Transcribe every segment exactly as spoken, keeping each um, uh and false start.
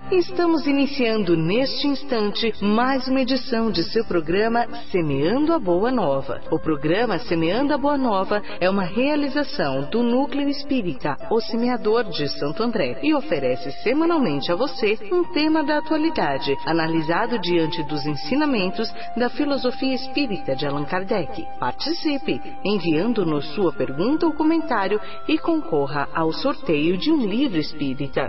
Estamos iniciando neste instante mais uma edição de seu programa Semeando a Boa Nova. O programa Semeando a Boa Nova é uma realização do Núcleo Espírita O Semeador de Santo André e oferece semanalmente a você um tema da atualidade, analisado diante dos ensinamentos da filosofia espírita de Allan Kardec. Participe, enviando-nos sua pergunta ou comentário e concorra ao sorteio de um livro espírita.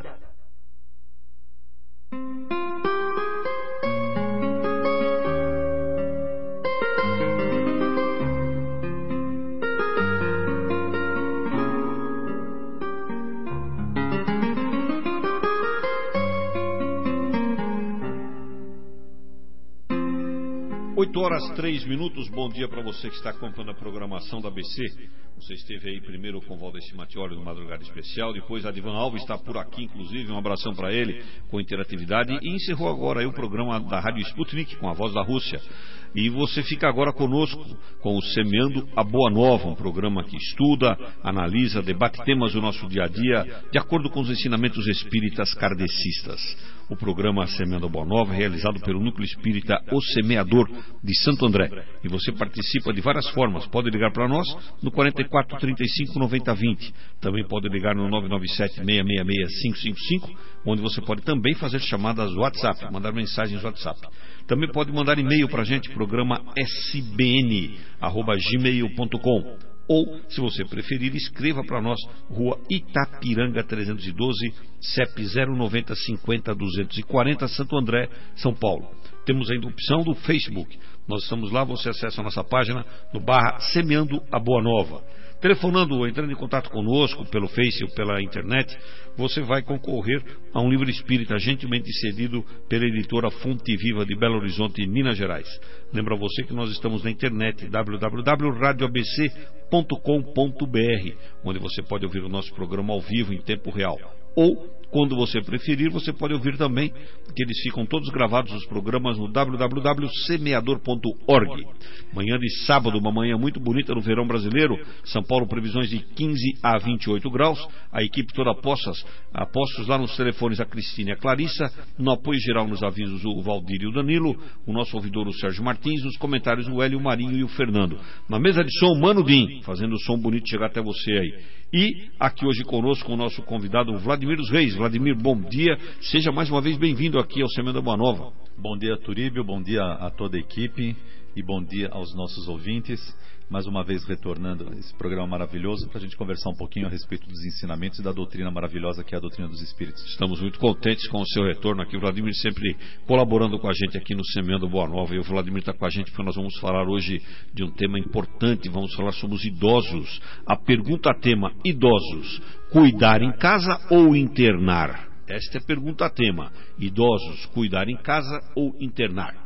oito horas, três minutos, bom dia para você que está acompanhando a programação da A B C. Você esteve aí primeiro com o Valdeci Mattioli no Madrugada Especial, depois a Divan Alves está por aqui, inclusive, um abração para ele, com interatividade, e encerrou agora aí o programa da Rádio Sputnik, com a voz da Rússia. E você fica agora conosco com o Semeando a Boa Nova, um programa que estuda, analisa, debate temas do nosso dia a dia, de acordo com os ensinamentos espíritas kardecistas. O programa Semeando a Boa Nova é realizado pelo Núcleo Espírita O Semeador de Santo André. E você participa de várias formas. Pode ligar para nós no quarenta e quatro, trinta e cinco, noventa, vinte. Também pode ligar no nove nove sete, seis seis seis, cinco cinco cinco, onde você pode também fazer chamadas WhatsApp, mandar mensagens WhatsApp. Também pode mandar e-mail para a gente, programa s b n arroba gmail ponto com. Ou, se você preferir, escreva para nós, Rua Itapiranga trezentos e doze, C E P zero nove zero cinco zero, duzentos e quarenta, Santo André, São Paulo. Temos ainda a opção do Facebook. Nós estamos lá, você acessa a nossa página no barra Semeando a Boa Nova. Telefonando ou entrando em contato conosco pelo Face ou pela internet, você vai concorrer a um livro espírita gentilmente cedido pela editora Fonte Viva de Belo Horizonte, Minas Gerais. Lembra você que nós estamos na internet, w w w ponto radio a b c ponto com ponto b r, onde você pode ouvir o nosso programa ao vivo em tempo real. Ou, quando você preferir, você pode ouvir também, que eles ficam todos gravados os programas no w w w ponto semeador ponto org. Manhã de sábado, uma manhã muito bonita no verão brasileiro. São Paulo, previsões de quinze a vinte e oito graus. A equipe toda apostas, apostos lá nos telefones a Cristina e a Clarissa. No apoio geral nos avisos o Valdir e o Danilo. O nosso ouvidor o Sérgio Martins. Nos comentários o Hélio, o Marinho e o Fernando. Na mesa de som, Mano Dim, fazendo o som bonito chegar até você aí. E aqui hoje conosco o nosso convidado Vladimir dos Reis. Vladimir, bom dia. Seja mais uma vez bem-vindo aqui ao Semeando a Boa Nova. Bom dia, Turíbio. Bom dia a toda a equipe. E bom dia aos nossos ouvintes. Mais uma vez retornando a esse programa maravilhoso para a gente conversar um pouquinho a respeito dos ensinamentos e da doutrina maravilhosa que é a doutrina dos Espíritos. Estamos muito contentes com o seu retorno aqui. O Vladimir sempre colaborando com a gente aqui no Semeando Boa Nova. E o Vladimir está com a gente porque nós vamos falar hoje de um tema importante. Vamos falar sobre os idosos. A pergunta tema: idosos, cuidar em casa ou internar? Esta é a pergunta tema: idosos, cuidar em casa ou internar?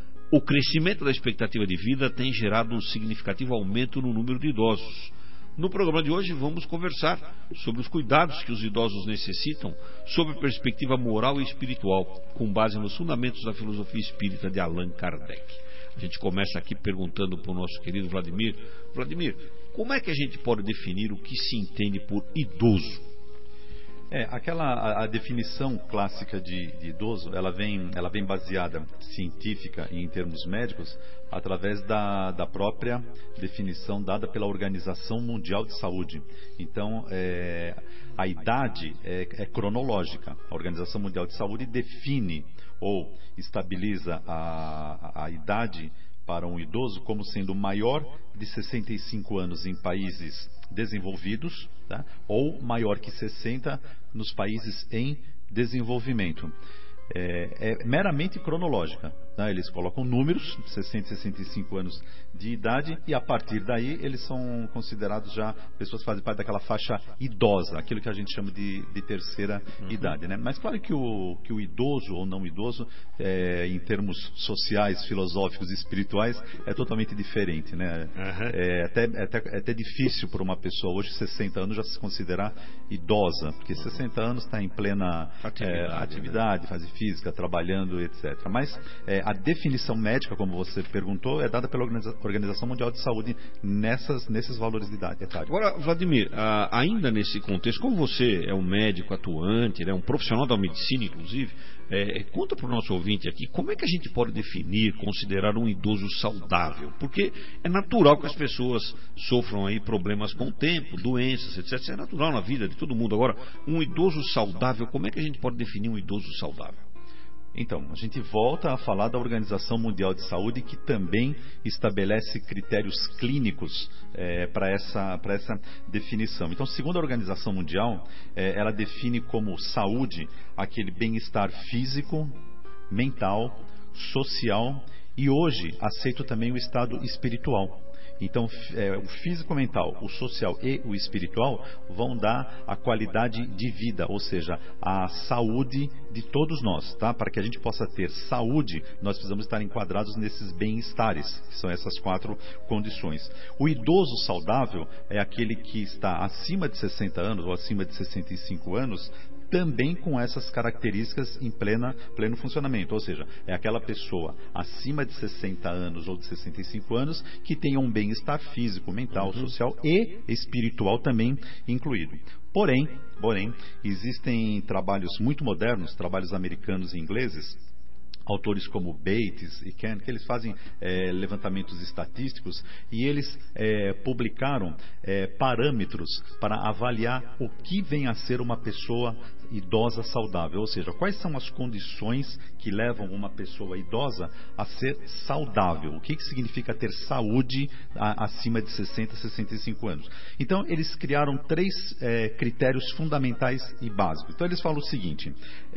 O crescimento da expectativa de vida tem gerado um significativo aumento no número de idosos. No programa de hoje vamos conversar sobre os cuidados que os idosos necessitam sob a perspectiva moral e espiritual, com base nos fundamentos da filosofia espírita de Allan Kardec. A gente começa aqui perguntando para o nosso querido Vladimir. Vladimir, como é que a gente pode definir o que se entende por idoso? É, aquela a, a definição clássica de, de idoso, ela vem, ela vem baseada científica e em termos médicos através da, da própria definição dada pela Organização Mundial de Saúde. Então, é, a idade é, é cronológica. A Organização Mundial de Saúde define ou estabiliza a, a, a idade para um idoso como sendo maior de sessenta e cinco anos em países desenvolvidos, tá? Ou maior que sessenta nos países em desenvolvimento. É, é meramente cronológica, tá? Eles colocam números, sessenta, sessenta e cinco anos de idade, e a partir daí eles são considerados já pessoas que fazem parte daquela faixa idosa, aquilo que a gente chama de, de terceira uhum. idade, né? Mas claro que o, que o idoso ou não idoso, é, em termos sociais, filosóficos e espirituais, é totalmente diferente, né? Uhum. É, até, é, até, é até difícil para uma pessoa hoje, sessenta anos, já se considerar idosa, porque sessenta anos está em plena atividade, é, atividade né? fase física, trabalhando, etcétera. Mas é, a definição médica, como você perguntou, é dada pela Organização Mundial de Saúde nessas, nesses valores de idade. Etário. Agora, Vladimir, ainda nesse contexto, como você é um médico atuante, né, um profissional da medicina, inclusive, é, conta para o nosso ouvinte aqui, como é que a gente pode definir, considerar um idoso saudável? Porque é natural que as pessoas sofram aí problemas com o tempo, doenças, etcétera. Isso é natural na vida de todo mundo. Agora, um idoso saudável, como é que a gente pode definir um idoso saudável? Então, a gente volta a falar da Organização Mundial de Saúde, que também estabelece critérios clínicos é, para essa, para essa definição. Então, segundo a Organização Mundial, é, ela define como saúde aquele bem-estar físico, mental, social e hoje aceito também o estado espiritual. Então, é, o físico-mental, o social e o espiritual vão dar a qualidade de vida, ou seja, a saúde de todos nós, tá? Para que a gente possa ter saúde, nós precisamos estar enquadrados nesses bem-estares, que são essas quatro condições. O idoso saudável é aquele que está acima de sessenta anos ou acima de sessenta e cinco anos, também com essas características em plena, pleno funcionamento, ou seja, é aquela pessoa acima de sessenta anos ou de sessenta e cinco anos que tenha um bem-estar físico, mental, uhum. social e espiritual também incluído. Porém, porém, existem trabalhos muito modernos, trabalhos americanos e ingleses, autores como Bates e Ken, que eles fazem é, levantamentos estatísticos e eles é, publicaram é, parâmetros para avaliar o que vem a ser uma pessoa idosa saudável, ou seja, quais são as condições que levam uma pessoa idosa a ser saudável, o que, que significa ter saúde a, acima de sessenta, sessenta e cinco anos. Então, eles criaram três é, critérios fundamentais e básicos. Então, eles falam o seguinte,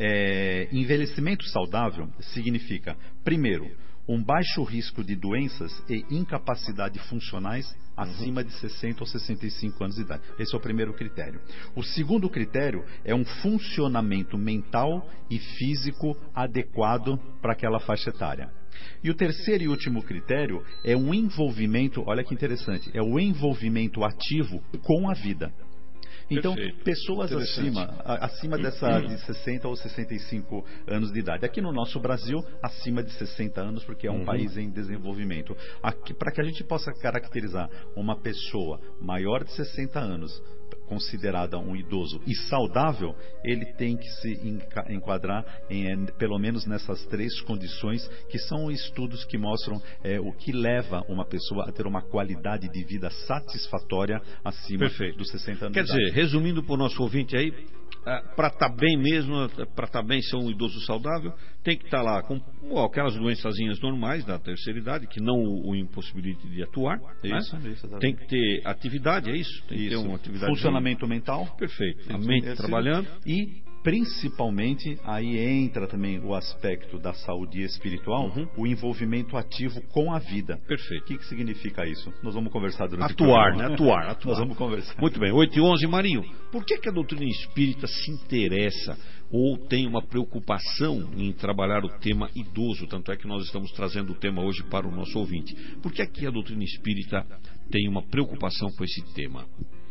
é, envelhecimento saudável significa, primeiro, um baixo risco de doenças e incapacidade funcionais acima de sessenta ou sessenta e cinco anos de idade. Esse é o primeiro critério. O segundo critério é um funcionamento mental e físico adequado para aquela faixa etária. E o terceiro e último critério é um envolvimento, olha que interessante, é o envolvimento ativo com a vida. Então, perfeito. Pessoas acima, acima dessa de sessenta ou sessenta e cinco anos de idade. Aqui no nosso Brasil, acima de sessenta anos, porque é um uhum. país em desenvolvimento. Para que a gente possa caracterizar uma pessoa maior de sessenta anos, considerada um idoso e saudável, ele tem que se enquadrar em, pelo menos nessas três condições, que são estudos que mostram é, o que leva uma pessoa a ter uma qualidade de vida satisfatória acima Perfeito. Dos sessenta anos Quer de dizer, idade. Resumindo para o nosso ouvinte aí, para estar tá bem mesmo, para estar tá bem ser um idoso saudável, tem que estar tá lá com ó, aquelas doençazinhas normais da terceira idade, que não o, o impossibilite de atuar. É isso, né? isso, tem que ter atividade, é isso? Tem isso. que ter uma atividade. Funcionamento de... mental. Perfeito. A mente esse... trabalhando. E principalmente, aí entra também o aspecto da saúde espiritual, uhum. o envolvimento ativo com a vida. Perfeito. O que, que significa isso? Nós vamos conversar durante Atuar, o né? Atuar, atuar. Nós vamos conversar. Muito bem, oito e onze, Marinho, por que, que a doutrina espírita se interessa ou tem uma preocupação em trabalhar o tema idoso? Tanto é que nós estamos trazendo o tema hoje para o nosso ouvinte. Por que aqui a doutrina espírita tem uma preocupação com esse tema?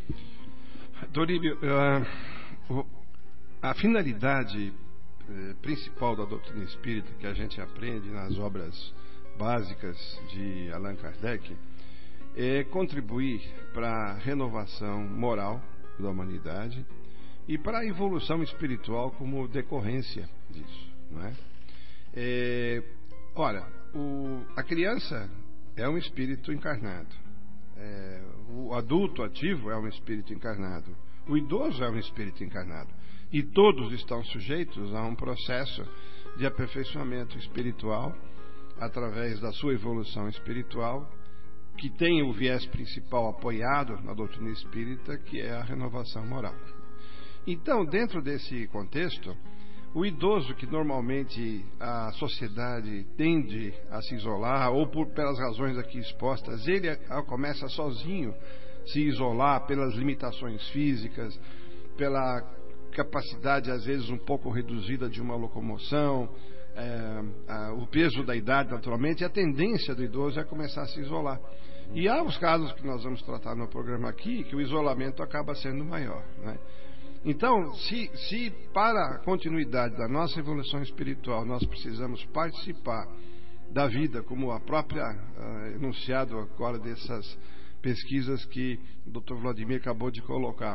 Toribio, uh, a finalidade uh, principal da doutrina espírita que a gente aprende nas obras básicas de Allan Kardec é contribuir para a renovação moral da humanidade e para a evolução espiritual como decorrência disso, não é? É, ora, o, a criança é um espírito encarnado, é, o adulto ativo é um espírito encarnado, o idoso é um espírito encarnado, e todos estão sujeitos a um processo de aperfeiçoamento espiritual através da sua evolução espiritual, que tem o viés principal apoiado na doutrina espírita, que é a renovação moral. Então, dentro desse contexto, o idoso, que normalmente a sociedade tende a se isolar, ou por, pelas razões aqui expostas, ele começa sozinho se isolar pelas limitações físicas, pela capacidade às vezes um pouco reduzida de uma locomoção, é, a, o peso da idade naturalmente, e a tendência do idoso é começar a se isolar. E há os casos que nós vamos tratar no programa aqui, que o isolamento acaba sendo maior, né? Então, se, se para a continuidade da nossa evolução espiritual nós precisamos participar da vida, como a própria uh, enunciado agora dessas pesquisas que o doutor Vladimir acabou de colocar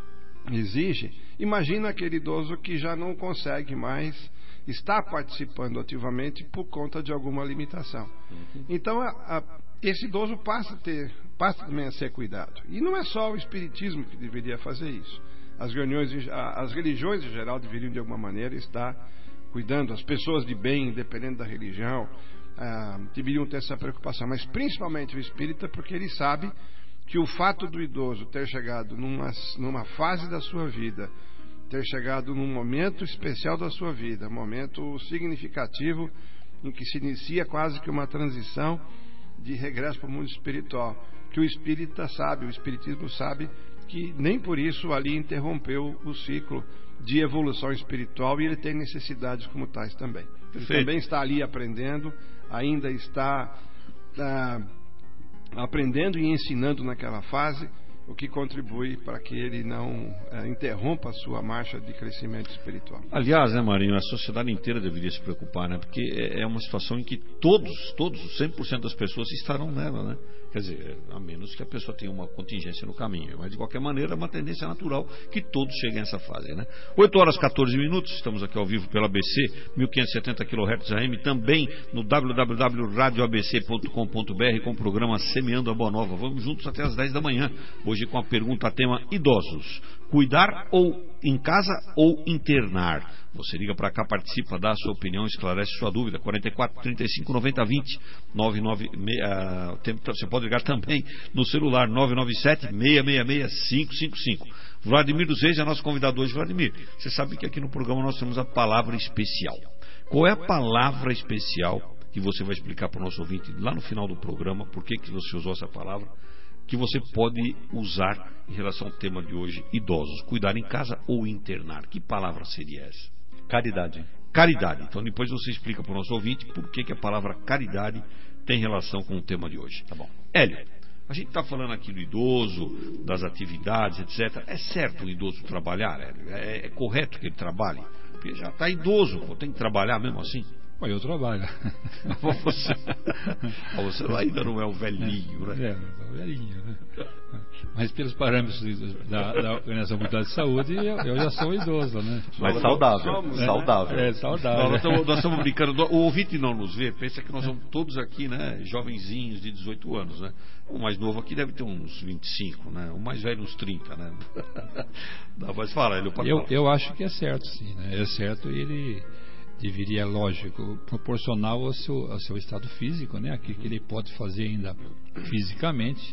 exige. Imagina aquele idoso que já não consegue mais estar participando ativamente por conta de alguma limitação. Então a, a, esse idoso passa a ter, passa também a ser cuidado. E não é só o espiritismo que deveria fazer isso. As religiões, as religiões em geral deveriam de alguma maneira estar cuidando. As pessoas de bem, independente da religião, ah, deveriam ter essa preocupação. Mas principalmente o espírita, porque ele sabe que o fato do idoso ter chegado numa, numa fase da sua vida, ter chegado num momento especial da sua vida, um momento significativo em que se inicia quase que uma transição de regresso para o mundo espiritual, que o espírita sabe, o espiritismo sabe que nem por isso ali interrompeu o ciclo de evolução espiritual, e ele tem necessidades como tais também. Ele Perfeito. Também está ali aprendendo, ainda está ah, aprendendo e ensinando naquela fase, o que contribui para que ele não é, interrompa a sua marcha de crescimento espiritual. Aliás, né, Marinho, a sociedade inteira deveria se preocupar, né? Porque é uma situação em que todos, todos, cem por cento das pessoas estarão nela, né? Quer dizer, a menos que a pessoa tenha uma contingência no caminho. Mas, de qualquer maneira, é uma tendência natural que todos cheguem a essa fase, né? oito horas e catorze minutos, estamos aqui ao vivo pela A B C, mil quinhentos e setenta quilohertz A M, também no w w w ponto radio a b c ponto com ponto b r com o programa Semeando a Boa Nova. Vamos juntos até as dez da manhã, hoje com a pergunta tema idosos. Cuidar ou em casa ou internar? Você liga para cá, participa, dá a sua opinião, esclarece sua dúvida. quarenta e quatro, trinta e cinco, noventa, vinte. nove nove seis, uh, você pode ligar também no celular nove nove sete, seis seis seis, cinco cinco cinco. Vladimir dos Reis é nosso convidado hoje. Vladimir, você sabe que aqui no programa nós temos a palavra especial. Qual é a palavra especial que você vai explicar para o nosso ouvinte lá no final do programa? Por que, que você usou essa palavra? Que você pode usar em relação ao tema de hoje, idosos, cuidar em casa ou internar. Que palavra seria essa? Caridade. Caridade. Então depois você explica para o nosso ouvinte por que, que a palavra caridade tem relação com o tema de hoje. Tá bom. Hélio, a gente está falando aqui do idoso, das atividades, etcétera. É certo o idoso trabalhar, Hélio? É, é correto que ele trabalhe? Porque já está idoso, pô, tem que trabalhar mesmo assim? Eu trabalho. Você, você ainda não é um velhinho, né? É, não é um velhinho, né? Mas pelos parâmetros da, da Organização Mundial de Saúde, eu, eu já sou idoso, né? Mas saudável. É, saudável. É, saudável. Não, nós, estamos, nós estamos brincando. O ouvinte não nos vê, pensa que nós somos todos aqui, né? Jovenzinhos de dezoito anos, né? O mais novo aqui deve ter uns vinte e cinco, né? O mais velho uns trinta, né? Não, mas fala, ele eu, eu acho que é certo, sim, né? É certo, e ele deveria, lógico, proporcional ao seu, ao seu estado físico, né? Aquilo que ele pode fazer ainda fisicamente,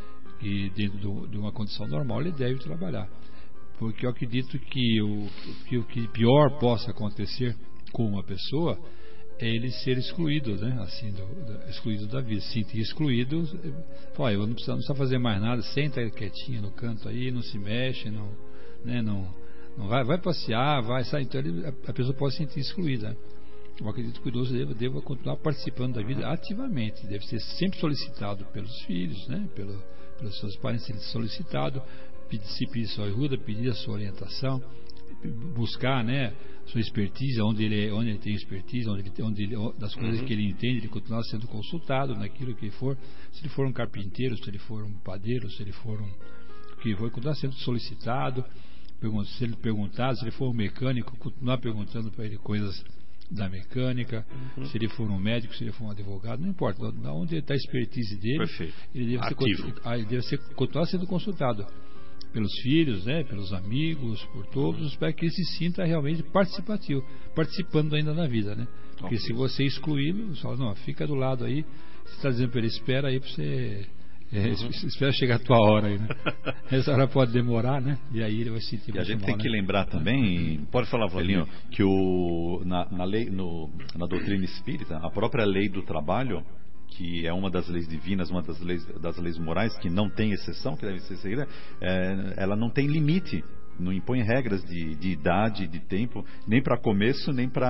e dentro do, de uma condição normal ele deve trabalhar, porque eu acredito que o que, o que pior possa acontecer com uma pessoa é ele ser excluído, né? Assim, do, do, excluído da vida, se sentir excluído. Fala, eu não preciso, não precisa fazer mais nada, senta quietinho no canto aí, não se mexe, não, né? Não Não vai, vai passear, vai sair. Então ele, a pessoa pode se sentir excluída. Eu acredito que o idoso deva, deva continuar participando da vida ativamente. Deve ser sempre solicitado pelos filhos, né? Pelo, pelos seus parentes, ser solicitado, pedir, se pedir sua ajuda, pedir a sua orientação, buscar, né, sua expertise, onde ele, onde ele tem expertise, onde ele, onde ele, das coisas uhum. que ele entende, ele continuar sendo consultado naquilo que ele for. Se ele for um carpinteiro, se ele for um padeiro, se ele for um que for, continuar sendo solicitado. Se ele perguntar, se ele for um mecânico, continuar perguntando para ele coisas da mecânica. Uhum. Se ele for um médico, se ele for um advogado, não importa, da onde está a expertise dele. Perfeito. Ele deve, ser, ele deve ser, continuar sendo consultado pelos filhos, né, pelos amigos, por todos, para que ele se sinta realmente participativo, participando ainda da vida, né? Porque okay. se você excluí-lo, você fala, não, fica do lado aí, você está dizendo para ele, espera aí para você... É, uhum. Espera chegar a tua hora aí, né? Essa hora pode demorar, né? E aí ele vai se sentir. E a gente mal, tem né? que lembrar também, pode falar, Vladimir, que o, na, na, lei, no, na doutrina espírita, a própria lei do trabalho, que é uma das leis divinas, uma das leis, das leis morais, que não tem exceção, que deve ser seguida, é, ela não tem limite, não impõe regras de, de idade, de tempo, nem para começo, nem para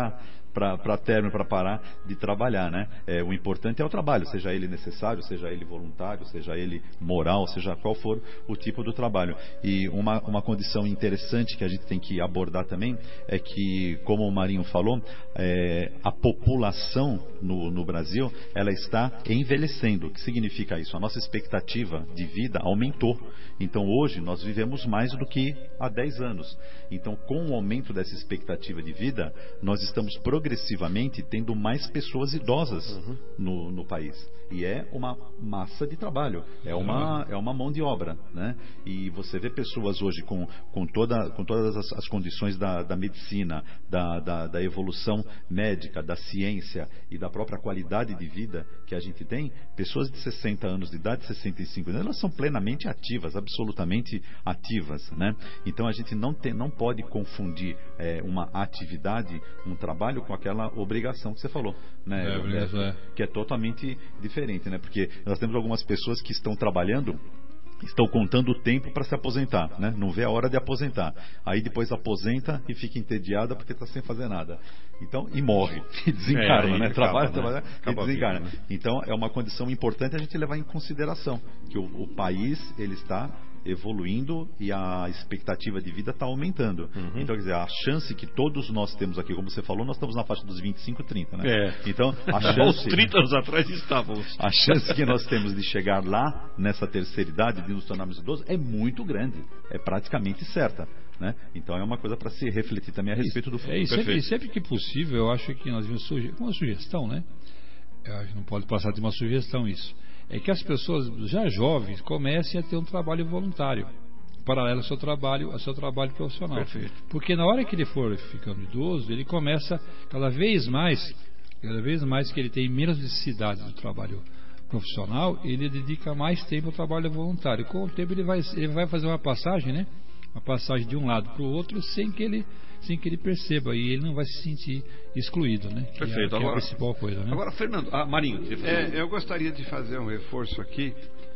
para término, para parar de trabalhar, né? É, o importante é o trabalho, seja ele necessário, seja ele voluntário, seja ele moral, seja qual for o tipo do trabalho. E uma, uma condição interessante que a gente tem que abordar também é que, como o Marinho falou, é, a população no, no Brasil, ela está envelhecendo. O que significa isso? A nossa expectativa de vida aumentou. Então hoje nós vivemos mais do que há dez anos. Então, com o aumento dessa expectativa de vida, nós estamos progressivamente tendo mais pessoas idosas uhum. no, no país. E é uma massa de trabalho, é uma, é uma mão de obra, né? E você vê pessoas hoje com, com, toda, com todas as, as condições da, da medicina, da, da, da evolução médica, da ciência e da própria qualidade de vida que a gente tem, pessoas de sessenta anos de idade, sessenta e cinco anos, elas são plenamente ativas, absolutamente ativas, né? Então a gente não, tem, não pode confundir é, uma atividade, um trabalho com aquela obrigação que você falou, né? É, beleza, é. Que é totalmente diferente. Né? Porque nós temos algumas pessoas que estão trabalhando, estão contando o tempo para se aposentar, né? Não vê a hora de aposentar. Aí depois aposenta e fica entediada porque está sem fazer nada. Então, e morre, e desencarna, é, né? Trabalha, né? trabalha e desencarna. Vida, né? Então, é uma condição importante a gente levar em consideração que o, o país ele está evoluindo e a expectativa de vida está aumentando. Uhum. Então, quer dizer, a chance que todos nós temos aqui, como você falou, nós estamos na faixa dos vinte e cinco, trinta, né? É. Então, a chance... Uns trinta anos atrás estávamos. A chance que nós temos de chegar lá, nessa terceira idade, de nos tornarmos idosos, é muito grande. É praticamente certa. Né? Então, é uma coisa para se refletir também a respeito do futuro. É, e sempre, sempre que possível, eu acho que nós vimos suge... uma sugestão, né? Eu acho que não pode passar de uma sugestão isso. É que as pessoas já jovens comecem a ter um trabalho voluntário, paralelo ao seu trabalho, ao seu trabalho profissional. Perfeito. Porque na hora que ele for ficando idoso, ele começa cada vez mais, cada vez mais que ele tem menos necessidade do trabalho profissional, ele dedica mais tempo ao trabalho voluntário. Com o tempo ele vai, ele vai fazer uma passagem, né? Uma passagem de um lado para o outro sem que ele sem que ele perceba, e ele não vai se sentir excluído, né? Que Perfeito. É, que agora, é a principal coisa, né? Agora, Fernando, ah, Marinho, você é, eu gostaria de fazer um reforço aqui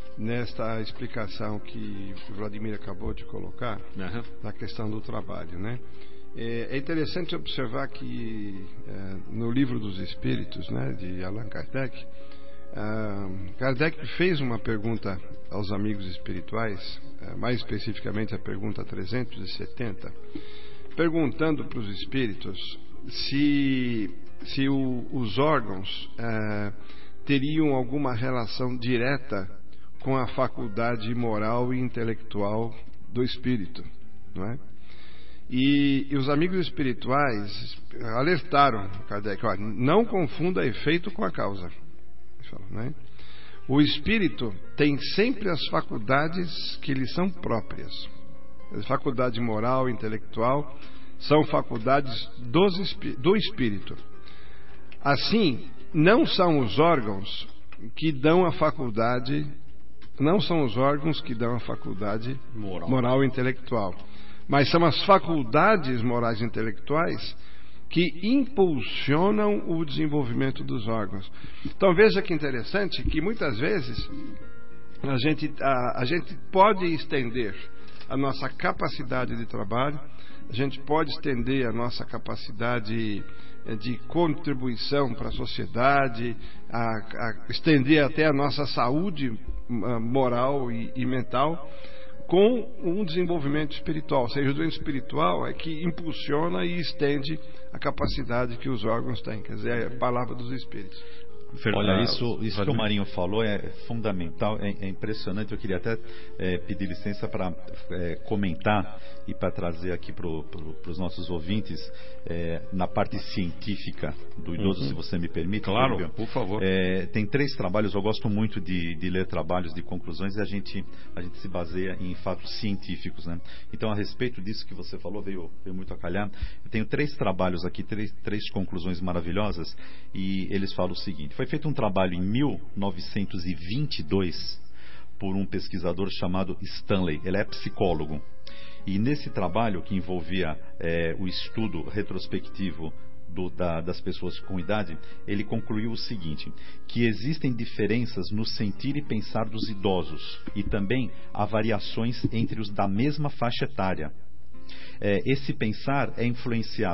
nesta explicação que o Vladimir acabou de colocar uhum. na questão do trabalho, né? É, é interessante observar que é, no Livro dos Espíritos, né, de Allan Kardec, uh, Kardec fez uma pergunta aos amigos espirituais, uh, mais especificamente a pergunta trezentos e setenta, perguntando para os espíritos se, se o, os órgãos uh, teriam alguma relação direta com a faculdade moral e intelectual do espírito, não é? E, e os amigos espirituais alertaram Kardec, olha, não confunda efeito com a causa. Não é? O espírito tem sempre as faculdades que lhe são próprias. A faculdade moral e intelectual são faculdades dos, do espírito. Assim, não são os órgãos que dão a faculdade, não são os órgãos que dão a faculdade moral, moral e intelectual, mas são as faculdades morais e intelectuais que impulsionam o desenvolvimento dos órgãos. Então veja que interessante que muitas vezes a gente, a, a gente pode estender a nossa capacidade de trabalho, a gente pode estender a nossa capacidade de contribuição para a sociedade, a, a estender até a nossa saúde moral e, e mental, com um desenvolvimento espiritual. Ou seja, o desenvolvimento espiritual é que impulsiona e estende a capacidade que os órgãos têm. Quer dizer, é a palavra dos espíritos. Olha, isso, isso que o Marinho falou é fundamental, é, é impressionante. Eu queria até é, pedir licença para é, comentar e para trazer aqui para pro, os nossos ouvintes, é, na parte científica do idoso, uhum. se você me permite. Claro, Felipe, por favor. É, tem três trabalhos, eu gosto muito de, de ler trabalhos de conclusões e a gente, a gente se baseia em fatos científicos, né? Então, a respeito disso que você falou, veio, veio muito a calhar. Eu tenho três trabalhos aqui, três, três conclusões maravilhosas, e eles falam o seguinte: foi feito um trabalho em mil novecentos e vinte e dois por um pesquisador chamado Stanley. Ele é psicólogo. E nesse trabalho, que envolvia é, o estudo retrospectivo do, da, das pessoas com idade, ele concluiu o seguinte: que existem diferenças no sentir e pensar dos idosos, e também há variações entre os da mesma faixa etária. É, esse pensar é influenciado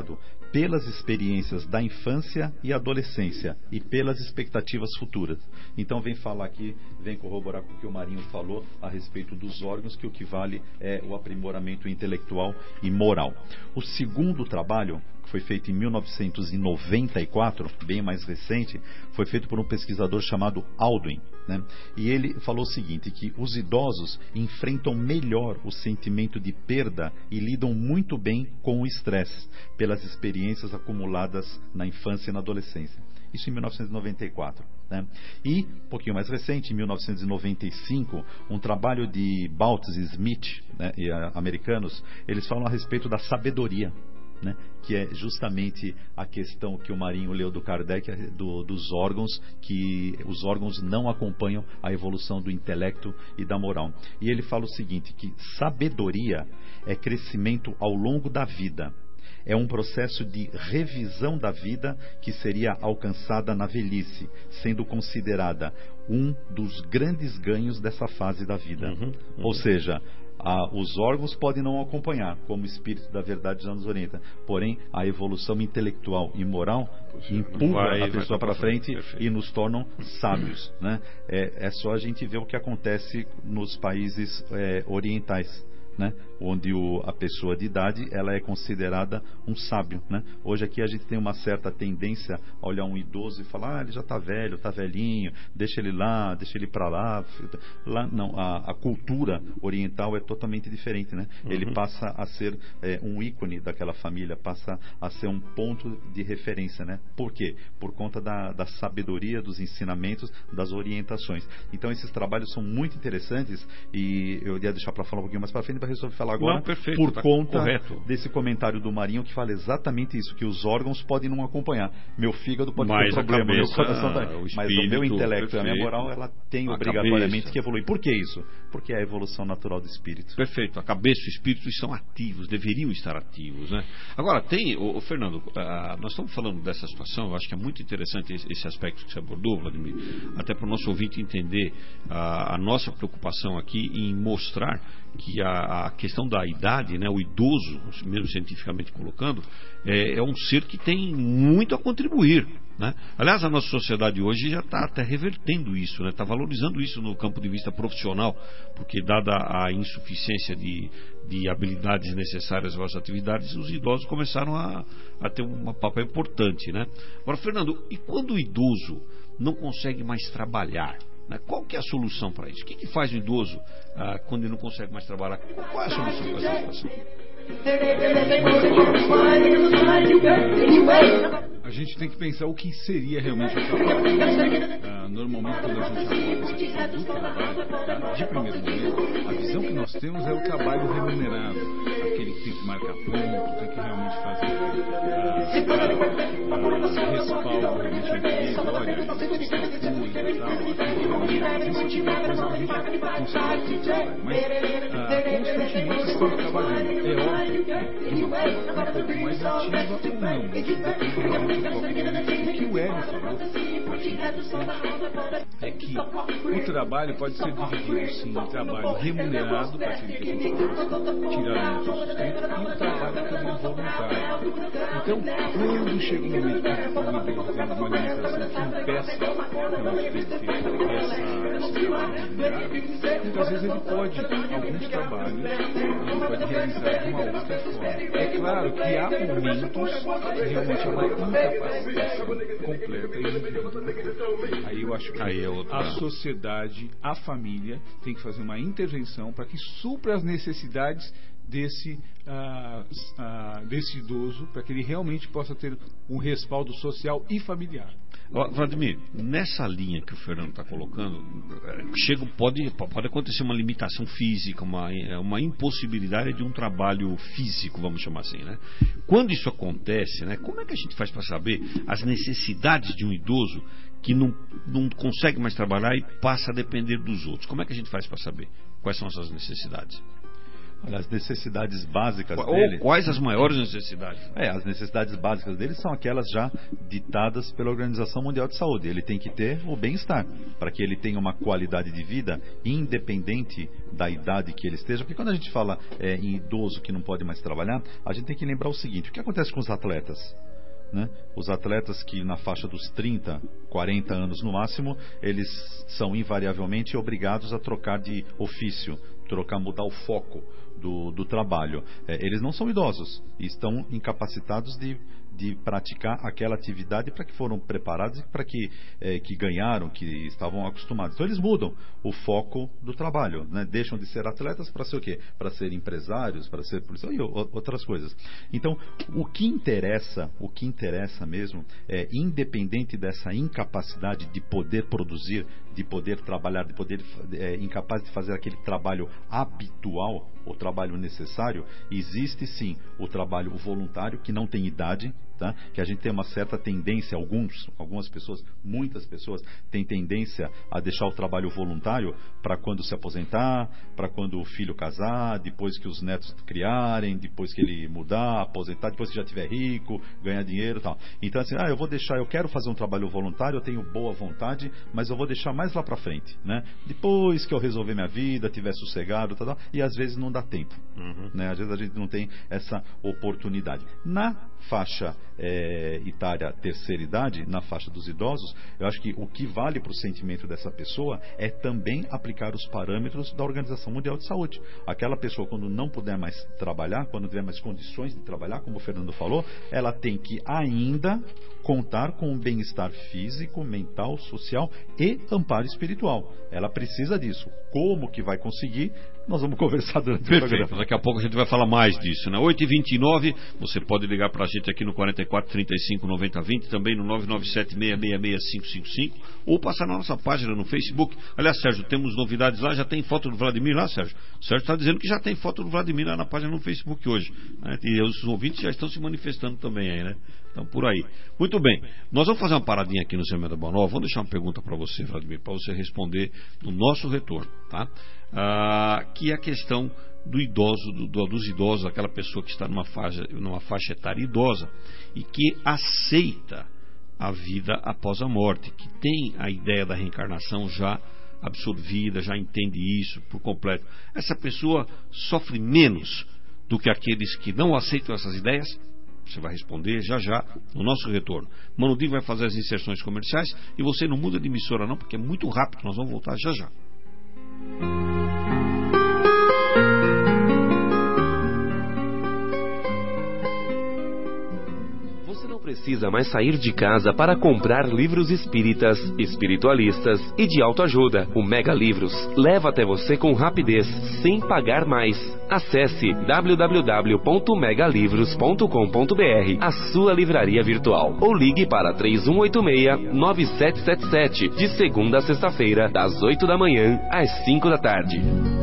pelas experiências da infância e adolescência e pelas expectativas futuras. Então vem falar aqui, vem corroborar com o que o Marinho falou a respeito dos órgãos, que o que vale é o aprimoramento intelectual e moral. O segundo trabalho, que foi feito em mil novecentos e noventa e quatro, bem mais recente, foi feito por um pesquisador chamado Aldwin, né? E ele falou o seguinte, que os idosos enfrentam melhor o sentimento de perda e lidam muito bem com o estresse, pelas experiências acumuladas na infância e na adolescência. Isso em mil novecentos e noventa e quatro. Né? E, um pouquinho mais recente, em mil novecentos e noventa e cinco, um trabalho de Baltes e Smith, né, e a, americanos, eles falam a respeito da sabedoria, né, que é justamente a questão que o Marinho leu do Kardec, do, dos órgãos, que os órgãos não acompanham a evolução do intelecto e da moral. E ele fala o seguinte, que sabedoria é crescimento ao longo da vida. É um processo de revisão da vida que seria alcançada na velhice, sendo considerada um dos grandes ganhos dessa fase da vida. Uhum, uhum. Ou seja, a, os órgãos podem não acompanhar, como o Espírito da Verdade já nos orienta, porém a evolução intelectual e moral empurra vai, a pessoa para frente e nos tornam sábios. Né? É, é só a gente ver o que acontece nos países é, orientais. Né? Onde o, a pessoa de idade ela é considerada um sábio, né? Hoje aqui a gente tem uma certa tendência a olhar um idoso e falar, ah, ele já está velho, está velhinho, deixa ele lá, deixa ele para lá. lá não, a, a cultura oriental é totalmente diferente, né? Uhum. Ele passa a ser é, um ícone daquela família, passa a ser um ponto de referência, né? Por quê? Por conta da, da sabedoria, dos ensinamentos, das orientações. Então esses trabalhos são muito interessantes e eu ia deixar para falar um pouquinho mais para frente, para resolver falar agora. Não, perfeito, por tá conta correto. Desse comentário do Marinho que fala exatamente isso, que os órgãos podem não acompanhar. Meu fígado pode mas ter problema, cabeça, meu coração tá... o mas o meu intelecto perfeito. E a minha moral, ela tem a obrigatoriamente cabeça. Que evoluir. Por que isso? Porque é a evolução natural do espírito. Perfeito. A cabeça e o espírito estão ativos, deveriam estar ativos, né? Agora, tem, ô, ô, Fernando, uh, nós estamos falando dessa situação, eu acho que é muito interessante esse, esse aspecto que você abordou, Vladimir, até para o nosso ouvinte entender uh, a nossa preocupação aqui em mostrar que a, a questão da idade, né, o idoso, mesmo cientificamente colocando, é, é um ser que tem muito a contribuir, né? Aliás, a nossa sociedade hoje já está até revertendo isso, está, né, valorizando isso no campo de vista profissional, porque dada a insuficiência de, de habilidades necessárias às atividades, os idosos começaram a, a ter um papel importante, né? Agora, Fernando, e quando o idoso não consegue mais trabalhar? Qual que é a solução para isso? O que, que faz o idoso ah, quando ele não consegue mais trabalhar? Qual é a solução para essa situação? A gente tem que pensar o que seria realmente o trabalho. Ah, normalmente, quando a gente aborda essa questão do trabalho, tá? De primeiro momento, a visão que nós temos é o trabalho remunerado. Aquele que tem que marcar ponto, tem que realmente fazer ah, ah, respaldo realmente a empresa, olha, estatura e tal, aquilo, esse tipo de coisa que a gente consegue trabalhar. Mas ah, constantemente estão trabalhando. É óbvio que de uma forma um pouco mais ativa ou não. Isso depende realmente o que o Hélio falou é que o trabalho pode ser dividido sim em trabalho remunerado para aquele que a gente possa tirar o nosso sustento e o trabalho também voluntário. Então, quando chega um momento que o idoso tem uma limitação que impeça que nós temos esse trabalho remunerado, muitas vezes ele pode, alguns trabalhos, ele pode realizar de uma outra forma. É claro que há momentos que realmente é uma incapacidade completa e individual. Aí eu acho que Aí é a sociedade, a família tem que fazer uma intervenção para que supra as necessidades desse, uh, uh, desse idoso, para que ele realmente possa ter um respaldo social e familiar. Vladimir, nessa linha que o Fernando está colocando, chega, pode, pode acontecer uma limitação física, uma, uma impossibilidade de um trabalho físico, vamos chamar assim, né? Quando isso acontece, né, como é que a gente faz para saber as necessidades de um idoso que não, não consegue mais trabalhar e passa a depender dos outros? Como é que a gente faz para saber quais são essas necessidades? Olha, as necessidades básicas Ou dele... quais as maiores necessidades? É, as necessidades básicas dele são aquelas já ditadas pela Organização Mundial de Saúde. Ele tem que ter o bem-estar, para que ele tenha uma qualidade de vida independente da idade que ele esteja. Porque quando a gente fala é, em idoso que não pode mais trabalhar, a gente tem que lembrar o seguinte: o que acontece com os atletas? Né? Os atletas que na faixa dos trinta, quarenta anos no máximo, eles são invariavelmente obrigados a trocar de ofício, trocar, mudar o foco do, do trabalho. É, eles não são idosos e estão incapacitados de, de praticar aquela atividade para que foram preparados e para que, é, que ganharam, que estavam acostumados. Então eles mudam o foco do trabalho, né? Deixam de ser atletas para ser o quê? Para ser empresários, para ser policiais e outras coisas. Então o que interessa, o que interessa mesmo é, independente dessa incapacidade de poder produzir, de poder trabalhar, de poder é, incapaz de fazer aquele trabalho habitual, o trabalho necessário, existe sim o trabalho voluntário que não tem idade, tá? Que a gente tem uma certa tendência, alguns, algumas pessoas, muitas pessoas têm tendência a deixar o trabalho voluntário para quando se aposentar, para quando o filho casar, depois que os netos criarem, depois que ele mudar, aposentar, depois que já tiver rico, ganhar dinheiro e tal. Então assim, ah, eu vou deixar, eu quero fazer um trabalho voluntário, eu tenho boa vontade, mas eu vou deixar mais lá para frente, né? Depois que eu resolver minha vida, tiver sossegado, tal, tal, e às vezes não dá tempo, uhum. né? Às vezes a gente não tem essa oportunidade. Na faixa é, etária terceira idade, na faixa dos idosos, eu acho que o que vale para o sentimento dessa pessoa é também aplicar os parâmetros da Organização Mundial de Saúde. Aquela pessoa, quando não puder mais trabalhar, quando não tiver mais condições de trabalhar, como o Fernando falou, ela tem que ainda contar com um bem-estar físico, mental, social e amparo espiritual. Ela precisa disso. Como que vai conseguir? Nós vamos conversar durante Perfeito. o programa. Daqui a pouco a gente vai falar mais disso, né? oito e vinte e nove, você pode ligar para a gente aqui no quarenta e quatro, trinta e cinco, noventa, vinte, também no nove nove sete, seis seis seis, cinco cinco cinco, ou passar na nossa página no Facebook. Aliás, Sérgio, temos novidades lá, já tem foto do Vladimir lá, Sérgio? O Sérgio está dizendo que já tem foto do Vladimir lá na página no Facebook hoje, né? E os ouvintes já estão se manifestando também aí, né? Então, por aí. Muito bem, nós vamos fazer uma paradinha aqui no Semeando a Boa Nova. Vamos deixar uma pergunta para você, Vladimir, para você responder no nosso retorno, tá? Ah, que é a questão do idoso, do, do, dos idosos, aquela pessoa que está numa faixa, numa faixa etária idosa e que aceita a vida após a morte, que tem a ideia da reencarnação já absorvida, já entende isso por completo. Essa pessoa sofre menos do que aqueles que não aceitam essas ideias? Você vai responder já já no nosso retorno. Mano Di vai fazer as inserções comerciais e você não muda de emissora não, porque é muito rápido, nós vamos voltar já já. Precisa mais sair de casa para comprar livros espíritas, espiritualistas e de autoajuda. O Mega Livros leva até você com rapidez, sem pagar mais. Acesse w w w ponto mega livros ponto com ponto b r, a sua livraria virtual, ou ligue para três um oito seis, nove sete sete sete, de segunda a sexta-feira, das oito da manhã às cinco da tarde.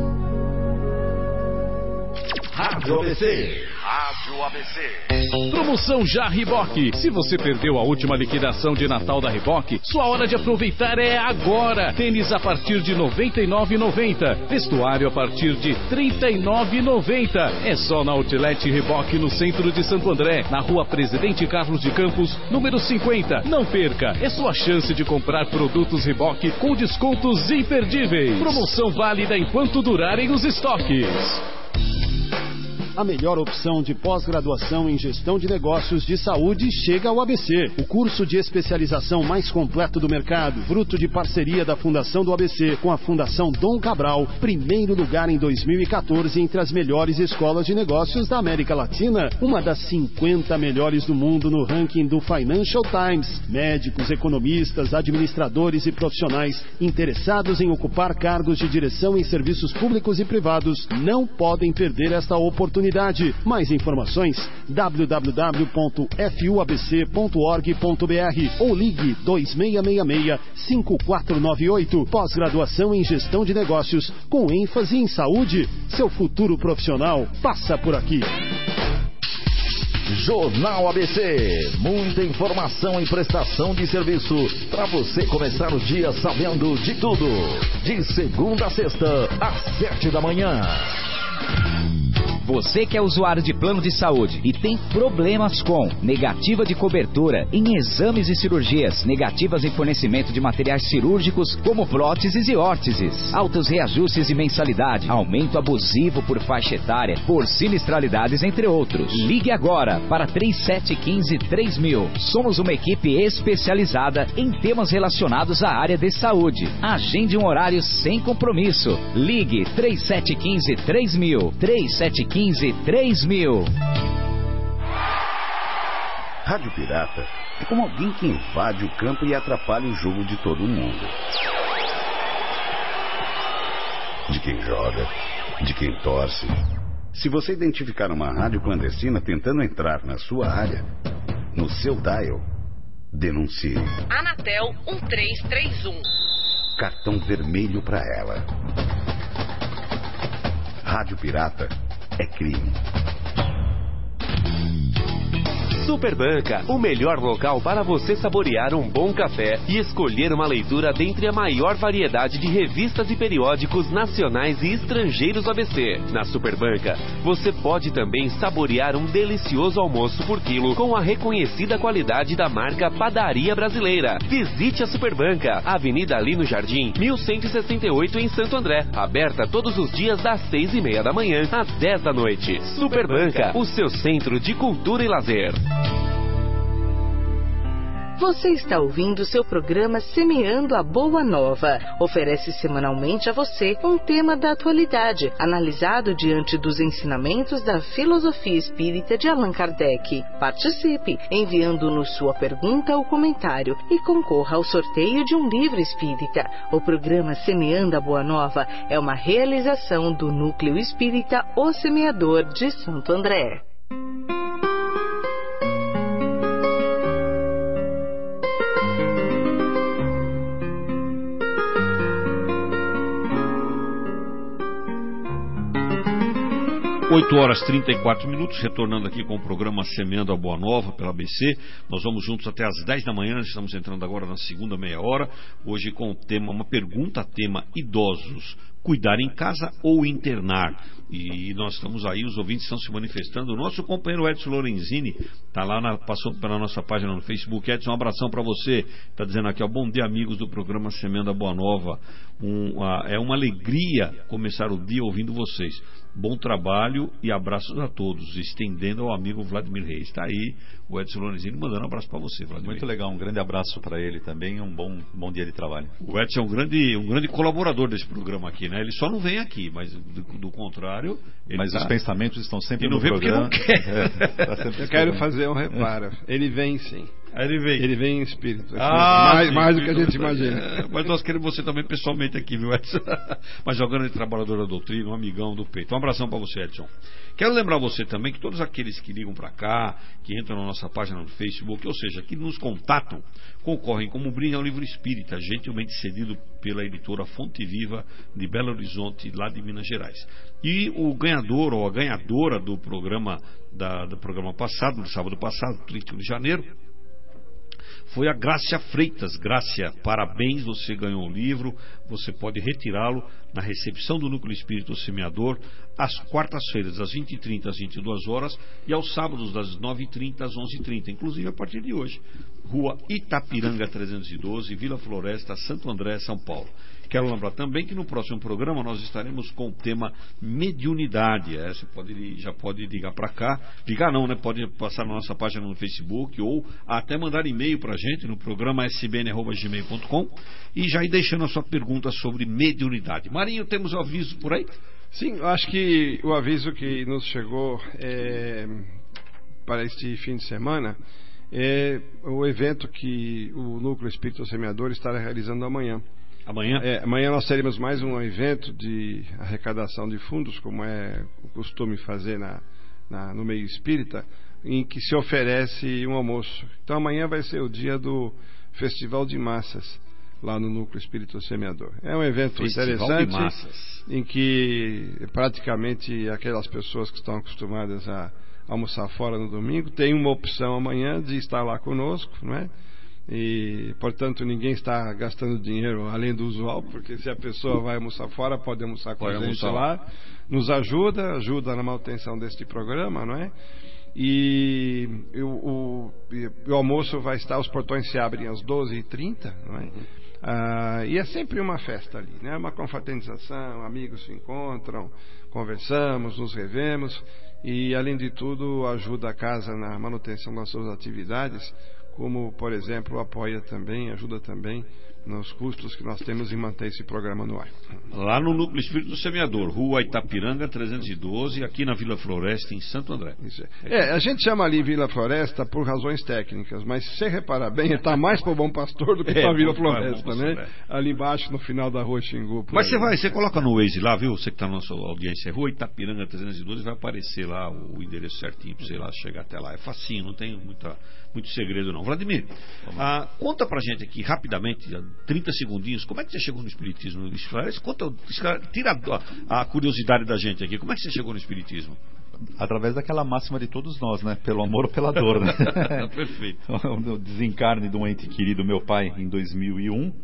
Rádio A B C. Rádio A B C. Promoção Já Riboc. Se você perdeu a última liquidação de Natal da Riboc, sua hora de aproveitar é agora. Tênis a partir de noventa e nove reais e noventa centavos. Vestuário a partir de trinta e nove reais e noventa centavos. É só na Outlet Riboc, no centro de Santo André, na rua Presidente Carlos de Campos, número cinquenta. Não perca, é sua chance de comprar produtos Riboc com descontos imperdíveis. Promoção válida enquanto durarem os estoques. A melhor opção de pós-graduação em gestão de negócios de saúde chega ao A B C. O curso de especialização mais completo do mercado, fruto de parceria da Fundação do A B C com a Fundação Dom Cabral, primeiro lugar em dois mil e quatorze entre as melhores escolas de negócios da América Latina, uma das cinquenta melhores do mundo no ranking do Financial Times. Médicos, economistas, administradores e profissionais interessados em ocupar cargos de direção em serviços públicos e privados não podem perder esta oportunidade. Mais informações w w w ponto f u a b c ponto org ponto b r ou ligue dois seis seis seis, cinco quatro nove oito. Pós-graduação em gestão de negócios com ênfase em saúde. Seu futuro profissional passa por aqui. Jornal A B C. Muita informação e prestação de serviço para você começar o dia sabendo de tudo. De segunda a sexta, às sete da manhã. Você que é usuário de plano de saúde e tem problemas com negativa de cobertura em exames e cirurgias, negativas em fornecimento de materiais cirúrgicos como próteses e órteses, altos reajustes de mensalidade, aumento abusivo por faixa etária, por sinistralidades, entre outros. Ligue agora para três sete um cinco três mil. Somos uma equipe especializada em temas relacionados à área de saúde. Agende um horário sem compromisso. Ligue três sete um cinco três mil. três sete um cinco três mil. Rádio Pirata é como alguém que invade o campo e atrapalha o jogo de todo mundo. De quem joga, de quem torce. Se você identificar uma rádio clandestina tentando entrar na sua área, no seu dial, denuncie. Anatel um três três um. Cartão vermelho para ela. Rádio Pirata é crime. Superbanca, o melhor local para você saborear um bom café e escolher uma leitura dentre a maior variedade de revistas e periódicos nacionais e estrangeiros A B C. Na Superbanca, você pode também saborear um delicioso almoço por quilo com a reconhecida qualidade da marca Padaria Brasileira. Visite a Superbanca, Avenida Lino Jardim, mil cento e sessenta e oito em Santo André. Aberta todos os dias das seis e meia da manhã às dez da noite. Superbanca, o seu centro de cultura e lazer. Você está ouvindo seu programa Semeando a Boa Nova. Oferece semanalmente a você um tema da atualidade, analisado diante dos ensinamentos da filosofia espírita de Allan Kardec. Participe, enviando-nos sua pergunta ou comentário e concorra ao sorteio de um livro espírita. O programa Semeando a Boa Nova é uma realização do Núcleo Espírita O Semeador de Santo André. oito horas e trinta e quatro minutos, retornando aqui com o programa Semeando a Boa Nova pela A B C. Nós vamos juntos até às dez da manhã, estamos entrando agora na segunda meia hora, hoje com o tema, uma pergunta tema idosos, cuidar em casa ou internar? E nós estamos aí, os ouvintes estão se manifestando. O nosso companheiro Edson Lorenzini está lá, na, passou pela nossa página no Facebook. Edson, um abração para você. Está dizendo aqui, ó, bom dia, amigos do programa Semeando a Boa Nova. Um, a, é uma alegria começar o dia ouvindo vocês. Bom trabalho e abraços a todos, estendendo ao amigo Vladimir Reis. Está aí o Edson Lorenzini mandando um abraço para você, Vladimir. Muito legal, um grande abraço para ele também, um bom, bom dia de trabalho. O Edson é um grande, um grande colaborador desse programa aqui, né? Ele só não vem aqui, mas do, do contrário... Mas tá... os pensamentos estão sempre ele no programa. Não vem porque não quer. É, tá sempre Eu quero fazer um reparo. Ele vem sim. Aí ele vem. Ele vem em espírito. Ah, mais, sim, mais do que a gente é, imagina. Mas nós queremos você também pessoalmente aqui, viu, Edson? Mas jogando de trabalhador da doutrina, um amigão do peito. Um abração para você, Edson. Quero lembrar você também que todos aqueles que ligam para cá, que entram na nossa página no Facebook, ou seja, que nos contatam, concorrem como brinde ao livro espírita, gentilmente cedido pela editora Fonte Viva de Belo Horizonte, lá de Minas Gerais. E o ganhador ou a ganhadora do programa, da, do programa passado, do sábado passado, trinta e um de janeiro, foi a Grácia Freitas. Grácia, parabéns, você ganhou um livro. Você pode retirá-lo na recepção do Núcleo Espírita Semeador, às quartas-feiras, às vinte e trinta, às vinte e duas horas, e aos sábados, das nove e trinta às onze e trinta, inclusive a partir de hoje. Rua Itapiranga trezentos e doze, Vila Floresta, Santo André, São Paulo. Quero lembrar também que no próximo programa nós estaremos com o tema mediunidade. É, você pode, já pode ligar para cá. Ligar não, né? Pode passar na nossa página no Facebook ou até mandar e-mail para a gente no programa s b n arroba gmail ponto com e já ir deixando a sua pergunta sobre mediunidade. Marinho, temos um aviso por aí? Sim, eu acho que o aviso que nos chegou é, para este fim de semana é o evento que o Núcleo Espírita Semeador estará realizando amanhã. Amanhã? É, amanhã nós teremos mais um evento de arrecadação de fundos, como é o costume fazer na, na, no meio espírita, em que se oferece um almoço. Então amanhã vai ser o dia do Festival de Massas, lá no Núcleo Espírita Semeador. É um evento Festival interessante, em que praticamente aquelas pessoas que estão acostumadas a almoçar fora no domingo têm uma opção amanhã de estar lá conosco, não é? e, portanto, ninguém está gastando dinheiro além do usual, porque se a pessoa vai almoçar fora, pode almoçar com pode a gente almoçar lá. Nos ajuda, ajuda na manutenção deste programa, não é? E o, o, o almoço vai estar, os portões se abrem às doze e trinta, não é? Ah, e é sempre uma festa ali, né? Uma confraternização, amigos se encontram, conversamos, nos revemos e, além de tudo, ajuda a casa na manutenção das suas atividades, como, por exemplo, apoia também, ajuda também nos custos que nós temos em manter esse programa no ar. Lá no Núcleo Espírito do Semeador, Rua Itapiranga trezentos e doze, aqui na Vila Floresta, em Santo André. Isso é. é, a gente chama ali Vila Floresta por razões técnicas, mas se você reparar bem, está mais para o Bom Pastor do que para a Vila Floresta, né? Pastor, é. Ali embaixo, no final da Rua Xingu. Mas aí. você vai, você coloca no Waze lá, viu? Você que está na nossa audiência, Rua Itapiranga trezentos e doze, vai aparecer lá o endereço certinho para você lá chegar até lá. É facinho, não tem muita, muito segredo não. Vladimir, ah, conta pra gente aqui rapidamente, trinta segundinhos, como é que você chegou no Espiritismo? Conta, tira a, a curiosidade da gente aqui, como é que você chegou no Espiritismo? Através daquela máxima de todos nós, né? Pelo amor ou pela dor, né? Perfeito. O desencarne de um ente querido, meu pai, em dois mil e um,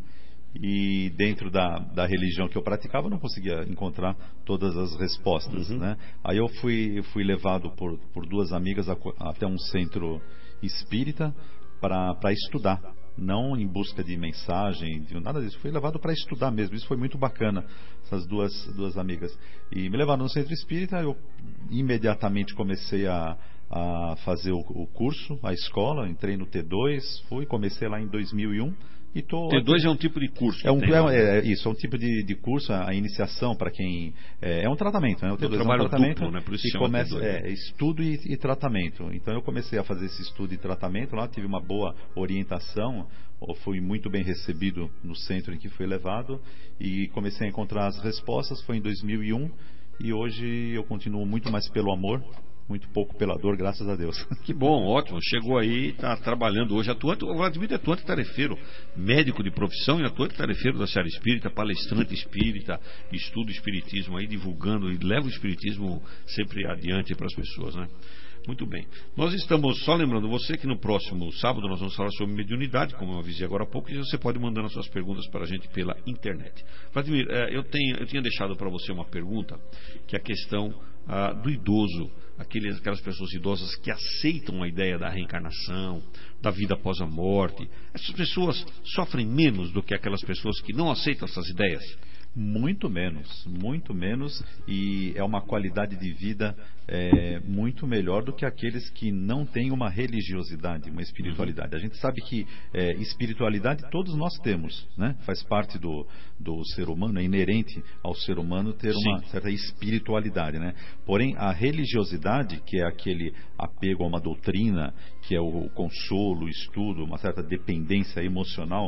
e dentro da, da religião que eu praticava eu não conseguia encontrar todas as respostas, uhum. né? Aí eu fui, fui levado por, por duas amigas a, até um centro espírita para estudar, não em busca de mensagem, de nada disso, fui levado para estudar mesmo. Isso foi muito bacana, essas duas, duas amigas, e me levaram no centro espírita. Eu imediatamente comecei a, a fazer o, o curso, a escola, entrei no T dois, fui, comecei lá em dois mil e um. E tô T dois aqui. É um tipo de curso. É, um, é, é isso, é um tipo de, de curso, a iniciação para quem. É, é um tratamento, né? O T dois é um tratamento duplo, né? Por isso que começa, é, estudo e, e tratamento. Então eu comecei a fazer esse estudo e tratamento lá, tive uma boa orientação, fui muito bem recebido no centro em que fui levado e comecei a encontrar as respostas. Foi em dois mil e um e hoje eu continuo muito mais pelo amor. Muito pouco pela dor, graças a Deus. Que bom, ótimo. Chegou aí, está trabalhando hoje. Atuante, o Vladimir é atuante tarefeiro, médico de profissão e atuante tarefeiro da Seara Espírita, palestrante espírita, estuda o espiritismo aí, divulgando e leva o espiritismo sempre adiante para as pessoas, né? Muito bem. Nós estamos, só lembrando você que no próximo sábado nós vamos falar sobre mediunidade, como eu avisei agora há pouco, e você pode mandar as suas perguntas para a gente pela internet. Vladimir, eu, tenho, eu tinha deixado para você uma pergunta, que é a questão ah, do idoso, aqueles, aquelas pessoas idosas que aceitam a ideia da reencarnação, da vida após a morte. Essas pessoas sofrem menos do que aquelas pessoas que não aceitam essas ideias? Muito menos, muito menos, e é uma qualidade de vida é, muito melhor do que aqueles que não têm uma religiosidade, uma espiritualidade. A gente sabe que é, espiritualidade todos nós temos, né? Faz parte do, do ser humano, é inerente ao ser humano ter Sim. uma certa espiritualidade, né? Porém, a religiosidade, que é aquele apego a uma doutrina, que é o consolo, o estudo, uma certa dependência emocional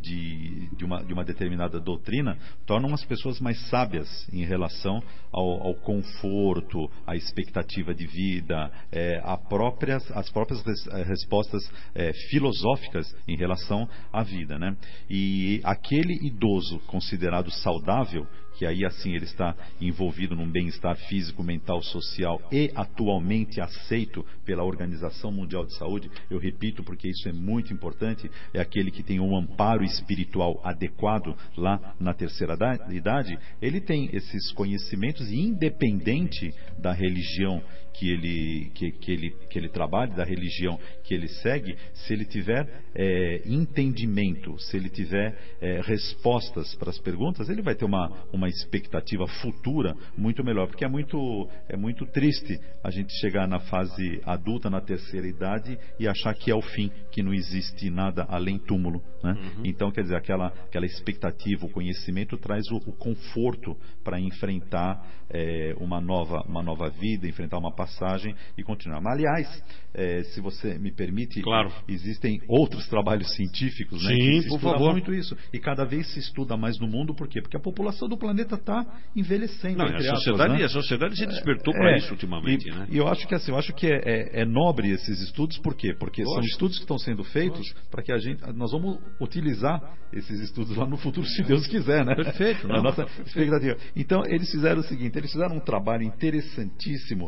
De, de, uma, de uma determinada doutrina, tornam as pessoas mais sábias em relação ao, ao conforto, à expectativa de vida, é, a próprias, as próprias res, respostas é, filosóficas em relação à vida, né? E aquele idoso considerado saudável, que aí assim ele está envolvido num bem-estar físico, mental, social e atualmente aceito pela Organização Mundial de Saúde, eu repito porque isso é muito importante, é aquele que tem um amparo espiritual adequado lá na terceira idade, ele tem esses conhecimentos e independente da religião que ele, que, que ele, que ele trabalha, da religião que ele segue, se ele tiver é, entendimento, se ele tiver é, respostas para as perguntas, ele vai ter uma, uma expectativa futura muito melhor, porque é muito, é muito triste a gente chegar na fase adulta, na terceira idade, e achar que é o fim, que não existe nada além túmulo, né? Uhum. Então, quer dizer, aquela, aquela expectativa, o conhecimento traz o, o conforto para enfrentar é, uma, nova, uma nova vida, enfrentar uma passagem e continuar. Mas, aliás, é, se você me permite, claro. Existem outros trabalhos científicos, né, Sim, que se por estuda favor. muito isso. E cada vez se estuda mais no mundo, por quê? Porque a população do planeta está envelhecendo. Não, a, aspas, sociedade, né? a sociedade se despertou é, para isso ultimamente. E, né? e eu acho que assim, eu acho que é, é, é nobre esses estudos, por quê? Porque Lógico. são estudos que estão sendo feitos para que a gente. Nós vamos utilizar esses estudos lá no futuro, se Deus quiser, né? Perfeito, a nossa expectativa. Então, eles fizeram o seguinte, eles fizeram um trabalho interessantíssimo a respeito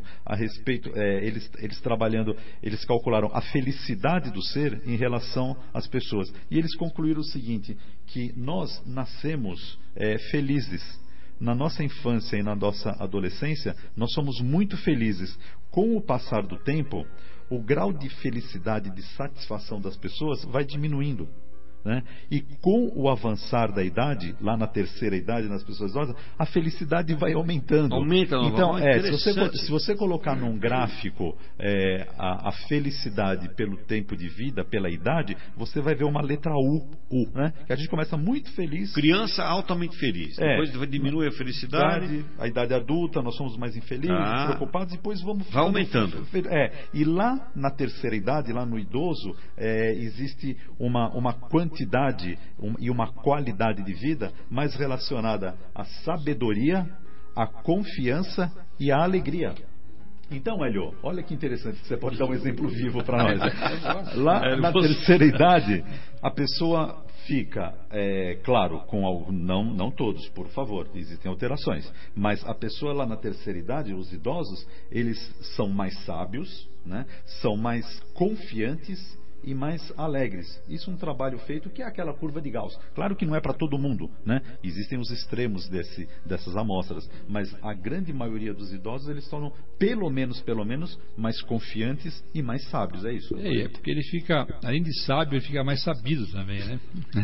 respeito, é, eles, eles trabalhando, eles calcularam a felicidade do ser em relação às pessoas. E eles concluíram o seguinte, que nós nascemos é, felizes. Na nossa infância e na nossa adolescência, nós somos muito felizes. Com o passar do tempo, o grau de felicidade, de satisfação das pessoas vai diminuindo. Né? E com o avançar da idade, lá na terceira idade, nas pessoas idosas, a felicidade vai aumentando. Aumenta, então, é, se, você, se você colocar num gráfico é, a, a felicidade pelo tempo de vida, pela idade, você vai ver uma letra U, U, né? Que a gente começa muito feliz. Criança altamente feliz. É, depois diminui a felicidade. Idade, a idade adulta, nós somos mais infelizes, ah, preocupados, depois vamos... Vai aumentando. É, e lá na terceira idade, lá no idoso, é, existe uma, uma quantidade Um, e uma qualidade de vida mais relacionada à sabedoria, à confiança e à alegria. Então, Hélio, olha que interessante, você pode dar um exemplo vivo para nós. Lá na terceira idade, a pessoa fica, é, claro, com algo, não, não todos, por favor, existem alterações, mas a pessoa lá na terceira idade, os idosos, eles são mais sábios, né, são mais confiantes e mais alegres. Isso é um trabalho feito que é aquela curva de Gauss. Claro que não é para todo mundo, né? Existem os extremos desse, dessas amostras, mas a grande maioria dos idosos, eles tornam pelo menos, pelo menos, mais confiantes e mais sábios, é isso? É, é porque ele fica, além de sábio, ele fica mais sabido também, né?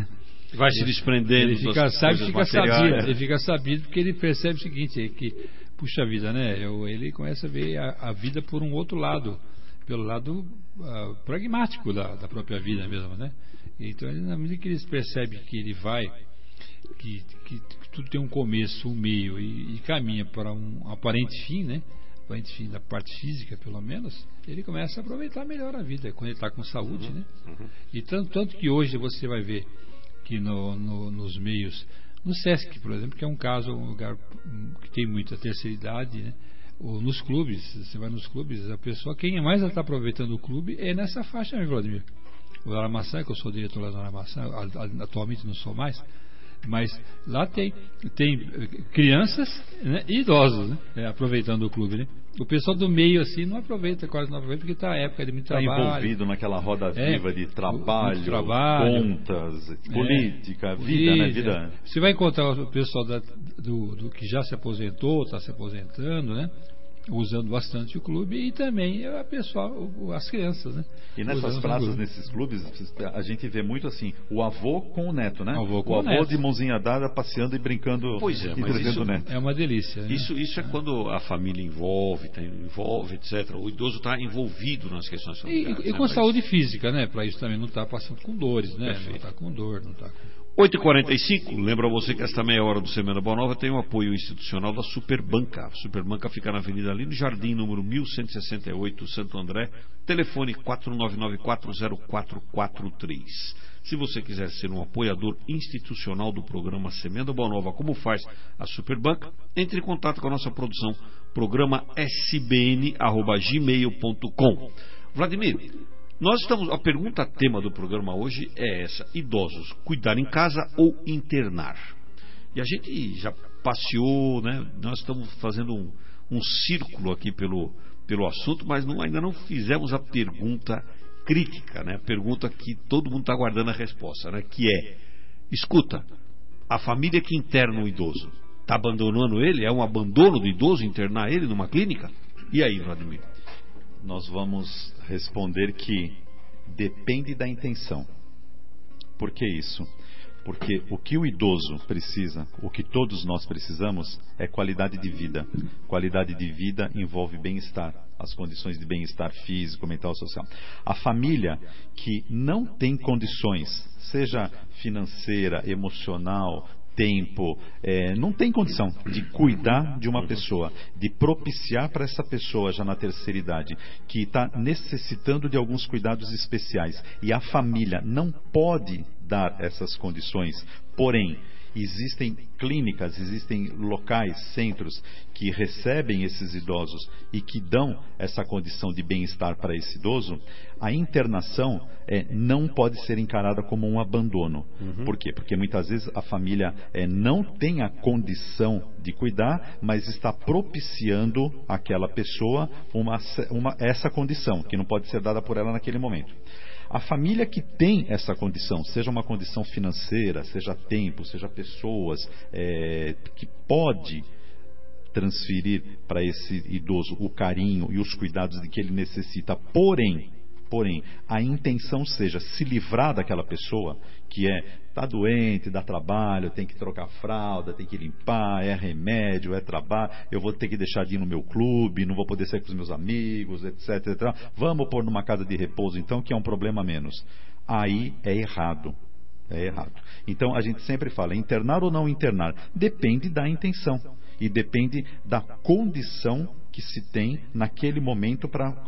Vai se desprendendo. Ele fica sábio, fica sabido. Ele fica sabido porque ele percebe o seguinte, é que, puxa vida, né? Eu, ele começa a ver a, a vida por um outro lado, pelo lado uh, pragmático da, da própria vida mesmo, né? Então, ele, na medida que ele percebe que ele vai, que, que, que tudo tem um começo, um meio e, e caminha para um aparente fim, né? Aparente fim da parte física, pelo menos, ele começa a aproveitar melhor a vida quando ele está com saúde, uhum, né? Uhum. E tanto, tanto que hoje você vai ver que no, no, nos meios, no SESC, por exemplo, que é um caso, um lugar que tem muita terceira idade, né? Ou nos clubes, você vai nos clubes, a pessoa, quem mais está aproveitando o clube é nessa faixa, né, Vladimir? O Aramaçã, que eu sou diretor lá do Aramaçã, atualmente não sou mais, mas lá tem, tem crianças, né, e idosos, né, é, aproveitando o clube, né? O pessoal do meio assim não aproveita, quase não aproveita, porque está a época de muito tá trabalho. Está envolvido naquela roda viva é, de trabalho, trabalho, contas, é, política, vida, né? Vida. Você vai encontrar o pessoal da, do, do que já se aposentou, está se aposentando, né? Usando bastante o clube, e também a pessoal, as crianças, né? E nessas praças, nesses clubes, a gente vê muito assim, o avô com o neto, né? O avô, com o o avô neto. de mãozinha dada, passeando e brincando, pois é, e mas isso o neto. É uma delícia, né? Isso, isso é quando a família envolve, tá, envolve, etcétera. O idoso está envolvido nas questões familiares. E, e né? com mas... saúde física, né? Para isso também não está passando com dores, né? Perfeito. Não está com dor, não está com... oito e quarenta e cinco, lembra você que esta meia hora do Semana Boa Nova tem o apoio institucional da Superbanca. A Superbanca fica na Avenida Lino Jardim, número mil cento e sessenta e oito, Santo André. Telefone quatro nove nove quatro zero quatro quatro três. Se você quiser ser um apoiador institucional do programa Semana Boa Nova, como faz a Superbanca, entre em contato com a nossa produção, programa s b n arroba gmail ponto com. Vladimir, nós estamos, a pergunta tema do programa hoje é essa: idosos, cuidar em casa ou internar? E a gente já passeou, né? Nós estamos fazendo um, um círculo aqui pelo, pelo assunto, mas não, ainda não fizemos a pergunta crítica, né? A pergunta que todo mundo está aguardando a resposta, né? Que é: escuta, a família que interna o idoso está abandonando ele? É um abandono do idoso internar ele numa clínica? E aí, Vladimir? Nós vamos responder que depende da intenção. Por que isso? Porque o que o idoso precisa, o que todos nós precisamos, é qualidade de vida. Qualidade de vida envolve bem-estar, as condições de bem-estar físico, mental, social. A família que não tem condições, seja financeira, emocional, tempo, é, não tem condição de cuidar de uma pessoa, de propiciar para essa pessoa já na terceira idade, que está necessitando de alguns cuidados especiais, e a família não pode dar essas condições, porém existem clínicas, existem locais, centros que recebem esses idosos e que dão essa condição de bem-estar para esse idoso, a internação é, não pode ser encarada como um abandono. Uhum. Por quê? Porque muitas vezes a família é, não tem a condição de cuidar, mas está propiciando àquela pessoa uma, uma, essa condição, que não pode ser dada por ela naquele momento. A família que tem essa condição, seja uma condição financeira, seja tempo, seja pessoas, é, que pode transferir para esse idoso o carinho e os cuidados de que ele necessita, porém, porém, a intenção seja se livrar daquela pessoa que é, está doente, dá trabalho, tem que trocar fralda, tem que limpar, é remédio, é trabalho, eu vou ter que deixar de ir no meu clube, não vou poder sair com os meus amigos, etc, etcétera. Vamos pôr numa casa de repouso, então, que é um problema a menos. Aí é errado. É errado. Então, a gente sempre fala, internar ou não internar, depende da intenção e depende da condição que se tem naquele momento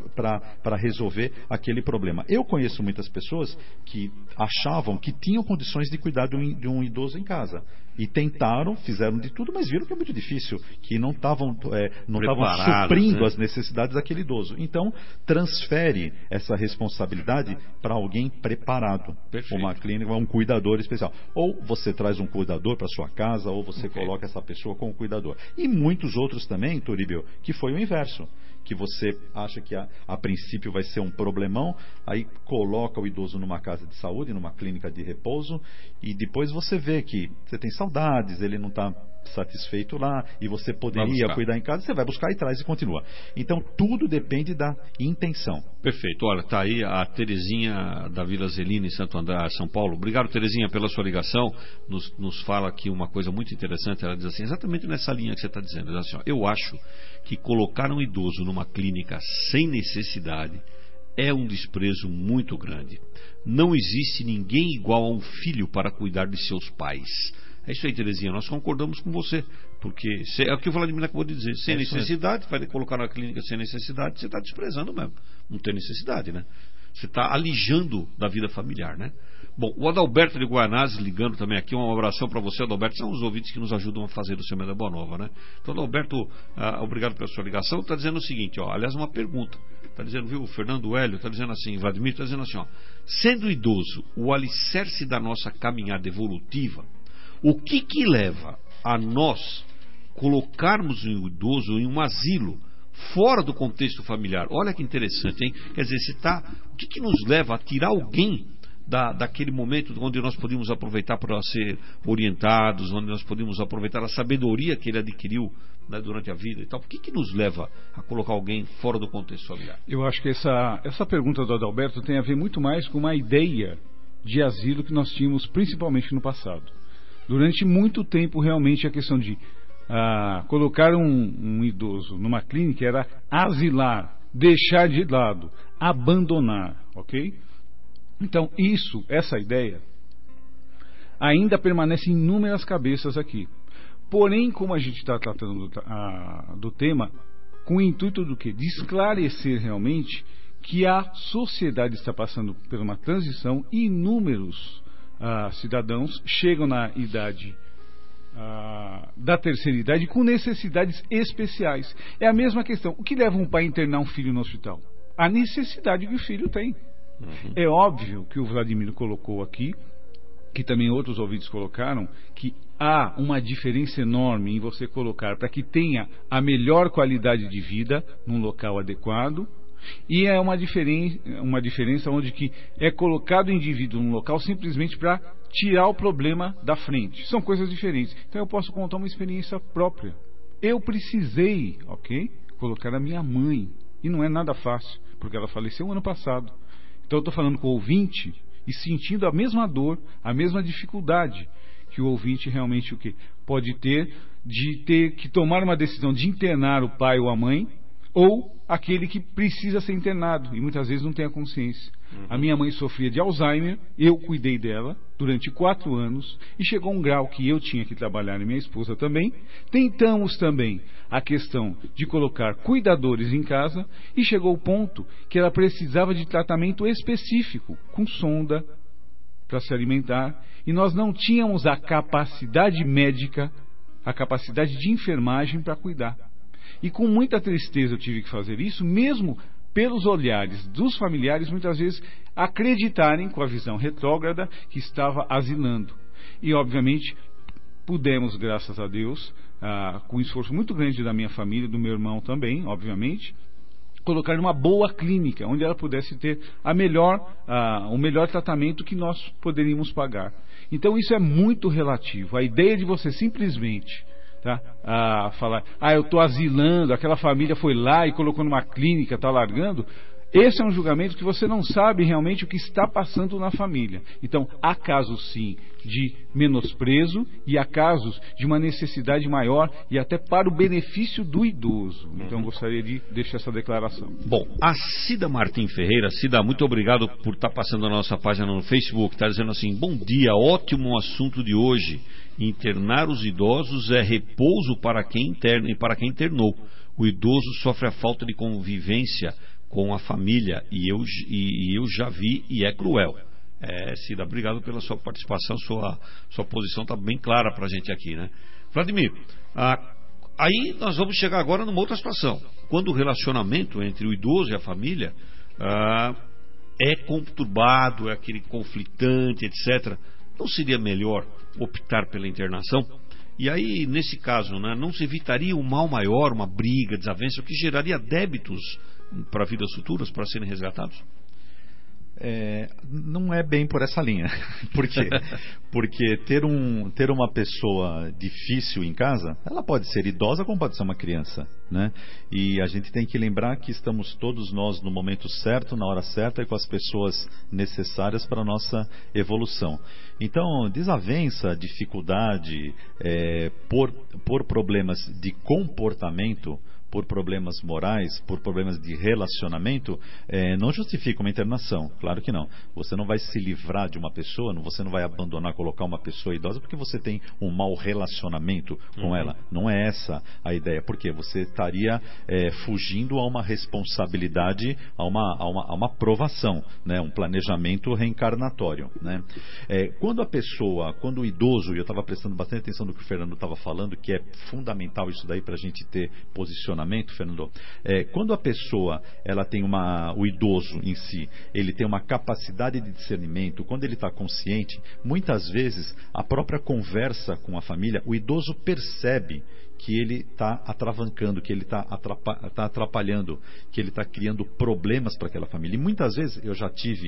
para resolver aquele problema. Eu conheço muitas pessoas que achavam que tinham condições de cuidar de um, de um idoso em casa. E tentaram, fizeram de tudo, mas viram que é muito difícil, que não estavam é, não estavam suprindo, né, as necessidades daquele idoso. Então, transfere essa responsabilidade para alguém preparado. Perfeito. Uma clínica, um cuidador especial. Ou você traz um cuidador para sua casa, ou você okay. coloca essa pessoa como cuidador. E muitos outros também, Toribio, que foi o inverso. Que você acha que a, a princípio vai ser um problemão, aí coloca o idoso numa casa de saúde, numa clínica de repouso, e depois você vê que você tem saudades, ele não está satisfeito lá, e você poderia cuidar em casa, você vai buscar e traz e continua. Então tudo depende da intenção. Perfeito. Olha, está aí a Terezinha da Vila Zelina, em Santo André, São Paulo. Obrigado, Terezinha, pela sua ligação. Nos, nos fala aqui uma coisa muito interessante. Ela diz assim, exatamente nessa linha que você está dizendo. Ela diz assim, ó, eu acho que colocar um idoso numa clínica sem necessidade é um desprezo muito grande. Não existe ninguém igual a um filho para cuidar de seus pais. É isso aí, Terezinha, nós concordamos com você, porque se, é o que o Vladimir acabou de dizer, sem é necessidade, vai colocar na clínica sem necessidade, você está desprezando mesmo, não tem necessidade, né? Você está alijando da vida familiar, né? Bom, o Adalberto de Guanás ligando também aqui, um abração para você, Adalberto, são os ouvintes que nos ajudam a fazer o Semana da Boa Nova, né? Então, Adalberto, ah, obrigado pela sua ligação, está dizendo o seguinte, ó, aliás, uma pergunta, está dizendo, viu, o Fernando Hélio, está dizendo assim, Vladimir, está dizendo assim, ó, sendo idoso o alicerce da nossa caminhada evolutiva, o que que leva a nós colocarmos o idoso em um asilo fora do contexto familiar? Olha que interessante, hein? Quer dizer, se tá, o que que nos leva a tirar alguém da, daquele momento onde nós podíamos aproveitar para ser orientados, onde nós podíamos aproveitar a sabedoria que ele adquiriu, né, durante a vida e tal? O que que nos leva a colocar alguém fora do contexto familiar? Eu acho que essa, essa pergunta do Adalberto tem a ver muito mais com uma ideia de asilo que nós tínhamos principalmente no passado. Durante muito tempo, realmente, a questão de ah, colocar um, um idoso numa clínica era asilar, deixar de lado, abandonar, ok? Então, isso, essa ideia, ainda permanece em inúmeras cabeças aqui. Porém, como a gente está tratando do, a, do tema, com o intuito do quê? De esclarecer realmente que a sociedade está passando por uma transição e inúmeros Ah, cidadãos chegam na idade ah, da terceira idade com necessidades especiais. É a mesma questão. O que leva um pai a internar um filho no hospital? A necessidade que o filho tem. Uhum. É óbvio que o Vladimir colocou aqui, que também outros ouvintes colocaram, que há uma diferença enorme em você colocar para que tenha a melhor qualidade de vida num local adequado. E é uma diferença, uma diferença onde que é colocado o indivíduo num local simplesmente para tirar o problema da frente. São coisas diferentes. Então eu posso contar uma experiência própria. Eu precisei, ok, colocar a minha mãe. E não é nada fácil, porque ela faleceu ano passado. Então eu estou falando com o ouvinte e sentindo a mesma dor, a mesma dificuldade que o ouvinte realmente o quê? Pode ter de ter que tomar uma decisão de internar o pai ou a mãe, ou aquele que precisa ser internado e muitas vezes não tem a consciência. Uhum. A minha mãe sofria de Alzheimer, eu cuidei dela durante quatro anos e chegou um grau que eu tinha que trabalhar e minha esposa também. Tentamos também a questão de colocar cuidadores em casa e chegou o ponto que ela precisava de tratamento específico, com sonda, para se alimentar, e nós não tínhamos a capacidade médica, a capacidade de enfermagem para cuidar. E com muita tristeza eu tive que fazer isso, mesmo pelos olhares dos familiares, muitas vezes acreditarem com a visão retrógrada que estava asilando. E obviamente pudemos, graças a Deus, ah, com um esforço muito grande da minha família, do meu irmão também, obviamente, colocar numa boa clínica, onde ela pudesse ter a melhor, uh, o melhor tratamento que nós poderíamos pagar. Então isso é muito relativo. A ideia de você simplesmente tá, uh, falar, ah, eu estou asilando, aquela família foi lá e colocou numa clínica, está largando, esse é um julgamento que você não sabe realmente o que está passando na família. Então, há casos sim de menosprezo e há casos de uma necessidade maior e até para o benefício do idoso. Então, gostaria de deixar essa declaração. Bom, a Cida Martim Ferreira, Cida, muito obrigado por estar passando na nossa página no Facebook. Está dizendo assim, bom dia, ótimo assunto de hoje. Internar os idosos é repouso para quem interna e para quem internou. O idoso sofre a falta de convivência com a família e eu, e, e eu já vi e é cruel. É, Cida, obrigado pela sua participação, sua, sua posição está bem clara para a gente aqui, né? Vladimir, ah, aí nós vamos chegar agora numa outra situação. Quando o relacionamento entre o idoso e a família ah, é conturbado, é aquele conflitante, etcétera, não seria melhor optar pela internação? E aí, nesse caso, né, não se evitaria um mal maior, uma briga, desavença, o que geraria débitos para vidas futuras, para serem resgatados? É, não é bem por essa linha. Por quê? Porque ter, um, ter uma pessoa difícil em casa, ela pode ser idosa como pode ser uma criança, né? E a gente tem que lembrar que estamos todos nós no momento certo, na hora certa e com as pessoas necessárias para a nossa evolução. Então, desavença, dificuldade, é, por, por problemas de comportamento, por problemas morais, por problemas de relacionamento, é, não justifica uma internação. Claro que não. Você não vai se livrar de uma pessoa, você não vai abandonar, colocar uma pessoa idosa porque você tem um mau relacionamento com uhum. ela. Não é essa a ideia. Porque você estaria é, fugindo a uma responsabilidade, a uma, a uma, a uma provação, né? Um planejamento reencarnatório, né? É, quando a pessoa, quando o idoso, e eu estava prestando bastante atenção no que o Fernando estava falando, que é fundamental isso daí para a gente ter posicionamento, Fernando, é, quando a pessoa ela tem uma, o idoso em si, ele tem uma capacidade de discernimento, quando ele está consciente, muitas vezes a própria conversa com a família, o idoso percebe que ele está atravancando, que ele está atrapa- tá atrapalhando, que ele está criando problemas para aquela família. E muitas vezes eu já tive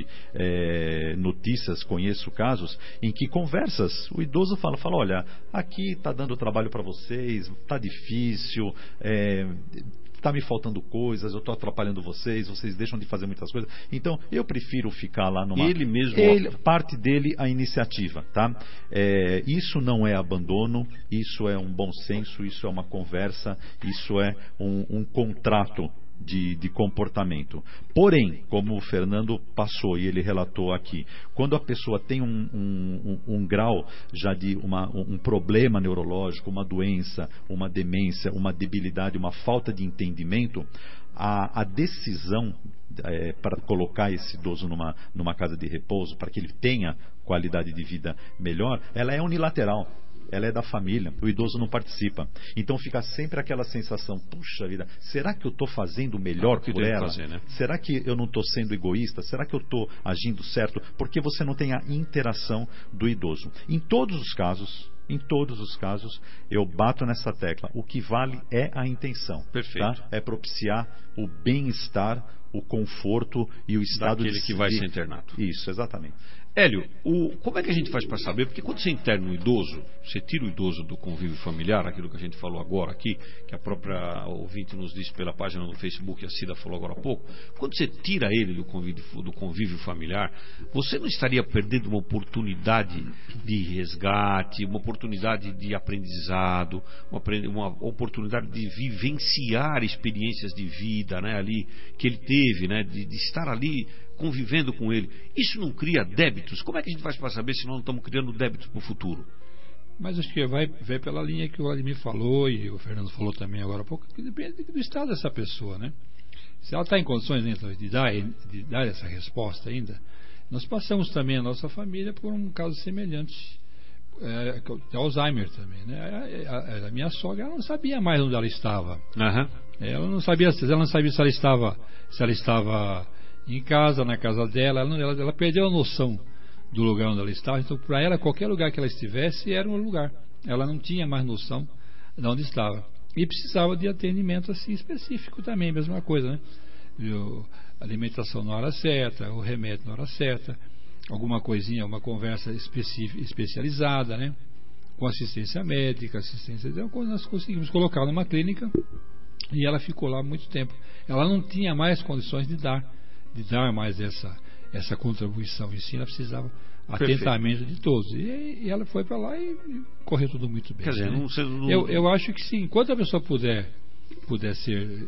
é, notícias, conheço casos em que conversas, o idoso fala, fala olha, aqui está dando trabalho para vocês, está difícil, é, está me faltando coisas, eu estou atrapalhando vocês, vocês deixam de fazer muitas coisas, então eu prefiro ficar lá numa... Ele mesmo ele, parte dele a iniciativa, tá? É, isso não é abandono, isso é um bom senso, isso é uma conversa, isso é um, um contrato De, de comportamento. Porém, como o Fernando passou e ele relatou aqui, quando a pessoa tem um, um, um, um grau já de uma, um, um problema neurológico, uma doença, uma demência, uma debilidade, uma falta de entendimento, a, a decisão é, para colocar esse idoso numa, numa casa de repouso, para que ele tenha qualidade de vida melhor, ela é unilateral. Ela é da família, o idoso não participa. Então fica sempre aquela sensação, puxa vida, será que eu estou fazendo o melhor por ela? Fazer, né? Será que eu não estou sendo egoísta? Será que eu estou agindo certo? Porque você não tem a interação do idoso. Em todos os casos, em todos os casos, eu bato nessa tecla. O que vale é a intenção. Perfeito. Tá? É propiciar o bem-estar, o conforto e o estado daquele de... que vai ser internado. Isso, exatamente. Hélio, o, como é que a gente faz para saber? Porque quando você interna um idoso, você tira o idoso do convívio familiar, aquilo que a gente falou agora aqui, que a própria ouvinte nos disse pela página no Facebook, a Cida falou agora há pouco, quando você tira ele do convívio, do convívio familiar, você não estaria perdendo uma oportunidade de resgate, uma oportunidade de aprendizado, uma, uma oportunidade de vivenciar experiências de vida, né, ali, que ele teve, né, de, de estar ali convivendo com ele. Isso não cria débitos? Como é que a gente faz para saber se nós não estamos criando débitos para o futuro? Mas acho que vai, vai pela linha que o Vladimir falou e o Fernando falou também agora há pouco, que depende do estado dessa pessoa, né? Se ela está em condições ainda de dar, de dar essa resposta ainda, Nós passamos também, a nossa família, por um caso semelhante, é, de Alzheimer também, né? A, a, a minha sogra, ela não sabia mais onde ela estava. Uhum. Ela não sabia, ela não sabia se ela estava, se ela estava em casa, na casa dela. Ela, não, ela, ela perdeu a noção do lugar onde ela estava. Então, para ela, qualquer lugar que ela estivesse era um lugar. Ela não tinha mais noção de onde estava. E precisava de atendimento assim específico também, mesma coisa, né? Eu, alimentação na hora certa, o remédio na hora certa, alguma coisinha, uma conversa especializada, né? Com assistência médica, assistência. Então, nós conseguimos colocar numa clínica e ela ficou lá muito tempo. Ela não tinha mais condições de dar, de dar mais essa, essa contribuição em si, ela precisava atentamento de todos. E, e ela foi para lá e, e correu tudo muito bem. Quer dizer, né? não, você não... eu, eu acho que sim, enquanto a pessoa puder, puder ser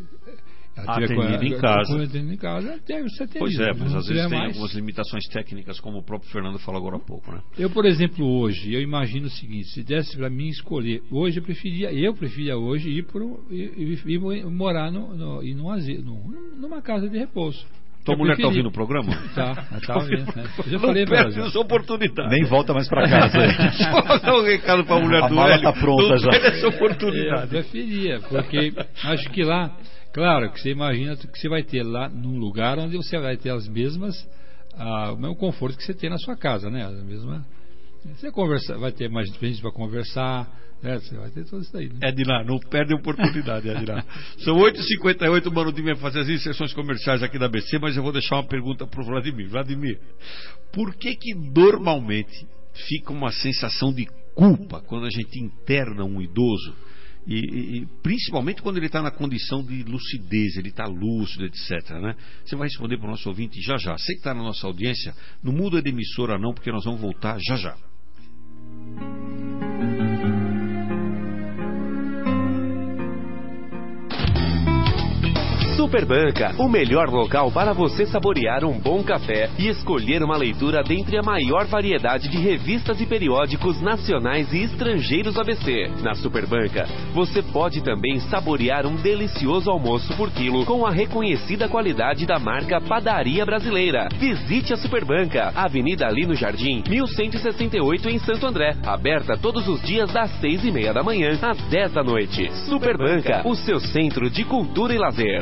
atendida em casa. Atendida em casa, deve ser atendida. Pois é, mas às vezes tem mais. algumas limitações técnicas, como o próprio Fernando falou agora há pouco, né? Eu, por exemplo, hoje, eu imagino o seguinte: se desse para mim escolher, hoje eu preferia, eu preferia hoje ir, pro, ir, ir, ir morar no, no, ir num asilo, numa casa de repouso. Tua mulher está ouvindo o programa? Tá, ela tá ouvindo, né? Eu já não falei pra ela. Perde essa oportunidade. Nem volta mais para casa. Só dar um recado para a mulher a do mala Hélio. Tá pronta não já. perde essa oportunidade. Eu preferia, porque acho que lá, claro, que você imagina que você vai ter lá num lugar onde você vai ter as mesmas, ah, o mesmo conforto que você tem na sua casa, né? A mesma, você conversa, vai ter mais gente para conversar. É, você vai ter tudo isso aí, né? Edna, não perde a oportunidade, Edna. São oito e cinquenta e oito, o Mano vai fazer as inserções comerciais aqui da B C, mas eu vou deixar uma pergunta para o Vladimir. Vladimir, por que que normalmente fica uma sensação de culpa quando a gente interna um idoso? E, e, e principalmente quando ele está na condição de lucidez, ele está lúcido, etcétera, né? Você vai responder para o nosso ouvinte já já. Você que está na nossa audiência, não muda de emissora não, porque nós vamos voltar já já. Superbanca, o melhor local para você saborear um bom café e escolher uma leitura dentre a maior variedade de revistas e periódicos nacionais e estrangeiros A B C. Na Superbanca, você pode também saborear um delicioso almoço por quilo com a reconhecida qualidade da marca Padaria Brasileira. Visite a Superbanca, Avenida Alino Jardim, mil cento e sessenta e oito em Santo André. Aberta todos os dias das seis e meia da manhã às dez da noite. Superbanca, o seu centro de cultura e lazer.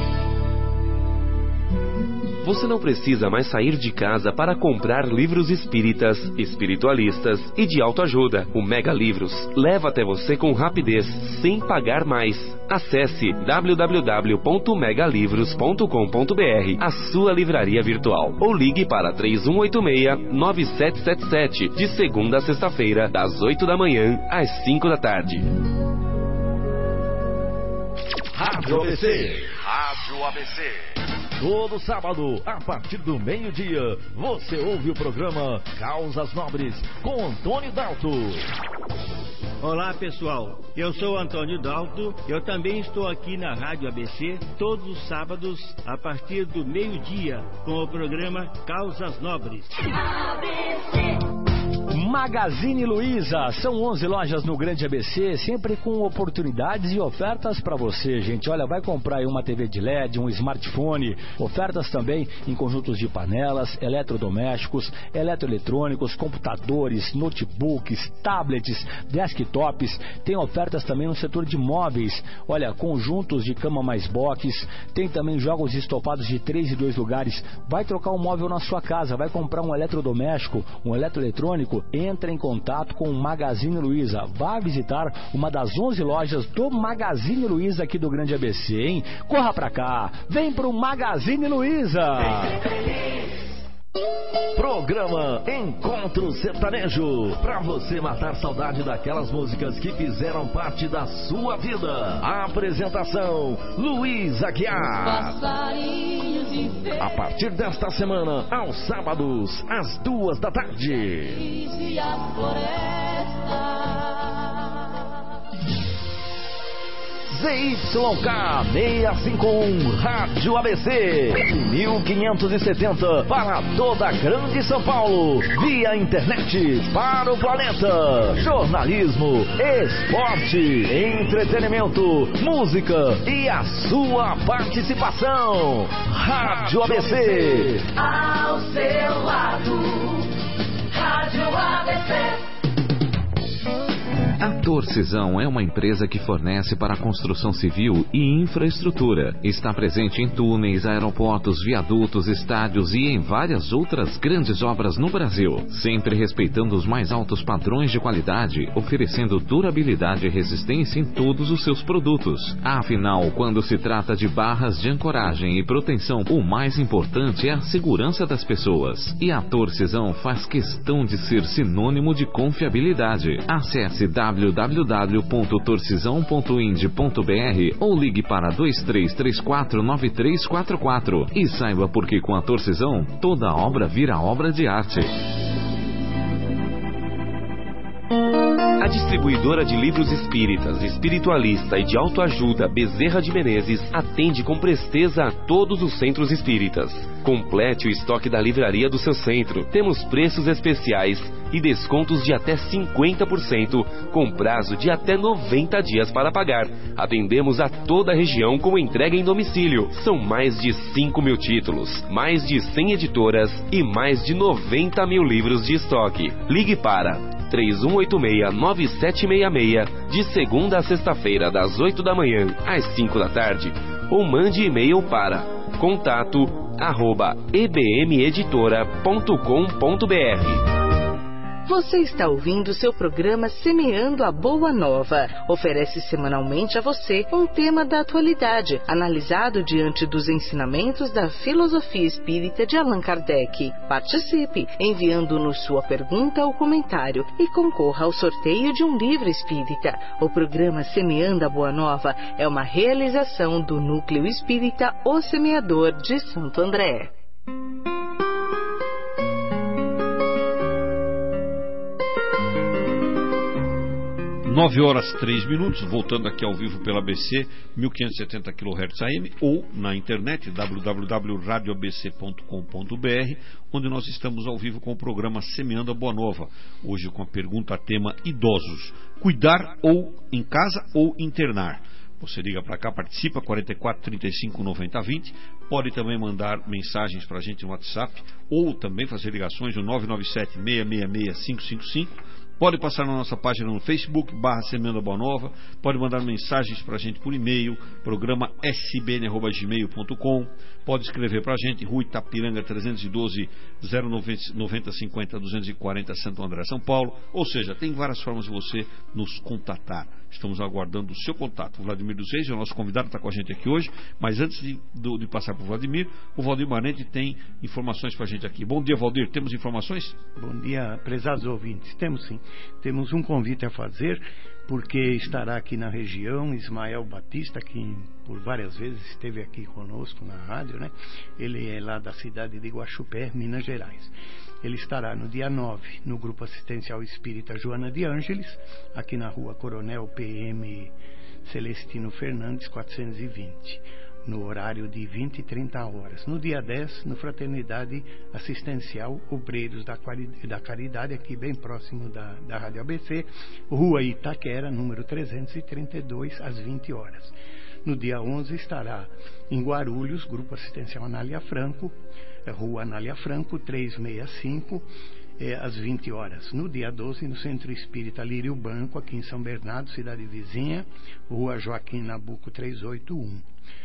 Você não precisa mais sair de casa para comprar livros espíritas, espiritualistas e de autoajuda. O Mega Livros leva até você com rapidez, sem pagar mais. Acesse w w w ponto mega livros ponto com ponto b r, a sua livraria virtual, ou ligue para três um oito seis, nove sete sete sete, de segunda a sexta-feira, das oito da manhã às cinco da tarde. Rádio A B C. Rádio A B C. Todo sábado, a partir do meio-dia, você ouve o programa Causas Nobres, com Antônio Dalto. Olá pessoal, eu sou Antônio Dalto, eu também estou aqui na Rádio A B C todos os sábados a partir do meio-dia com o programa Causas Nobres. A B C. Magazine Luiza, são onze lojas no Grande A B C, sempre com oportunidades e ofertas para você, gente. Olha, vai comprar aí uma T V de L E D, um smartphone, ofertas também em conjuntos de panelas, eletrodomésticos, eletroeletrônicos, computadores, notebooks, tablets, desktops. Tem ofertas também no setor de móveis. Olha, conjuntos de cama mais box, tem também jogos estofados de três e dois lugares. Vai trocar um móvel na sua casa, vai comprar um eletrodoméstico, um eletroeletrônico, entra em contato com o Magazine Luiza. Vá visitar uma das onze lojas do Magazine Luiza aqui do Grande A B C, hein? Corra pra cá, vem pro Magazine Luiza. Programa Encontro Sertanejo, pra você matar saudade daquelas músicas que fizeram parte da sua vida. Apresentação: Luiz Aguiar. A partir desta semana, aos sábados, às duas da tarde. Z Y K seiscentos e cinquenta e um Rádio A B C, mil quinhentos e setenta para toda a Grande São Paulo, via internet para o planeta. Jornalismo, esporte, entretenimento, música e a sua participação. Rádio A B C. Ao seu lado, Rádio A B C. A Torcisão é uma empresa que fornece para a construção civil e infraestrutura. Está presente em túneis, aeroportos, viadutos, estádios e em várias outras grandes obras no Brasil, sempre respeitando os mais altos padrões de qualidade, oferecendo durabilidade e resistência em todos os seus produtos. Afinal, quando se trata de barras de ancoragem e proteção, o mais importante é a segurança das pessoas. E a Torcisão faz questão de ser sinônimo de confiabilidade. Acesse w w w ponto torcisão ponto ind ponto b r ou ligue para dois três três quatro nove três quatro quatro e saiba por que com a Torcisão toda obra vira obra de arte. A distribuidora de livros espíritas, espiritualista e de autoajuda Bezerra de Menezes atende com presteza a todos os centros espíritas. Complete o estoque da livraria do seu centro. Temos preços especiais e descontos de até cinquenta por cento com prazo de até noventa dias para pagar. Atendemos a toda a região com entrega em domicílio. São mais de cinco mil títulos, mais de cem editoras e mais de noventa mil livros de estoque. Ligue para três um oito seis nove sete seis seis de segunda a sexta-feira das oito da manhã às cinco da tarde ou mande e-mail para contato arroba e b m editora ponto com ponto b r. Você está ouvindo seu programa Semeando a Boa Nova. Oferece semanalmente a você um tema da atualidade, analisado diante dos ensinamentos da filosofia espírita de Allan Kardec. Participe, enviando-nos sua pergunta ou comentário e concorra ao sorteio de um livro espírita. O programa Semeando a Boa Nova é uma realização do Núcleo Espírita O Semeador de Santo André. nove horas e três minutos, voltando aqui ao vivo pela A B C, mil quinhentos e setenta quilohertz A M, ou na internet, w w w ponto radio a b c ponto com ponto b r, onde nós estamos ao vivo com o programa Semeando a Boa Nova. Hoje com a pergunta tema idosos, cuidar ou em casa ou internar? Você liga para cá, participa, quarenta e quatro, trinta e cinco, noventa, vinte. Pode também mandar mensagens para a gente no WhatsApp, ou também fazer ligações no nove nove sete, seis seis seis, cinco cinco cinco. Pode passar na nossa página no Facebook, barra Semeando a Boa Nova. Pode mandar mensagens para a gente por e-mail, programa s b n arroba gmail ponto com. Pode escrever para a gente, Rua Itapiranga trezentos e doze, zero noventa cinquenta, duzentos e quarenta, Santo André, São Paulo. Ou seja, tem várias formas de você nos contatar. Estamos aguardando o seu contato. O Vladimir dos Reis é o nosso convidado, está com a gente aqui hoje. Mas antes de, de, de passar para o Vladimir, o Valdir Marente tem informações para a gente aqui. Bom dia, Valdir. Temos informações? Bom dia, prezados ouvintes. Temos sim. Temos um convite a fazer, porque estará aqui na região Ismael Batista, que por várias vezes esteve aqui conosco na rádio, né? Ele é lá da cidade de Guaxupé, Minas Gerais. Ele estará no dia nove, no Grupo Assistencial Espírita Joana de Ângeles, aqui na rua Coronel P M Celestino Fernandes, quatrocentos e vinte, no horário de vinte e trinta horas. No dia dez, no Fraternidade Assistencial Obreiros da, da Caridade, aqui bem próximo da, da Rádio A B C, Rua Itaquera, número trezentos e trinta e dois, às vinte horas. No dia onze estará em Guarulhos, Grupo Assistencial Anália Franco, Rua Anália Franco, trezentos e sessenta e cinco, é, às vinte horas. No dia doze, no Centro Espírita Lírio Banco, aqui em São Bernardo, cidade vizinha, Rua Joaquim Nabuco trezentos e oitenta e um.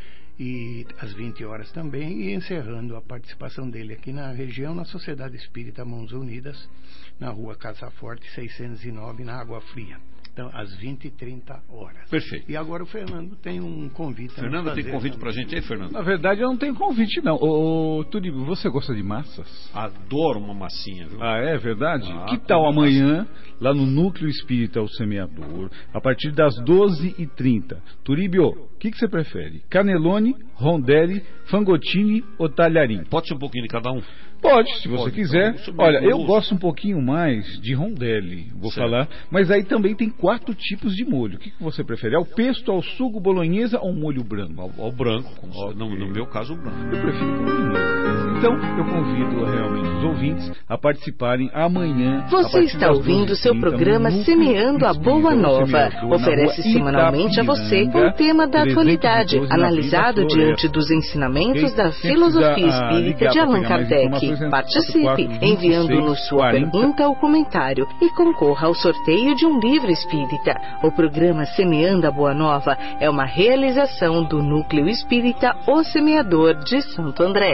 E às vinte horas também, e encerrando a participação dele aqui na região, na Sociedade Espírita Mãos Unidas, na Rua Casa Forte seiscentos e nove, na Água Fria. Então, às vinte e trinta horas. Perfeito. E agora o Fernando tem um convite. Fernando tem convite pra gente aí, Fernando? Na verdade, eu não tenho convite, não. Ô, Turíbio, você gosta de massas? Adoro uma massinha, viu? Ah, é verdade? Ah, que tal amanhã, lá no Núcleo Espírita O Semeador, a partir das doze e trinta? Turíbio, o que, que você prefere? Canelone Canzone, rondelli, fagotini ou talharim. Pode ser um pouquinho de cada um? Pode, se você Pode, quiser. então, Olha, eu gosto. gosto um pouquinho mais de rondelli, vou Certo. falar. Mas aí também tem quatro tipos de molho. O que, que você prefere? Ao pesto, ao sugo, bolonhesa ou molho branco? Ao, ao branco, okay. no, no meu caso, o branco. Eu prefiro bolonhesa. Então, eu convido realmente os ouvintes a participarem amanhã. Você está ouvindo seu programa Semeando a Boa Nova. Oferece semanalmente a você um tema da atualidade, analisado diante dos ensinamentos da filosofia espírita de Allan Kardec. Participe enviando-nos sua pergunta ou comentário e concorra ao sorteio de um livro espírita. O programa Semeando a Boa Nova é uma realização do Núcleo Espírita O Semeador de Santo André.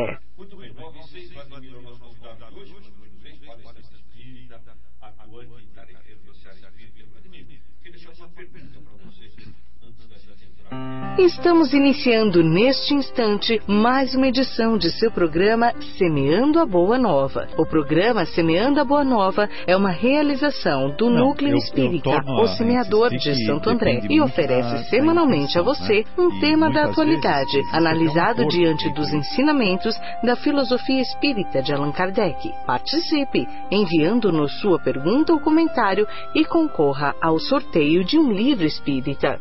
Estamos iniciando neste instante mais uma edição de seu programa Semeando a Boa Nova. O programa Semeando a Boa Nova é uma realização do Não, Núcleo eu, Espírita eu O Semeador de Santo André e oferece semanalmente a você um tema da atualidade, analisado diante dos ensinamentos da filosofia espírita de Allan Kardec. Participe enviando-nos sua pergunta ou comentário e concorra ao sorteio de um livro espírita.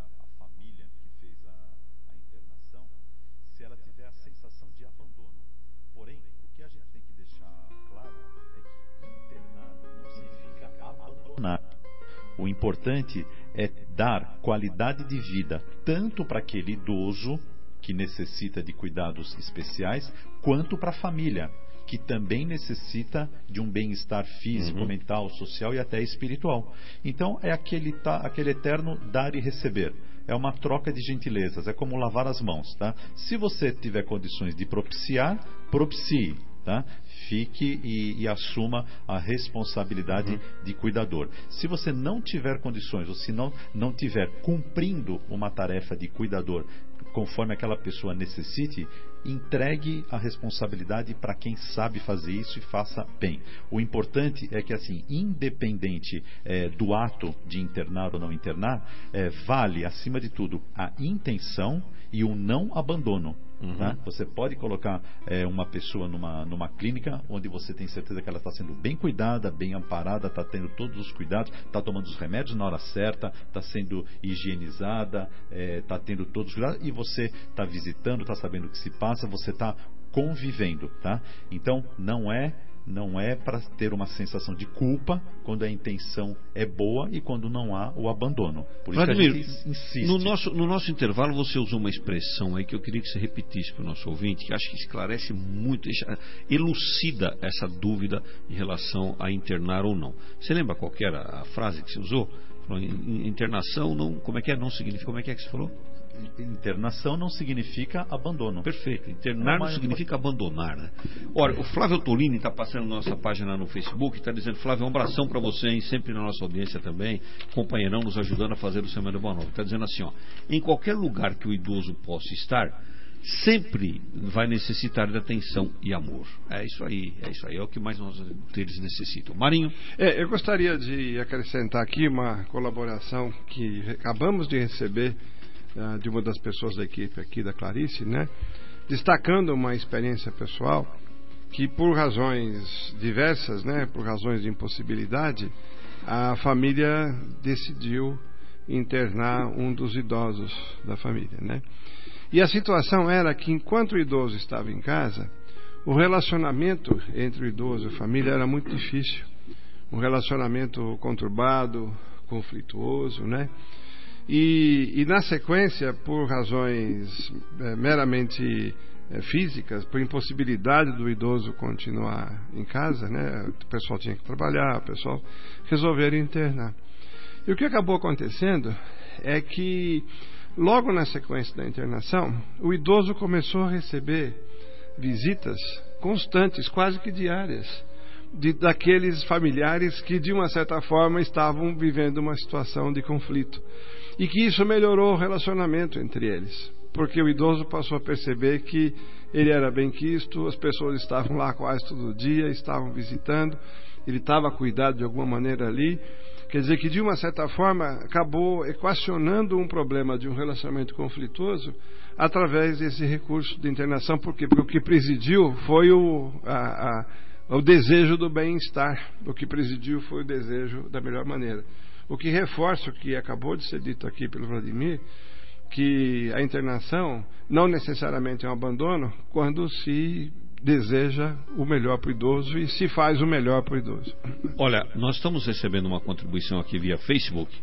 O importante é dar qualidade de vida tanto para aquele idoso que necessita de cuidados especiais, quanto para a família, que também necessita de um bem-estar físico, uhum. mental, social e até espiritual. Então é aquele, tá, aquele eterno dar e receber. É uma troca de gentilezas, é como lavar as mãos, tá? Se você tiver condições de propiciar, propicie, tá? Fique e, e assuma a responsabilidade uhum. de cuidador. Se você não tiver condições, ou se não, não tiver cumprindo uma tarefa de cuidador conforme aquela pessoa necessite, entregue a responsabilidade para quem sabe fazer isso e faça bem. O importante é que, assim, independente é, do ato de internar ou não internar, é, vale, acima de tudo, a intenção e o não abandono. Uhum. Tá? Você pode colocar é, uma pessoa numa, numa clínica onde você tem certeza que ela está sendo bem cuidada, bem amparada, está tendo todos os cuidados, está tomando os remédios na hora certa, está sendo higienizada, está é, tendo todos os cuidados, e você está visitando, está sabendo o que se passa, você está convivendo, tá? Então não é não é para ter uma sensação de culpa quando a intenção é boa e quando não há o abandono. Por isso Vladimir, que a gente insiste. No nosso, no nosso intervalo você usou uma expressão aí que eu queria que você repetisse para o nosso ouvinte, que acho que esclarece muito, elucida essa dúvida em relação a internar ou não. Você lembra qual que era a frase que você usou? Internação não, como é que é? Não significa, como é que é que você falou? Internação não significa abandono. Perfeito. Internar não, não significa abandonar, né? Olha, o Flávio Tolini está passando na nossa página no Facebook, está dizendo: Flávio, um abração para você, hein? Sempre na nossa audiência também, companheirão, nos ajudando a fazer o Semana Boa Nova. Está dizendo assim, ó: em qualquer lugar que o idoso possa estar, sempre vai necessitar de atenção e amor. É isso aí, é isso aí, é o que mais nós, eles necessitam. Marinho? É, eu gostaria de acrescentar aqui uma colaboração que acabamos de receber uh, de uma das pessoas da equipe aqui, da Clarice, né? Destacando uma experiência pessoal que, por razões diversas, né, por razões de impossibilidade, a família decidiu internar um dos idosos da família, né? E a situação era que, enquanto o idoso estava em casa, o relacionamento entre o idoso e a família era muito difícil. Um relacionamento conturbado, conflituoso, né? E, e na sequência, por razões é, meramente é, físicas, por impossibilidade do idoso continuar em casa, né? O pessoal tinha que trabalhar, o pessoal resolveram internar. E o que acabou acontecendo é que, logo na sequência da internação, o idoso começou a receber visitas constantes, quase que diárias, de, daqueles familiares que, de uma certa forma, estavam vivendo uma situação de conflito. E que isso melhorou o relacionamento entre eles, porque o idoso passou a perceber que ele era bem quisto, as pessoas estavam lá quase todo dia, estavam visitando, ele estava cuidado de alguma maneira ali. Quer dizer que, de uma certa forma, acabou equacionando um problema de um relacionamento conflituoso através desse recurso de internação. Por quê? Porque o que presidiu foi o, a, a, o desejo do bem-estar. O que presidiu foi o desejo da melhor maneira. O que reforça o que acabou de ser dito aqui pelo Vladimir, que a internação não necessariamente é um abandono quando se deseja o melhor para o idoso e se faz o melhor para o idoso. Olha, nós estamos recebendo uma contribuição aqui via Facebook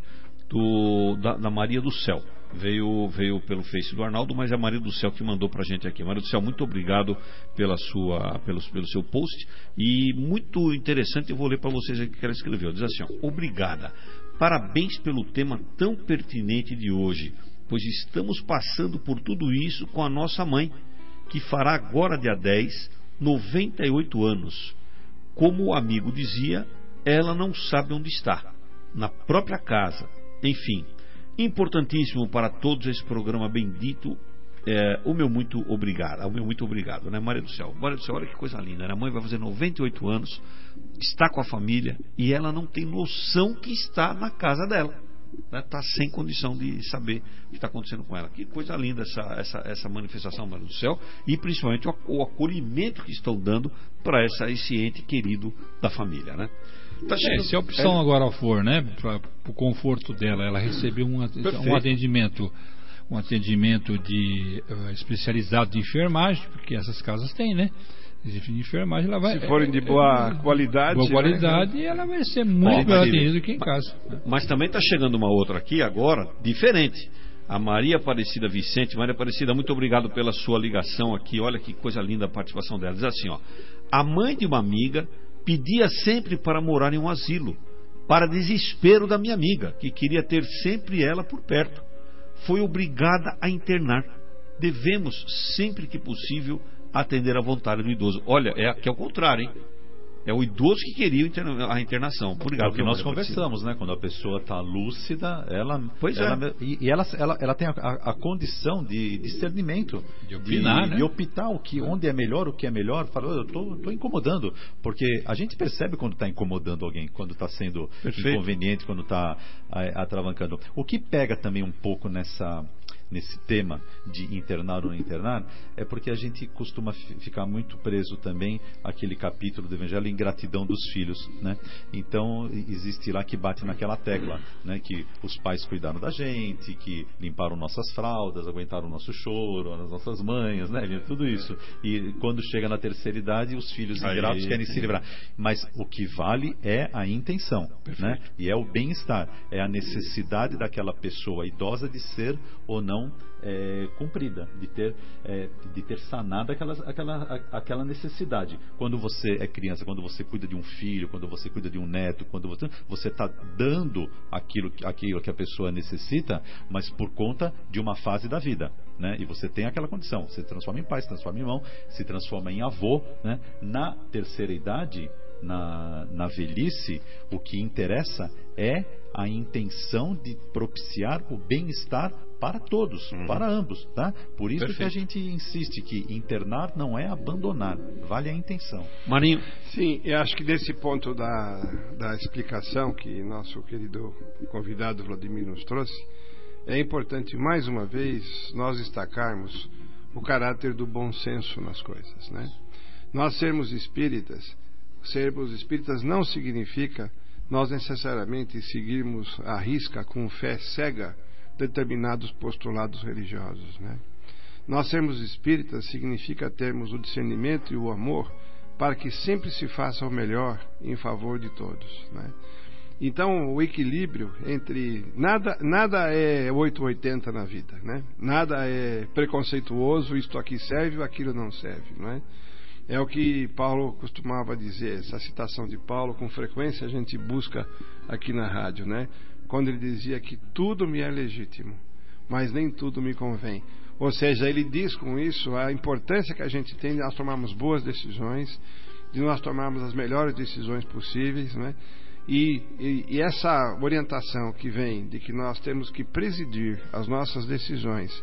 do, da, da Maria do Céu. Veio, veio pelo Face do Arnaldo, mas é a Maria do Céu que mandou pra gente aqui. Maria do Céu, muito obrigado pela sua, pelo, pelo seu post. E muito interessante, eu vou ler para vocês aqui que ela escreveu. Diz assim, ó, obrigada. Parabéns pelo tema tão pertinente de hoje, pois estamos passando por tudo isso com a nossa mãe, que fará agora, dia dez, noventa e oito anos. Como o amigo dizia, ela não sabe onde está, na própria casa. Enfim, importantíssimo para todos esse programa bendito. É, o meu muito obrigado, o meu muito obrigado, né, Maria do Céu? Maria do Céu, olha que coisa linda, né? A mãe vai fazer noventa e oito anos, está com a família e ela não tem noção que está na casa dela. Está, né, sem condição de saber o que está acontecendo com ela. Que coisa linda essa, essa, essa manifestação, Maria do Céu, e principalmente o, o acolhimento que estão dando para esse ente querido da família, né? Tá é, se a opção é... agora for, né, para o conforto dela, ela recebeu um, um atendimento, um atendimento de uh, especializado de enfermagem, porque essas casas têm, né? De enfermagem, ela vai, se forem de boa é, qualidade, boa qualidade, né? Ela vai ser muito melhor atendida do que em casa. Mas, mas também está chegando uma outra aqui agora, diferente. A Maria Aparecida Vicente. Maria Aparecida, muito obrigado pela sua ligação aqui. Olha que coisa linda a participação dela. Diz assim, ó: a mãe de uma amiga pedia sempre para morar em um asilo, para desespero da minha amiga, que queria ter sempre ela por perto. Foi obrigada a internar. Devemos, sempre que possível, atender à vontade do idoso. Olha, é aqui é o contrário, hein? É o idoso que queria a internação. Obrigado. É o que nós conversamos, né? Quando a pessoa está lúcida, ela, pois ela é. e, e ela, ela, ela tem a, a, a condição de discernimento, de opinar, de, né? de optar o que, onde é melhor, o que é melhor. Fala, eu tô, tô incomodando, porque a gente percebe quando está incomodando alguém, quando está sendo Perfeito. inconveniente, quando está atravancando. O que pega também um pouco nessa nesse tema de internar ou não internar, é porque a gente costuma ficar muito preso também àquele capítulo do Evangelho, ingratidão dos filhos, né? Então existe lá que bate naquela tecla, né? Que os pais cuidaram da gente, que limparam nossas fraldas, aguentaram o nosso choro, as nossas manhas, né? Tudo isso. E quando chega na terceira idade, os filhos ingratos Aí, querem se livrar. Mas o que vale é a intenção, né? E é o bem-estar, é a necessidade daquela pessoa idosa de ser ou não É, cumprida, de ter, é, de ter sanado aquela, aquela, aquela necessidade. Quando você é criança, quando você cuida de um filho, quando você cuida de um neto, quando você está dando aquilo, aquilo que a pessoa necessita, mas por conta de uma fase da vida, né? E você tem aquela condição, você se transforma em pai, se transforma em irmão, se transforma em avô, né? Na terceira idade, na, na velhice, o que interessa é a intenção de propiciar o bem-estar para todos, uhum. para ambos, tá? Por isso Perfeito. que a gente insiste que internar não é abandonar, vale a intenção. Marinho. Sim, eu acho que desse ponto da, da explicação que nosso querido convidado Vladimir nos trouxe, é importante mais uma vez nós destacarmos o caráter do bom senso nas coisas, né? Nós sermos espíritas, sermos espíritas não significa nós necessariamente seguirmos à risca com fé cega determinados postulados religiosos, né? Nós sermos espíritas significa termos o discernimento e o amor para que sempre se faça o melhor em favor de todos, né? Então o equilíbrio entre nada, nada é oito ou oitenta na vida, né? Nada é preconceituoso, isto aqui serve, aquilo não serve, não é? É o que Paulo costumava dizer, essa citação de Paulo com frequência a gente busca aqui na rádio, né? Quando ele dizia que tudo me é legítimo, mas nem tudo me convém. Ou seja, ele diz com isso a importância que a gente tem de nós tomarmos boas decisões, de nós tomarmos as melhores decisões possíveis, né? E, e, e essa orientação que vem de que nós temos que presidir as nossas decisões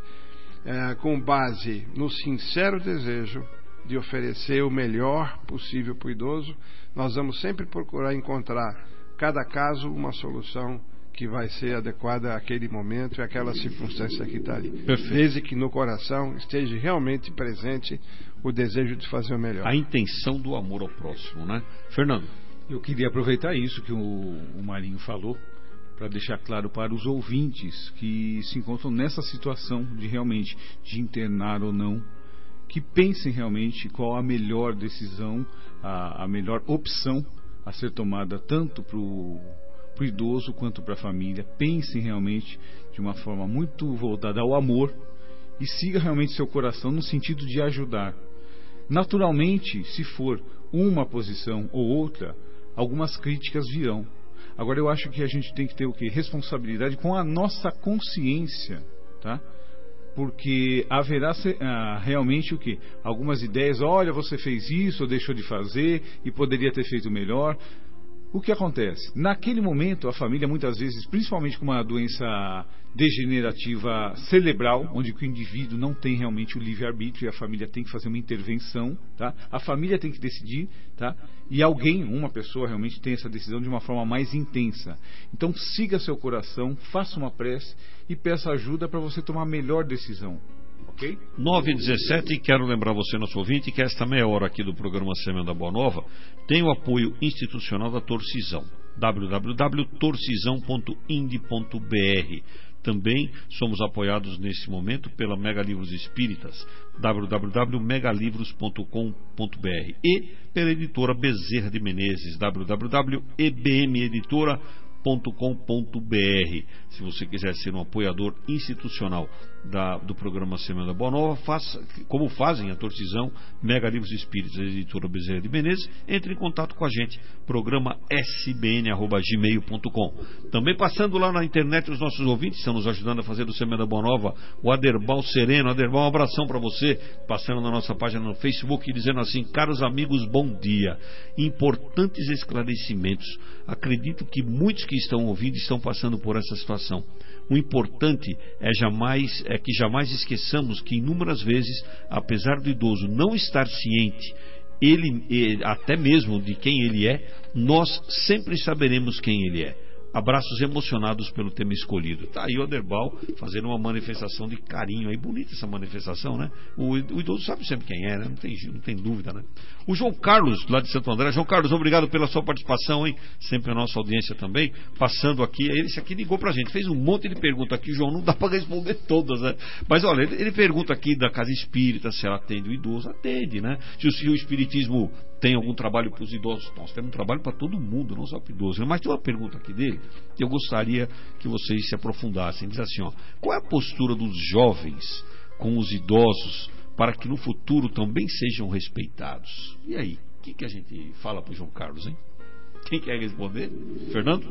é, com base no sincero desejo de oferecer o melhor possível para o idoso, nós vamos sempre procurar encontrar cada caso uma solução que vai ser adequada àquele momento e àquela circunstância que está ali. Perfeito. Desde que no coração esteja realmente presente o desejo de fazer o melhor. A intenção do amor ao próximo, né? Fernando. Eu queria aproveitar isso que o, o Marinho falou para deixar claro para os ouvintes que se encontram nessa situação de realmente de internar ou não, que pensem realmente qual a melhor decisão, a, a melhor opção a ser tomada tanto para o para o idoso quanto para a família. Pensem realmente de uma forma muito voltada ao amor e siga realmente seu coração no sentido de ajudar. Naturalmente, se for uma posição ou outra, algumas críticas virão. Agora eu acho que a gente tem que ter o quê? Responsabilidade com a nossa consciência, tá? Porque haverá ah, realmente o quê? Algumas ideias, olha, você fez isso ou deixou de fazer e poderia ter feito melhor. O que acontece? Naquele momento, a família muitas vezes, principalmente com uma doença degenerativa cerebral, onde o indivíduo não tem realmente o livre-arbítrio e a família tem que fazer uma intervenção, tá? A família tem que decidir, tá? E alguém, uma pessoa realmente tem essa decisão de uma forma mais intensa. Então siga seu coração, faça uma prece e peça ajuda para você tomar a melhor decisão. Okay? nove e dezessete, e quero lembrar você, nosso ouvinte, que esta meia hora aqui do programa Semeando da Boa Nova tem o apoio institucional da Torcisão, w w w ponto torcisão ponto ind ponto b r. Também somos apoiados nesse momento pela Mega Livros Espíritas, w w w ponto mega livros ponto com ponto b r, e pela editora Bezerra de Menezes, w w w ponto e b m editora ponto com ponto b r. Se você quiser ser um apoiador institucional da, do programa Semana Boa Nova, faça, como fazem a Torcisão, Mega Livros Espíritas, a editora Bezerra de Menezes, entre em contato com a gente, programa s b n arroba gmail ponto com. Também passando lá na internet, os nossos ouvintes estão nos ajudando a fazer do Semana Boa Nova, o Aderbal Sereno. Aderbal, um abração para você, passando na nossa página no Facebook, dizendo assim: caros amigos, bom dia, importantes esclarecimentos. Acredito que muitos que estão ouvindo estão passando por essa situação. O importante é, jamais, é que jamais esqueçamos que inúmeras vezes, apesar do idoso não estar ciente, ele, até mesmo de quem ele é, nós sempre saberemos quem ele é. Abraços emocionados pelo tema escolhido. Tá aí o Aderbal fazendo uma manifestação de carinho aí. Bonita essa manifestação, né? O, o idoso sabe sempre quem é, né? Não tem, não tem dúvida, né? O João Carlos, lá de Santo André. João Carlos, obrigado pela sua participação, hein? Sempre a nossa audiência também. Passando aqui, esse aqui ligou pra gente, fez um monte de perguntas aqui, João, não dá pra responder todas, né? Mas olha, ele, ele pergunta aqui da casa espírita, se ela atende o idoso. Atende, né? Se o, se o espiritismo tem algum trabalho para os idosos. Nós temos um trabalho para todo mundo, não só para idosos. Mas tem uma pergunta aqui dele que eu gostaria que vocês se aprofundassem. Diz assim, ó: qual é a postura dos jovens com os idosos para que no futuro também sejam respeitados? E aí, o que, que a gente fala para o João Carlos, hein? Quem quer responder? Fernando?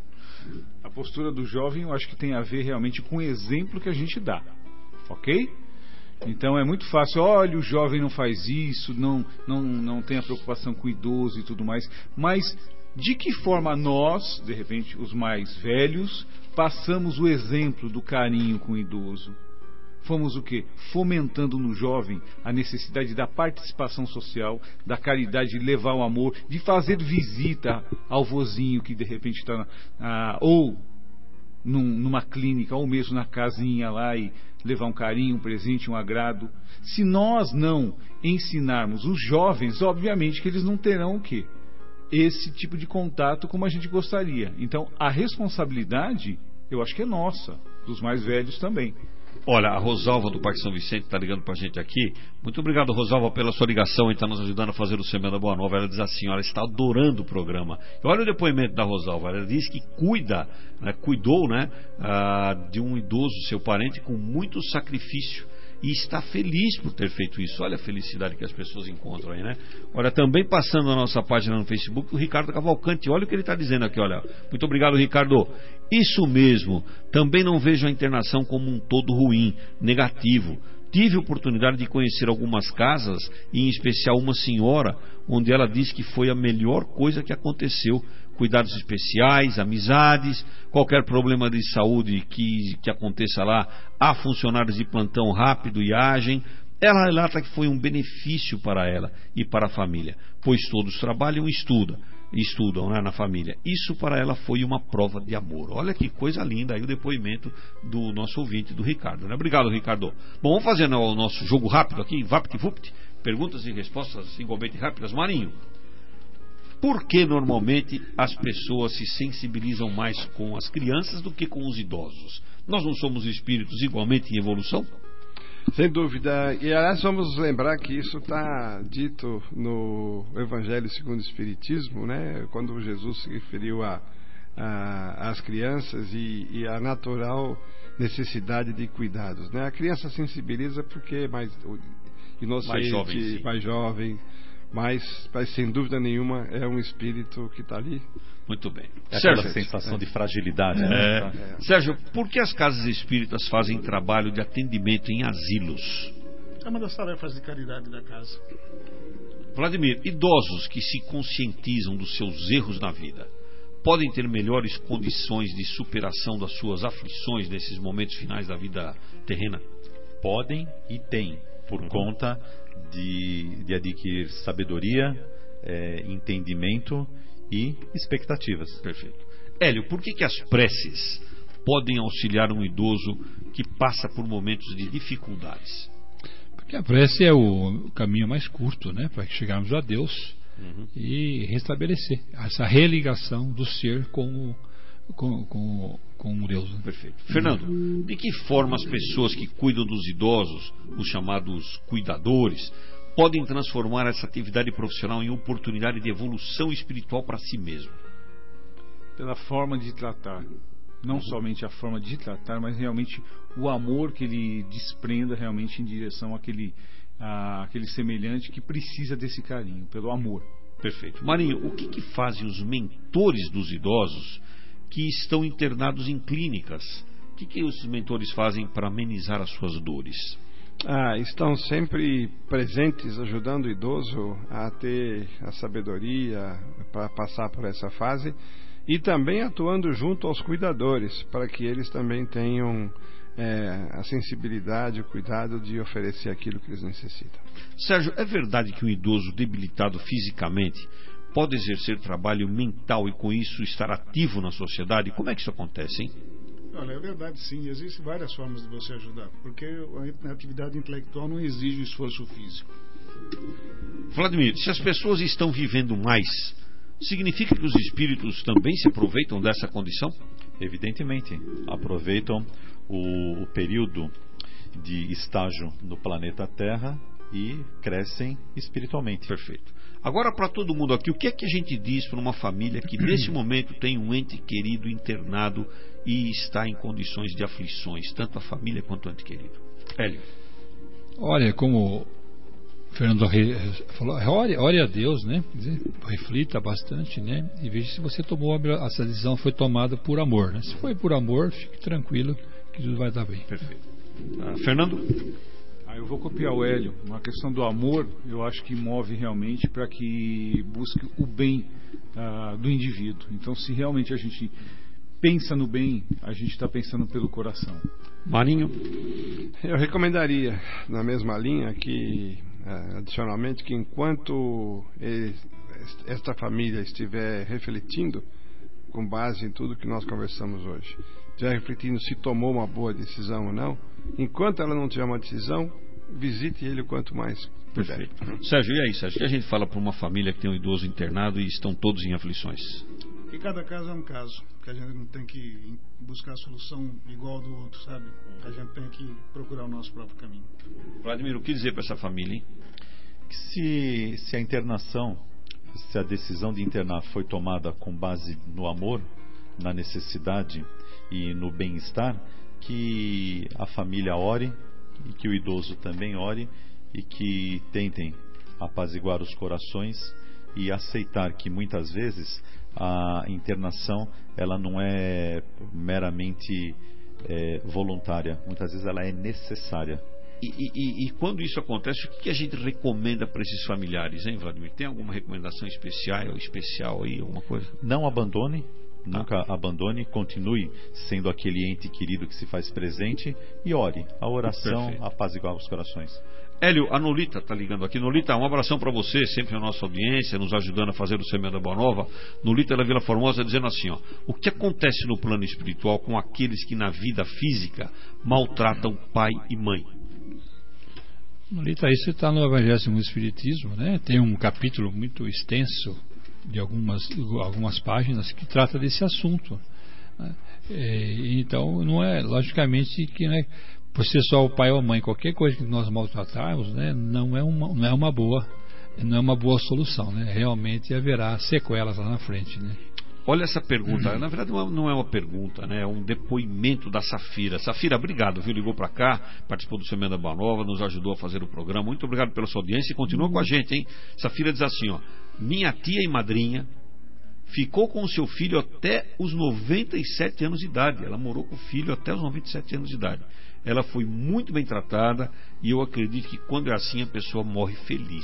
A postura do jovem eu acho que tem a ver realmente com o exemplo que a gente dá, ok? Então é muito fácil, olha, o jovem não faz isso, não, não, não tem a preocupação com o idoso e tudo mais, mas de que forma nós, de repente os mais velhos, passamos o exemplo do carinho com o idoso? Fomos o quê? Fomentando no jovem a necessidade da participação social, da caridade, de levar o amor, de fazer visita ao vozinho que de repente está ah, ou num, numa clínica, ou mesmo na casinha lá, e levar um carinho, um presente, um agrado. Se nós não ensinarmos os jovens, obviamente que eles não terão o quê? Esse tipo de contato como a gente gostaria. Então a responsabilidade, eu acho que é nossa, dos mais velhos também. Olha, a Rosalva do Parque São Vicente está ligando para a gente aqui. Muito obrigado, Rosalva, pela sua ligação e está nos ajudando a fazer o Semana Boa Nova. Ela diz assim, ela está adorando o programa. E olha o depoimento da Rosalva. Ela diz que cuida, né, cuidou né, uh, de um idoso, seu parente, com muito sacrifício. E está feliz por ter feito isso. Olha a felicidade que as pessoas encontram aí, né? Olha, também passando na nossa página no Facebook, o Ricardo Cavalcante. Olha o que ele está dizendo aqui, olha. Muito obrigado, Ricardo. Isso mesmo. Também não vejo a internação como um todo ruim, negativo. Tive a oportunidade de conhecer algumas casas, e em especial uma senhora, onde ela diz que foi a melhor coisa que aconteceu. Cuidados especiais, amizades, qualquer problema de saúde que, que aconteça lá, há funcionários de plantão rápido e agem. Ela relata que foi um benefício para ela e para a família, pois todos trabalham e estudam. estudam, né, na família. Isso para ela foi uma prova de amor. Olha que coisa linda aí o depoimento do nosso ouvinte, do Ricardo, né? Obrigado, Ricardo. Bom, vamos fazer o nosso jogo rápido aqui, VaptVupt, perguntas e respostas igualmente rápidas. Marinho, por que normalmente as pessoas se sensibilizam mais com as crianças do que com os idosos? Nós não somos espíritos igualmente em evolução? Sem dúvida. E aliás, vamos lembrar que isso está dito no Evangelho segundo o Espiritismo, né? Quando Jesus se referiu a, a, às crianças e, e a natural necessidade de cuidados, né? A criança sensibiliza porque é mais inocente, mais jovem, sim. mais jovem, mas, mas sem dúvida nenhuma é um espírito que está ali. Muito bem. É Sérgio, aquela sensação é. de fragilidade. É. Né? É. Sérgio, por que as casas espíritas fazem trabalho de atendimento em asilos? É uma das tarefas de caridade da casa. Vladimir, idosos que se conscientizam dos seus erros na vida podem ter melhores condições de superação das suas aflições nesses momentos finais da vida terrena? Podem e têm, por uhum. conta de, de adquirir sabedoria, é, entendimento e expectativas. Perfeito. Hélio, por que, que as preces podem auxiliar um idoso que passa por momentos de dificuldades? Porque a prece é o caminho mais curto, né, para chegarmos a Deus uhum. e restabelecer essa religação do ser com o, com, com, com o Deus. Né? Perfeito. Fernando, de que forma as pessoas que cuidam dos idosos, os chamados cuidadores, podem transformar essa atividade profissional em oportunidade de evolução espiritual para si mesmo? Pela forma de tratar. Não uhum. somente a forma de tratar, mas realmente o amor que ele desprenda realmente em direção àquele, à, àquele semelhante que precisa desse carinho, pelo amor. Perfeito. Marinho, o que, que fazem os mentores dos idosos que estão internados em clínicas? O que, que os mentores fazem para amenizar as suas dores? Ah, estão sempre presentes, ajudando o idoso a ter a sabedoria para passar por essa fase e também atuando junto aos cuidadores, para que eles também tenham é, a sensibilidade, o cuidado de oferecer aquilo que eles necessitam. Sérgio, é verdade que um idoso debilitado fisicamente pode exercer trabalho mental e com isso estar ativo na sociedade? Como é que isso acontece, hein? Olha, é verdade sim, existem várias formas de você ajudar, porque a atividade intelectual não exige esforço físico. Vladimir, se as pessoas estão vivendo mais, significa que os espíritos também se aproveitam dessa condição? Evidentemente, aproveitam o, o período de estágio no planeta Terra e crescem espiritualmente. Perfeito. Agora, para todo mundo aqui, o que é que a gente diz para uma família que nesse momento tem um ente querido internado e está em condições de aflições, tanto a família quanto o ente querido? Hélio. Olha, como o Fernando falou, ore, ore a Deus, né? Reflita bastante, né? E veja se você tomou essa decisão, foi tomada por amor, né? Se foi por amor, fique tranquilo que tudo vai dar bem. Perfeito. Ah, Fernando? Ah, eu vou copiar o Hélio. Uma questão do amor, eu acho que move realmente para que busque o bem ah, do indivíduo. Então, se realmente a gente pensa no bem, a gente está pensando pelo coração. Marinho? Eu recomendaria, na mesma linha, que adicionalmente, que enquanto ele, esta família estiver refletindo, com base em tudo que nós conversamos hoje, estiver refletindo se tomou uma boa decisão ou não, enquanto ela não tiver uma decisão, visite ele o quanto mais puder. Perfeito. Sérgio, e aí, Sérgio? O que a gente fala para uma família que tem um idoso internado e estão todos em aflições? Que cada caso é um caso, que a gente não tem que buscar a solução igual do outro, sabe? A gente tem que procurar o nosso próprio caminho. Vladimir, o que dizer para essa família, hein? Que se, se a internação, se a decisão de internar foi tomada com base no amor, na necessidade e no bem-estar, que a família ore e que o idoso também ore e que tentem apaziguar os corações e aceitar que muitas vezes a internação ela não é meramente é, voluntária, muitas vezes ela é necessária. E, e, e quando isso acontece, o que a gente recomenda para esses familiares, hein, Vladimir? Tem alguma recomendação especial, especial aí, alguma coisa? Não abandone, nunca ah. abandone, continue sendo aquele ente querido que se faz presente e ore. A oração apaziguar os corações. Hélio, a Nolita está ligando aqui. Nolita, um abração para você, sempre na nossa audiência, nos ajudando a fazer o Semeando a Boa Nova. Nolita da Vila Formosa dizendo assim, ó, o que acontece no plano espiritual com aqueles que na vida física maltratam pai e mãe? Nolita, isso está no Evangelho segundo o Espiritismo, né? Tem um capítulo muito extenso de algumas, algumas páginas que trata desse assunto, né? É, então, não é, logicamente, que, né, por ser só o pai ou a mãe, qualquer coisa que nós maltratarmos, né, não é uma, não é uma boa, não é uma boa solução, né? Realmente haverá sequelas lá na frente, né? Olha essa pergunta, uhum. Na verdade não é uma pergunta, né? É um depoimento da Safira. Safira, obrigado, viu? Ligou para cá, participou do Semeando a Boa Nova, nos ajudou a fazer o programa. Muito obrigado pela sua audiência e continua uhum. com a gente, hein? Safira diz assim, ó, minha tia e madrinha ficou com o seu filho até os noventa e sete anos de idade. Ela morou com o filho até os noventa e sete anos de idade. Ela foi muito bem tratada e eu acredito que quando é assim a pessoa morre feliz.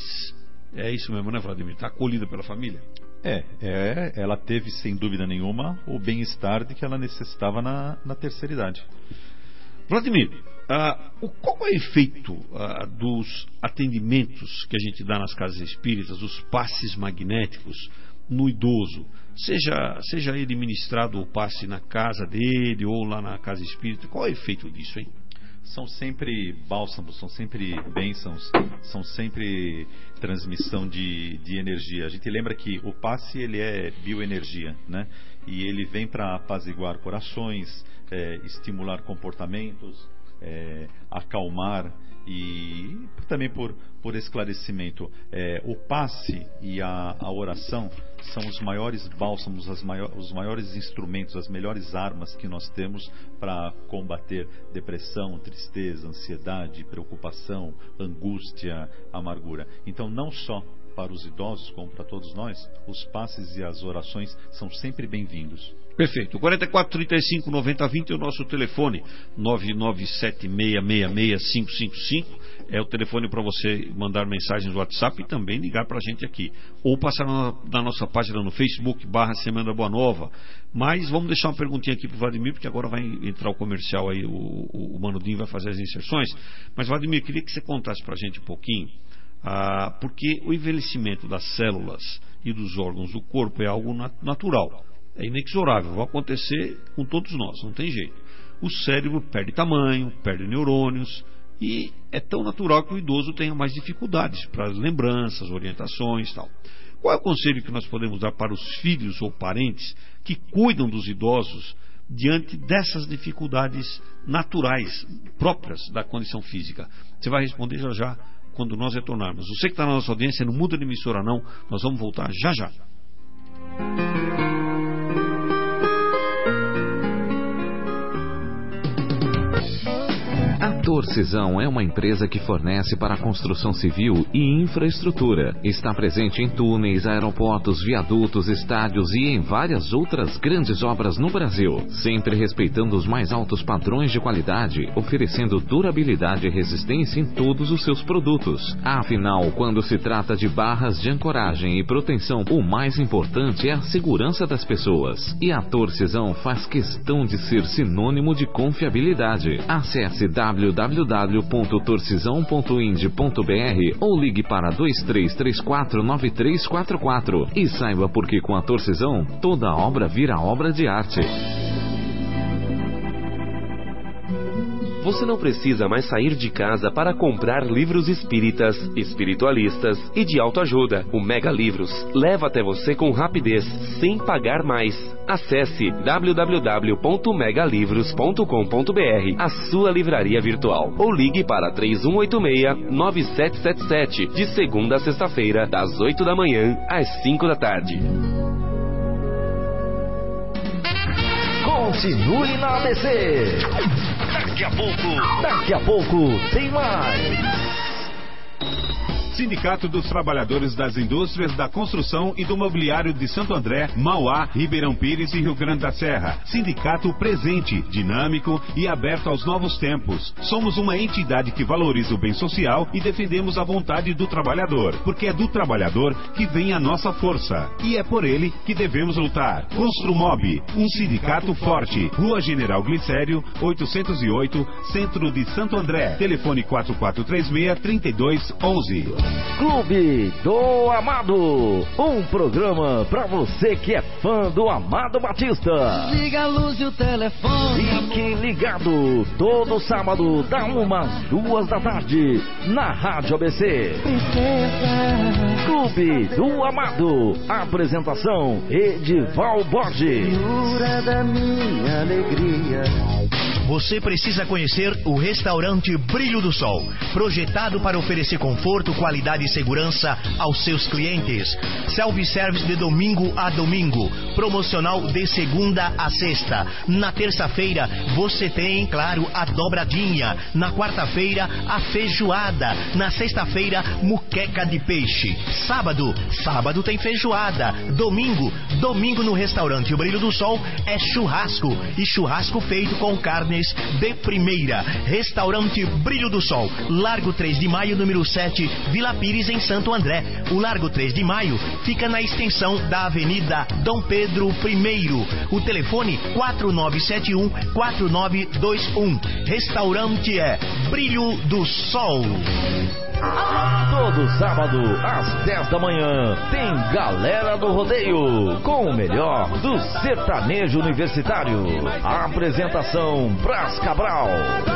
É isso mesmo, né, Vladimir? Está acolhida pela família? É, é, ela teve sem dúvida nenhuma o bem-estar de que ela necessitava na, na terceira idade. Vladimir, uh, o, qual é o efeito uh, dos atendimentos que a gente dá nas casas espíritas, os passes magnéticos no idoso? Seja, seja ele ministrado o passe na casa dele ou lá na casa espírita, qual é o efeito disso, hein? São sempre bálsamos, são sempre bênçãos, são sempre transmissão de, de energia. A gente lembra que o passe ele é bioenergia, né? E ele vem para apaziguar corações, é, estimular comportamentos, é, acalmar e também por, por esclarecimento. É, o passe e a, a oração são os maiores bálsamos, as maior, os maiores instrumentos, as melhores armas que nós temos para combater depressão, tristeza, ansiedade, preocupação, angústia, amargura. Então, não só para os idosos, como para todos nós, os passes e as orações são sempre bem-vindos. Perfeito. quarenta e quatro, trinta e cinco, noventa, vinte é o nosso telefone. nove nove sete seis seis seis cinco cinco cinco é o telefone para você mandar mensagens no WhatsApp e também ligar para a gente aqui. Ou passar na, na nossa página no Facebook, barra Semeando a Boa Nova. Mas vamos deixar uma perguntinha aqui para o Vladimir, porque agora vai entrar o comercial aí, o, o, o Manudinho vai fazer as inserções. Mas, Vladimir, queria que você contasse para a gente um pouquinho, ah, porque o envelhecimento das células e dos órgãos do corpo é algo nat- natural. É inexorável, vai acontecer com todos nós, não tem jeito. O cérebro perde tamanho, perde neurônios e é tão natural que o idoso tenha mais dificuldades para as lembranças, orientações e tal. Qual é o conselho que nós podemos dar para os filhos ou parentes que cuidam dos idosos diante dessas dificuldades naturais, próprias da condição física? Você vai responder já já quando nós retornarmos. Você que está na nossa audiência, não muda de emissora não, nós vamos voltar já já. A Torcisão é uma empresa que fornece para a construção civil e infraestrutura. Está presente em túneis, aeroportos, viadutos, estádios e em várias outras grandes obras no Brasil, sempre respeitando os mais altos padrões de qualidade, oferecendo durabilidade e resistência em todos os seus produtos. Afinal, quando se trata de barras de ancoragem e proteção, o mais importante é a segurança das pessoas. E a Torcisão faz questão de ser sinônimo de confiabilidade. Acesse w w w ponto torcisão ponto ind ponto b r ou ligue para dois três três quatro nove três quatro quatro e saiba por que com a Torcisão toda obra vira obra de arte. Você não precisa mais sair de casa para comprar livros espíritas, espiritualistas e de autoajuda. O Mega Livros leva até você com rapidez, sem pagar mais. Acesse w w w ponto mega livros ponto com ponto b r, a sua livraria virtual, ou ligue para três um oito seis nove sete sete sete, de segunda a sexta-feira, das oito da manhã às cinco da tarde. Continue na A B C. Daqui a pouco, daqui a pouco tem mais. Sindicato dos Trabalhadores das Indústrias da Construção e do Mobiliário de Santo André, Mauá, Ribeirão Pires e Rio Grande da Serra. Sindicato presente, dinâmico e aberto aos novos tempos. Somos uma entidade que valoriza o bem social e defendemos a vontade do trabalhador, porque é do trabalhador que vem a nossa força. E é por ele que devemos lutar. Construmob, um sindicato forte. Rua General Glicério, oitocentos e oito, Centro de Santo André. Telefone quatro quatro três seis, três dois um um. Clube do Amado, um programa pra você que é fã do Amado Batista. Liga a luz e o telefone. Fique ligado, todo sábado, da uma às duas da tarde, na Rádio A B C. Princesa. Clube do Amado. Apresentação, Edival Borges. Jura da minha alegria. Você precisa conhecer o restaurante Brilho do Sol, projetado para oferecer conforto, qualidade e segurança aos seus clientes. Self-service de domingo a domingo, promocional de segunda a sexta. Na terça-feira você tem, claro, a dobradinha. Na quarta-feira, a feijoada. Na sexta-feira, muqueca de peixe. Sábado, sábado tem feijoada. Domingo, domingo no restaurante O Brilho do Sol é churrasco. E churrasco feito com carne de primeira. Restaurante Brilho do Sol, Largo três de Maio, número sete, Vila Pires, em Santo André. O Largo três de Maio fica na extensão da Avenida Dom Pedro I. O telefone quatro nove sete um, quatro nove dois um. Restaurante é Brilho do Sol. Todo sábado, às dez da manhã, tem Galera do Rodeio, com o melhor do sertanejo universitário. A apresentação, Brás Cabral.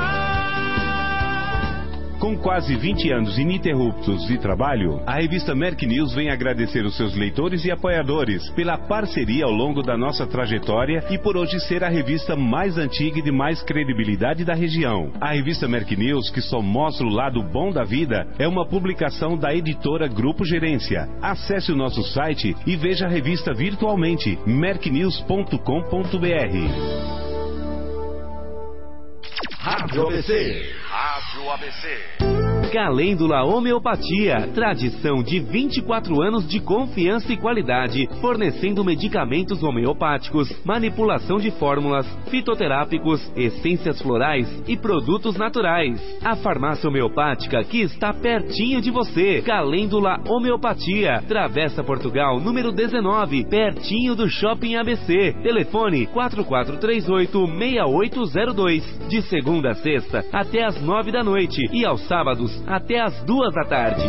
Com quase vinte anos ininterruptos de trabalho, a revista Merck News vem agradecer os seus leitores e apoiadores pela parceria ao longo da nossa trajetória e por hoje ser a revista mais antiga e de mais credibilidade da região. A revista Merck News, que só mostra o lado bom da vida, é uma publicação da editora Grupo Gerência. Acesse o nosso site e veja a revista virtualmente, merck news ponto com ponto b r. Rádio A B C. Rádio A B C. Calêndula Homeopatia, tradição de vinte e quatro anos de confiança e qualidade, fornecendo medicamentos homeopáticos, manipulação de fórmulas, fitoterápicos, essências florais e produtos naturais. A farmácia homeopática que está pertinho de você. Calêndula Homeopatia, Travessa Portugal, número dezenove, pertinho do Shopping A B C. Telefone quatro quatro três oito, seis oito zero dois, de segunda a sexta até às nove da noite e aos sábados até às duas da tarde.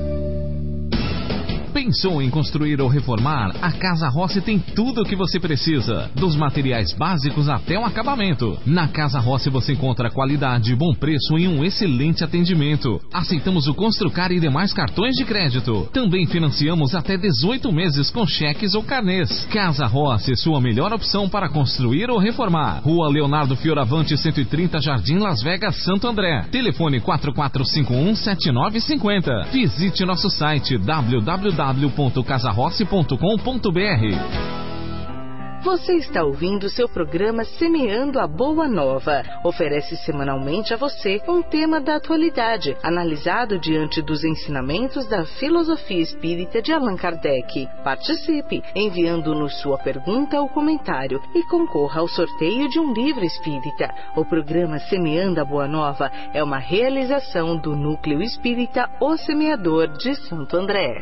Pensou em construir ou reformar? A Casa Rossi tem tudo o que você precisa, dos materiais básicos até o acabamento. Na Casa Rossi você encontra qualidade, bom preço e um excelente atendimento. Aceitamos o Construcar e demais cartões de crédito. Também financiamos até dezoito meses com cheques ou carnês. Casa Rossi, sua melhor opção para construir ou reformar. Rua Leonardo Fioravante, cento e trinta, Jardim Las Vegas, Santo André. Telefone quatro quatro cinco um, sete nove cinco zero. Visite nosso site w w w ponto casa rossi ponto com ponto b r. Você está ouvindo seu programa Semeando a Boa Nova. Oferece semanalmente a você um tema da atualidade, analisado diante dos ensinamentos da filosofia espírita de Allan Kardec. Participe, enviando-nos sua pergunta ou comentário e concorra ao sorteio de um livro espírita. O programa Semeando a Boa Nova é uma realização do Núcleo Espírita O Semeador de Santo André.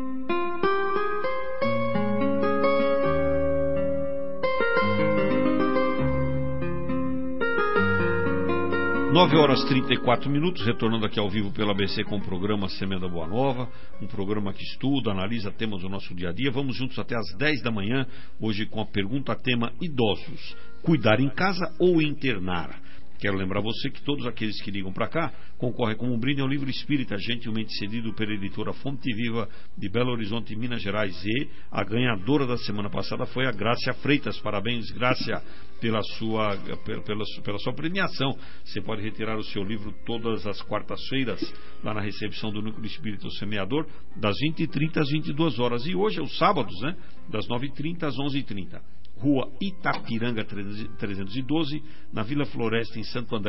nove horas e trinta e quatro minutos, retornando aqui ao vivo pela A B C com o programa Semeando a Boa Nova, um programa que estuda, analisa temas do nosso dia a dia. Vamos juntos até às dez da manhã, hoje com a pergunta tema idosos, cuidar em casa ou internar? Quero lembrar você que todos aqueles que ligam para cá concorrem com um brinde ao livro espírita, gentilmente cedido pela editora Fonte Viva de Belo Horizonte, Minas Gerais. E a ganhadora da semana passada foi a Grácia Freitas. Parabéns, Grácia, pela sua, pela, pela, pela sua premiação. Você pode retirar o seu livro todas as quartas-feiras lá na recepção do Núcleo Espírita Semeador, das vinte e trinta às vinte e duas horas. E hoje é os sábados, né? Das nove e trinta às onze e trinta. Rua Itapiranga trezentos e doze, na Vila Floresta, em Santo André.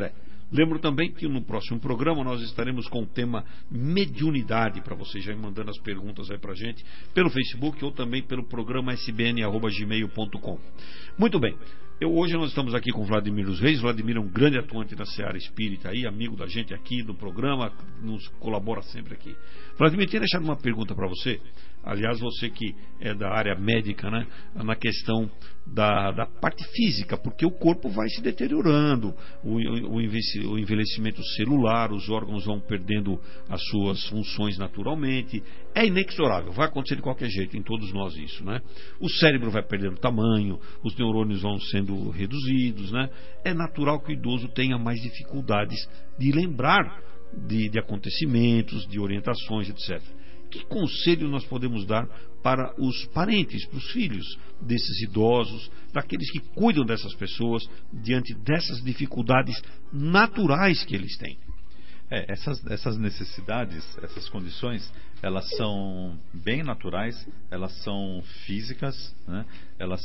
Lembro também que no próximo programa nós estaremos com o tema mediunidade, para vocês já ir mandando as perguntas aí pra gente, pelo Facebook ou também pelo programa s b n arroba gmail ponto com. Muito bem. Eu, hoje nós estamos aqui com o Vladimir dos Reis. Vladimir é um grande atuante da Seara Espírita aí, amigo da gente aqui do programa, nos colabora sempre aqui. Vladimir, tinha deixado uma pergunta para você, aliás, você que é da área médica, né, na questão da, da parte física, porque o corpo vai se deteriorando, o, o, o envelhecimento celular, os órgãos vão perdendo as suas funções naturalmente, é inexorável, vai acontecer de qualquer jeito, em todos nós isso, né? O cérebro vai perdendo tamanho, os neurônios vão sendo reduzidos, né? É natural que o idoso tenha mais dificuldades de lembrar de, de acontecimentos, de orientações, etcétera. Que conselho nós podemos dar para os parentes, para os filhos desses idosos, daqueles que cuidam dessas pessoas, diante dessas dificuldades naturais que eles têm? É, essas, essas necessidades, essas condições, elas são bem naturais, elas são físicas, né? Elas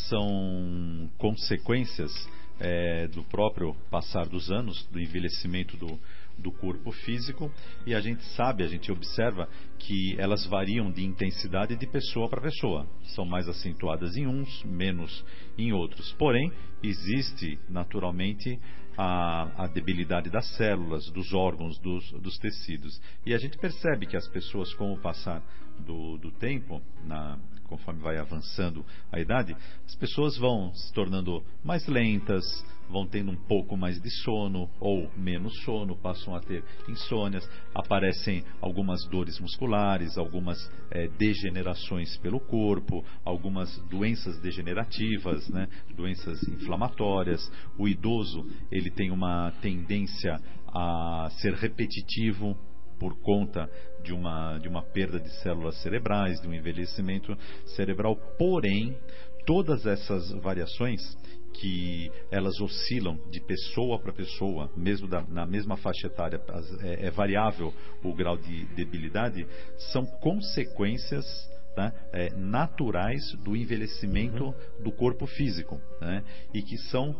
são consequências é, do próprio passar dos anos, do envelhecimento do, do corpo físico, e a gente sabe, a gente observa que elas variam de intensidade de pessoa para pessoa. São mais acentuadas em uns, menos em outros. Porém, existe naturalmente A, a debilidade das células, dos órgãos, dos, dos tecidos. E a gente percebe que as pessoas, com o passar do, do tempo, na, conforme vai avançando a idade, as pessoas vão se tornando mais lentas, vão tendo um pouco mais de sono ou menos sono, passam a ter insônias, aparecem algumas dores musculares, algumas é, degenerações pelo corpo, algumas doenças degenerativas, né, doenças inflamatórias. O idoso, ele tem uma tendência a ser repetitivo por conta de uma, de uma perda de células cerebrais, de um envelhecimento cerebral. Porém, todas essas variações, que elas oscilam de pessoa para pessoa, mesmo da, na mesma faixa etária, é, é variável o grau de debilidade, são consequências, tá, é, naturais do envelhecimento uhum. do corpo físico, né, e que são,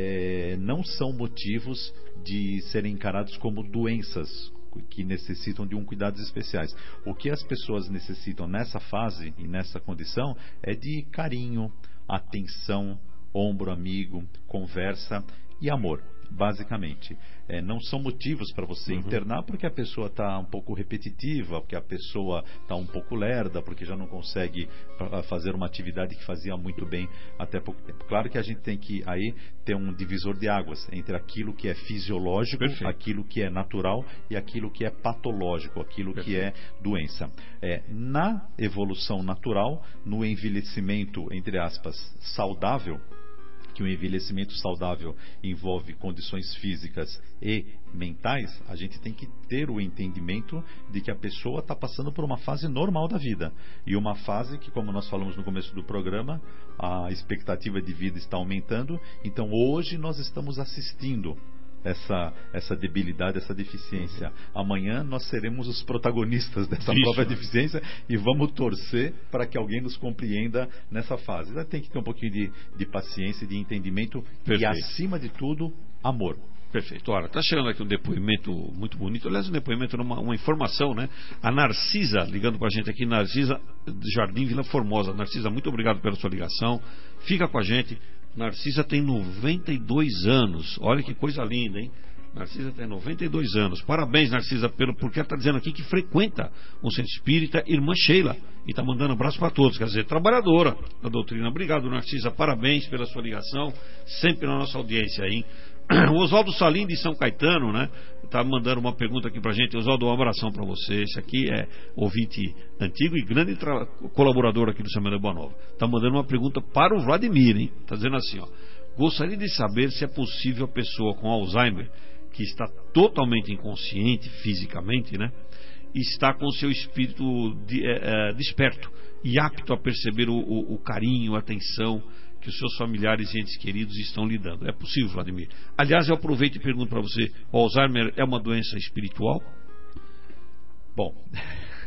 é, não são motivos de serem encarados como doenças que necessitam de um cuidados especiais. O que as pessoas necessitam nessa fase e nessa condição é de carinho, atenção, ombro amigo, conversa e amor, basicamente. É, não são motivos para você uhum. internar porque a pessoa está um pouco repetitiva, porque a pessoa está um pouco lerda, porque já não consegue fazer uma atividade que fazia muito bem até pouco tempo. Claro que a gente tem que aí ter um divisor de águas entre aquilo que é fisiológico, Perfeito. aquilo que é natural e aquilo que é patológico, aquilo Perfeito. que é doença. É, na evolução natural, no envelhecimento, entre aspas, saudável, que o envelhecimento saudável envolve condições físicas e mentais, a gente tem que ter o entendimento de que a pessoa está passando por uma fase normal da vida. E uma fase que, como nós falamos no começo do programa, a expectativa de vida está aumentando. Então hoje nós estamos assistindo essa, essa debilidade, essa deficiência. Amanhã nós seremos os protagonistas dessa Isso. própria deficiência e vamos torcer para que alguém nos compreenda nessa fase. Tem que ter um pouquinho de, de paciência, de entendimento Perfeito. e, acima de tudo, amor. Perfeito. Ora, está chegando aqui um depoimento muito bonito. Aliás, um depoimento, uma, uma informação, né? A Narcisa, ligando para a gente aqui, Narcisa Jardim Vila Formosa. Narcisa, muito obrigado pela sua ligação. Fica com a gente. Narcisa tem noventa e dois anos. Olha que coisa linda, hein? Narcisa tem noventa e dois anos. Parabéns, Narcisa, pelo, porque ela está dizendo aqui que frequenta o Centro Espírita Irmã Sheila. E está mandando um abraço para todos. Quer dizer, trabalhadora da doutrina. Obrigado, Narcisa. Parabéns pela sua ligação. Sempre na nossa audiência aí. O Oswaldo Salim de São Caetano, né? Tá mandando uma pergunta aqui pra gente. Oswaldo, um abração para você. Esse aqui é ouvinte antigo e grande colaborador aqui do Semana Boa Nova. Tá mandando uma pergunta para o Vladimir, hein? Tá dizendo assim, ó: gostaria de saber se é possível a pessoa com Alzheimer, que está totalmente inconsciente fisicamente, né, está com seu espírito de, é, é, desperto e apto a perceber o, o, o carinho, a atenção que os seus familiares e entes queridos estão lhe dando. É possível, Vladimir? Aliás, eu aproveito e pergunto para você: o Alzheimer é uma doença espiritual? Bom,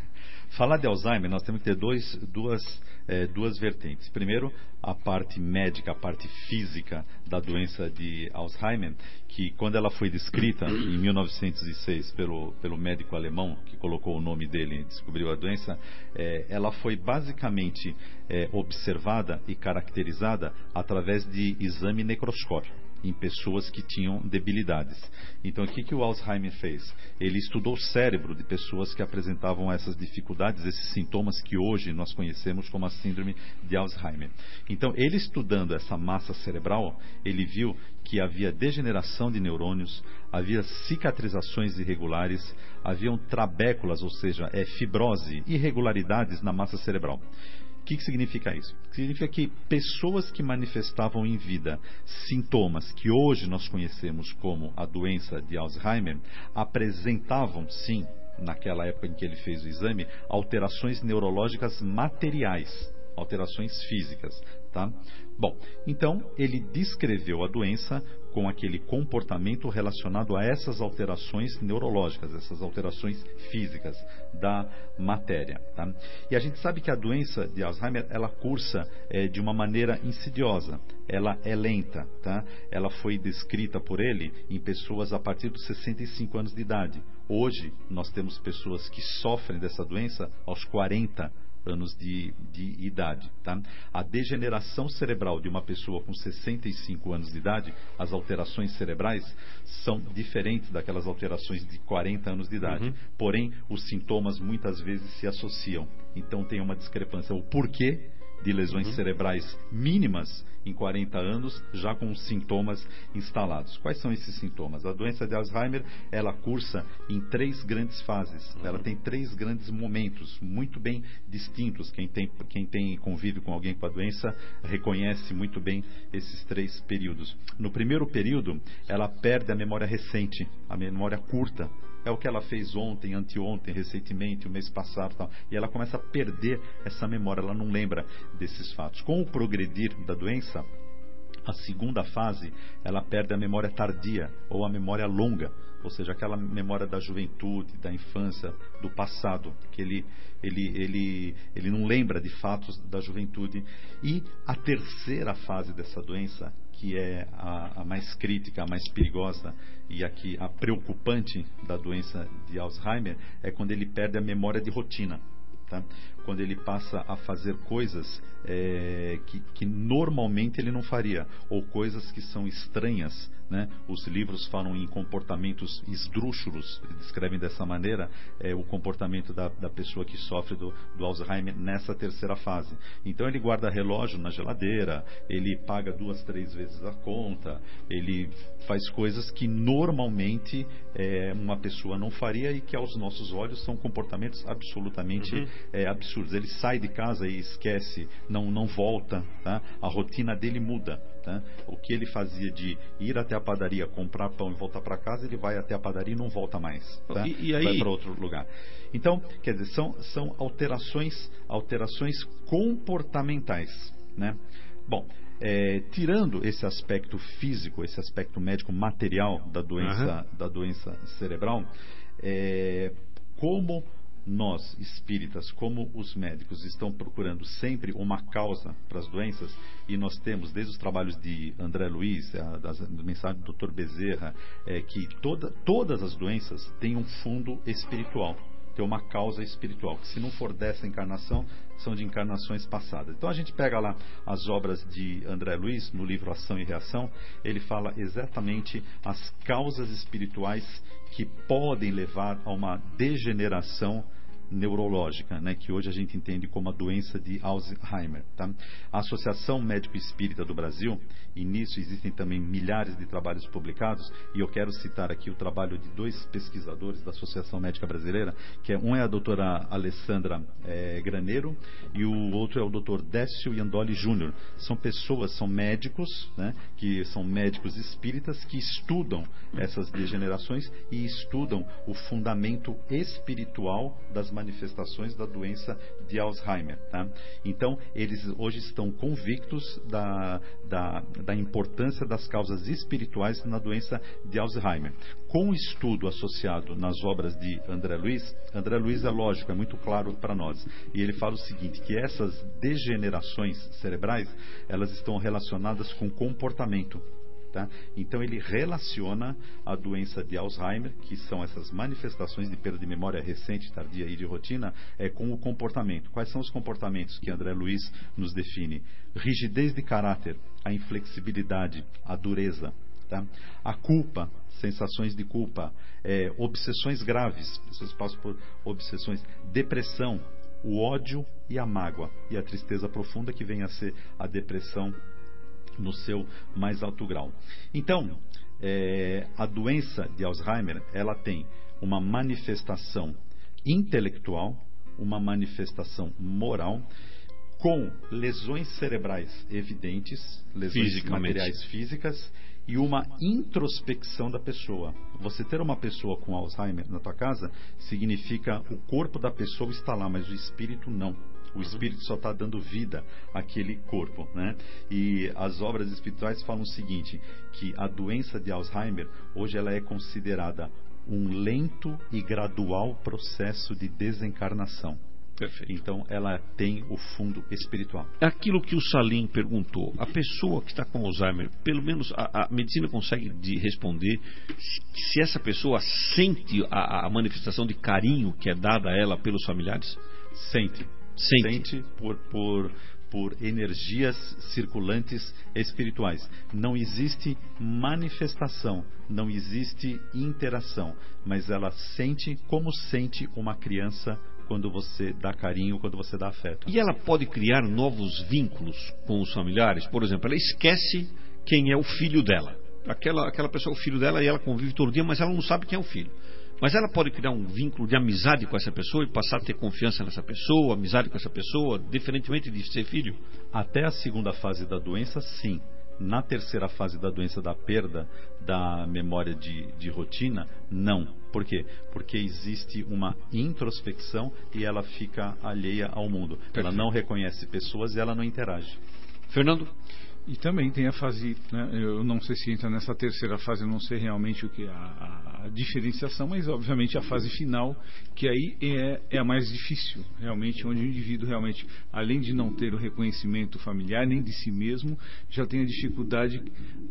falar de Alzheimer, nós temos que ter dois, duas, é, duas vertentes. Primeiro, a parte médica, a parte física da doença de Alzheimer, que quando ela foi descrita em mil novecentos e seis pelo, pelo médico alemão, que colocou o nome dele e descobriu a doença, é, ela foi basicamente é, observada e caracterizada através de exame necroscópico em pessoas que tinham debilidades. Então, o que, que o Alzheimer fez? Ele estudou o cérebro de pessoas que apresentavam essas dificuldades, esses sintomas que hoje nós conhecemos como a síndrome de Alzheimer. Então, ele estudando essa massa cerebral, ele viu que havia degeneração de neurônios, havia cicatrizações irregulares, haviam trabéculas, ou seja, é, fibrose, irregularidades na massa cerebral. O que, que significa isso? Significa que pessoas que manifestavam em vida sintomas que hoje nós conhecemos como a doença de Alzheimer apresentavam, sim, naquela época em que ele fez o exame, alterações neurológicas materiais, alterações físicas, tá? Bom, então ele descreveu a doença com aquele comportamento relacionado a essas alterações neurológicas, essas alterações físicas da matéria, tá? E a gente sabe que a doença de Alzheimer, ela cursa é, de uma maneira insidiosa, ela é lenta, tá? Ela foi descrita por ele em pessoas a partir dos sessenta e cinco anos de idade. Hoje, nós temos pessoas que sofrem dessa doença aos quarenta anos de, de idade, tá? A degeneração cerebral de uma pessoa com sessenta e cinco anos de idade, as alterações cerebrais são diferentes daquelas alterações de quarenta anos de idade. Uhum. Porém, os sintomas muitas vezes se associam. Então tem uma discrepância. O porquê de lesões uhum. cerebrais mínimas em quarenta anos, já com os sintomas instalados. Quais são esses sintomas? A doença de Alzheimer, ela cursa em três grandes fases. Uhum. Ela tem três grandes momentos, muito bem distintos. Quem tem, quem tem convívio com alguém com a doença reconhece muito bem esses três períodos. No primeiro período, ela perde a memória recente, a memória curta. É o que ela fez ontem, anteontem, recentemente, o mês passado, tal. E ela começa a perder essa memória, ela não lembra desses fatos. Com o progredir da doença, a segunda fase, ela perde a memória tardia ou a memória longa, ou seja, aquela memória da juventude, da infância, do passado, que ele, ele, ele, ele não lembra de fatos da juventude. E a terceira fase dessa doença, que é a, a mais crítica, a mais perigosa e aqui a preocupante da doença de Alzheimer, é quando ele perde a memória de rotina. Tá? Quando ele passa a fazer coisas é, que, que normalmente ele não faria, ou coisas que são estranhas, né? Os livros falam em comportamentos esdrúxulos, descrevem dessa maneira é, o comportamento da, da pessoa que sofre do, do Alzheimer nessa terceira fase. Então ele guarda relógio na geladeira, ele paga duas, três vezes a conta, ele faz coisas que normalmente é, uma pessoa não faria e que aos nossos olhos são comportamentos absolutamente uhum. é, absurdos. Ele sai de casa e esquece, não, não volta, tá? A rotina dele muda. Tá? O que ele fazia de ir até a padaria, comprar pão e voltar para casa, ele vai até a padaria e não volta mais. Tá? E, e aí... Vai para outro lugar. Então, quer dizer, são, são alterações, alterações comportamentais. Né? Bom, é, tirando esse aspecto físico, esse aspecto médico material da doença, uhum. da doença cerebral, é, como nós, espíritas, como os médicos, estão procurando sempre uma causa para as doenças, e nós temos, desde os trabalhos de André Luiz, a, das mensagens do doutor Bezerra, é, que toda, todas as doenças têm um fundo espiritual, tem uma causa espiritual, que se não for dessa encarnação, são de encarnações passadas. Então a gente pega lá as obras de André Luiz, no livro Ação e Reação, ele fala exatamente as causas espirituais que podem levar a uma degeneração neurológica, né, que hoje a gente entende como a doença de Alzheimer. Tá? A Associação Médico Espírita do Brasil, e nisso existem também milhares de trabalhos publicados, e eu quero citar aqui o trabalho de dois pesquisadores da Associação Médica Brasileira, que é, um é a doutora Alessandra é, Graneiro, e o outro é o doutor Décio Iandoli Júnior. São pessoas, são médicos, né, que são médicos espíritas que estudam essas degenerações e estudam o fundamento espiritual das manifestações da doença de Alzheimer. Tá? Então, eles hoje estão convictos da, da, da importância das causas espirituais na doença de Alzheimer. Com o estudo associado nas obras de André Luiz, André Luiz é lógico, é muito claro para nós. E ele fala o seguinte, que essas degenerações cerebrais, elas estão relacionadas com comportamento. Tá? Então ele relaciona a doença de Alzheimer, que são essas manifestações de perda de memória recente, tardia e de rotina, é, com o comportamento. Quais são os comportamentos que André Luiz nos define? Rigidez de caráter, a inflexibilidade, a dureza, tá? A culpa, sensações de culpa, é, obsessões graves, pessoas passam por obsessões, depressão, o ódio e a mágoa, e a tristeza profunda, que vem a ser a depressão no seu mais alto grau. Então, é, a doença de Alzheimer, ela tem uma manifestação intelectual, uma manifestação moral, com lesões cerebrais evidentes, lesões materiais físicas, e uma introspecção da pessoa. Você ter uma pessoa com Alzheimer na tua casa significa o corpo da pessoa está lá, mas o espírito não. O espírito só está dando vida àquele corpo, né? E as obras espirituais falam o seguinte, que a doença de Alzheimer, hoje ela é considerada um lento e gradual processo de desencarnação. Perfeito. Então ela tem o fundo espiritual. É aquilo que o Salim perguntou. A pessoa que está com Alzheimer, pelo menos a, a medicina consegue de responder se, se essa pessoa sente a, a manifestação de carinho que é dada a ela pelos familiares? Sente. Sente, Sente por, por, por energias circulantes espirituais. Não existe manifestação, não existe interação, mas ela sente como sente uma criança quando você dá carinho, quando você dá afeto. E ela pode criar novos vínculos com os familiares? Por exemplo, ela esquece quem é o filho dela. Aquela, aquela pessoa é o filho dela e ela convive todo dia, mas ela não sabe quem é o filho. Mas ela pode criar um vínculo de amizade com essa pessoa e passar a ter confiança nessa pessoa, amizade com essa pessoa, diferentemente de ser filho? Até a segunda fase da doença, sim. Na terceira fase da doença, da perda da memória de, de rotina, não. Por quê? Porque existe uma introspecção e ela fica alheia ao mundo. Perfeito. Ela não reconhece pessoas e ela não interage. Fernando? E também tem a fase, né, eu não sei se entra nessa terceira fase, eu não sei realmente o que é a, a diferenciação, mas obviamente a fase final, que aí é, é a mais difícil, realmente, onde o indivíduo realmente, além de não ter o reconhecimento familiar, nem de si mesmo, já tem a dificuldade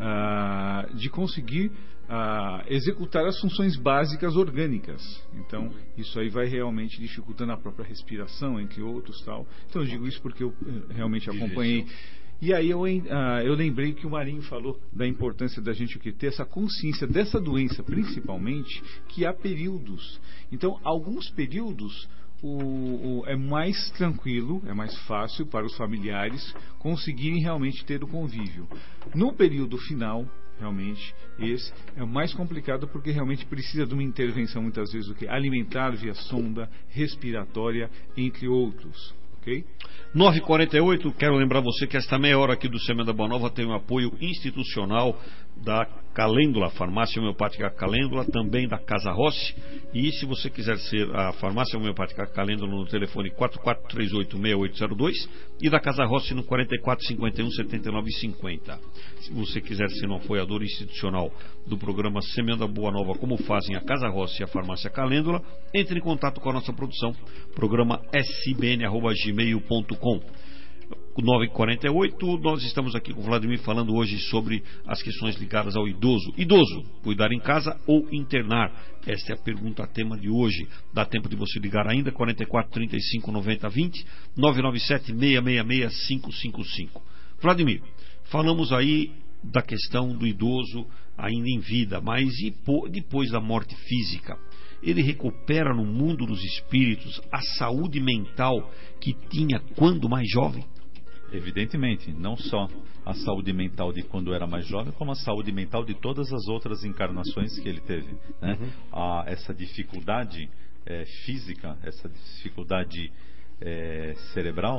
ah, de conseguir ah, executar as funções básicas orgânicas. Então, isso aí vai realmente dificultando a própria respiração, entre outros, tal. Então, eu digo isso porque eu realmente acompanhei. E aí eu, uh, eu lembrei que o Marinho falou da importância da gente o que, ter essa consciência dessa doença, principalmente, que há períodos. Então, alguns períodos o, o, é mais tranquilo, é mais fácil para os familiares conseguirem realmente ter o convívio. No período final, realmente, esse é o mais complicado porque realmente precisa de uma intervenção, muitas vezes, o que? Alimentar via sonda, respiratória, entre outros. Okay? nove e quarenta e oito, quero lembrar você que esta meia hora aqui do Semeando da Boa Nova tem um apoio institucional da Calêndula, Farmácia Homeopática Calêndula, também da Casa Rossi. E se você quiser ser a Farmácia Homeopática Calêndula, no telefone quatro quatro três oito, seis oito zero dois e da Casa Rossi no quarenta e quatro, cinquenta e um, setenta e nove, cinquenta. Se você quiser ser um apoiador institucional do programa Semeando a Boa Nova, como fazem a Casa Rossi e a Farmácia Calêndula, entre em contato com a nossa produção, programa s b n arroba gmail ponto com. nove e quarenta e oito, nós estamos aqui com o Vladimir falando hoje sobre as questões ligadas ao idoso. Idoso, cuidar em casa ou internar? Esta é a pergunta, a tema de hoje. Dá tempo de você ligar ainda, quarenta e quatro, trinta e cinco, noventa, vinte, nove nove sete, seis seis seis, cinco cinco cinco. Vladimir, falamos aí da questão do idoso ainda em vida, mas e depois da morte física? Ele recupera no mundo dos espíritos a saúde mental que tinha quando mais jovem? Evidentemente, não só a saúde mental de quando era mais jovem, como a saúde mental de todas as outras encarnações que ele teve, né? Uhum. a, essa dificuldade é, física, essa dificuldade é, cerebral,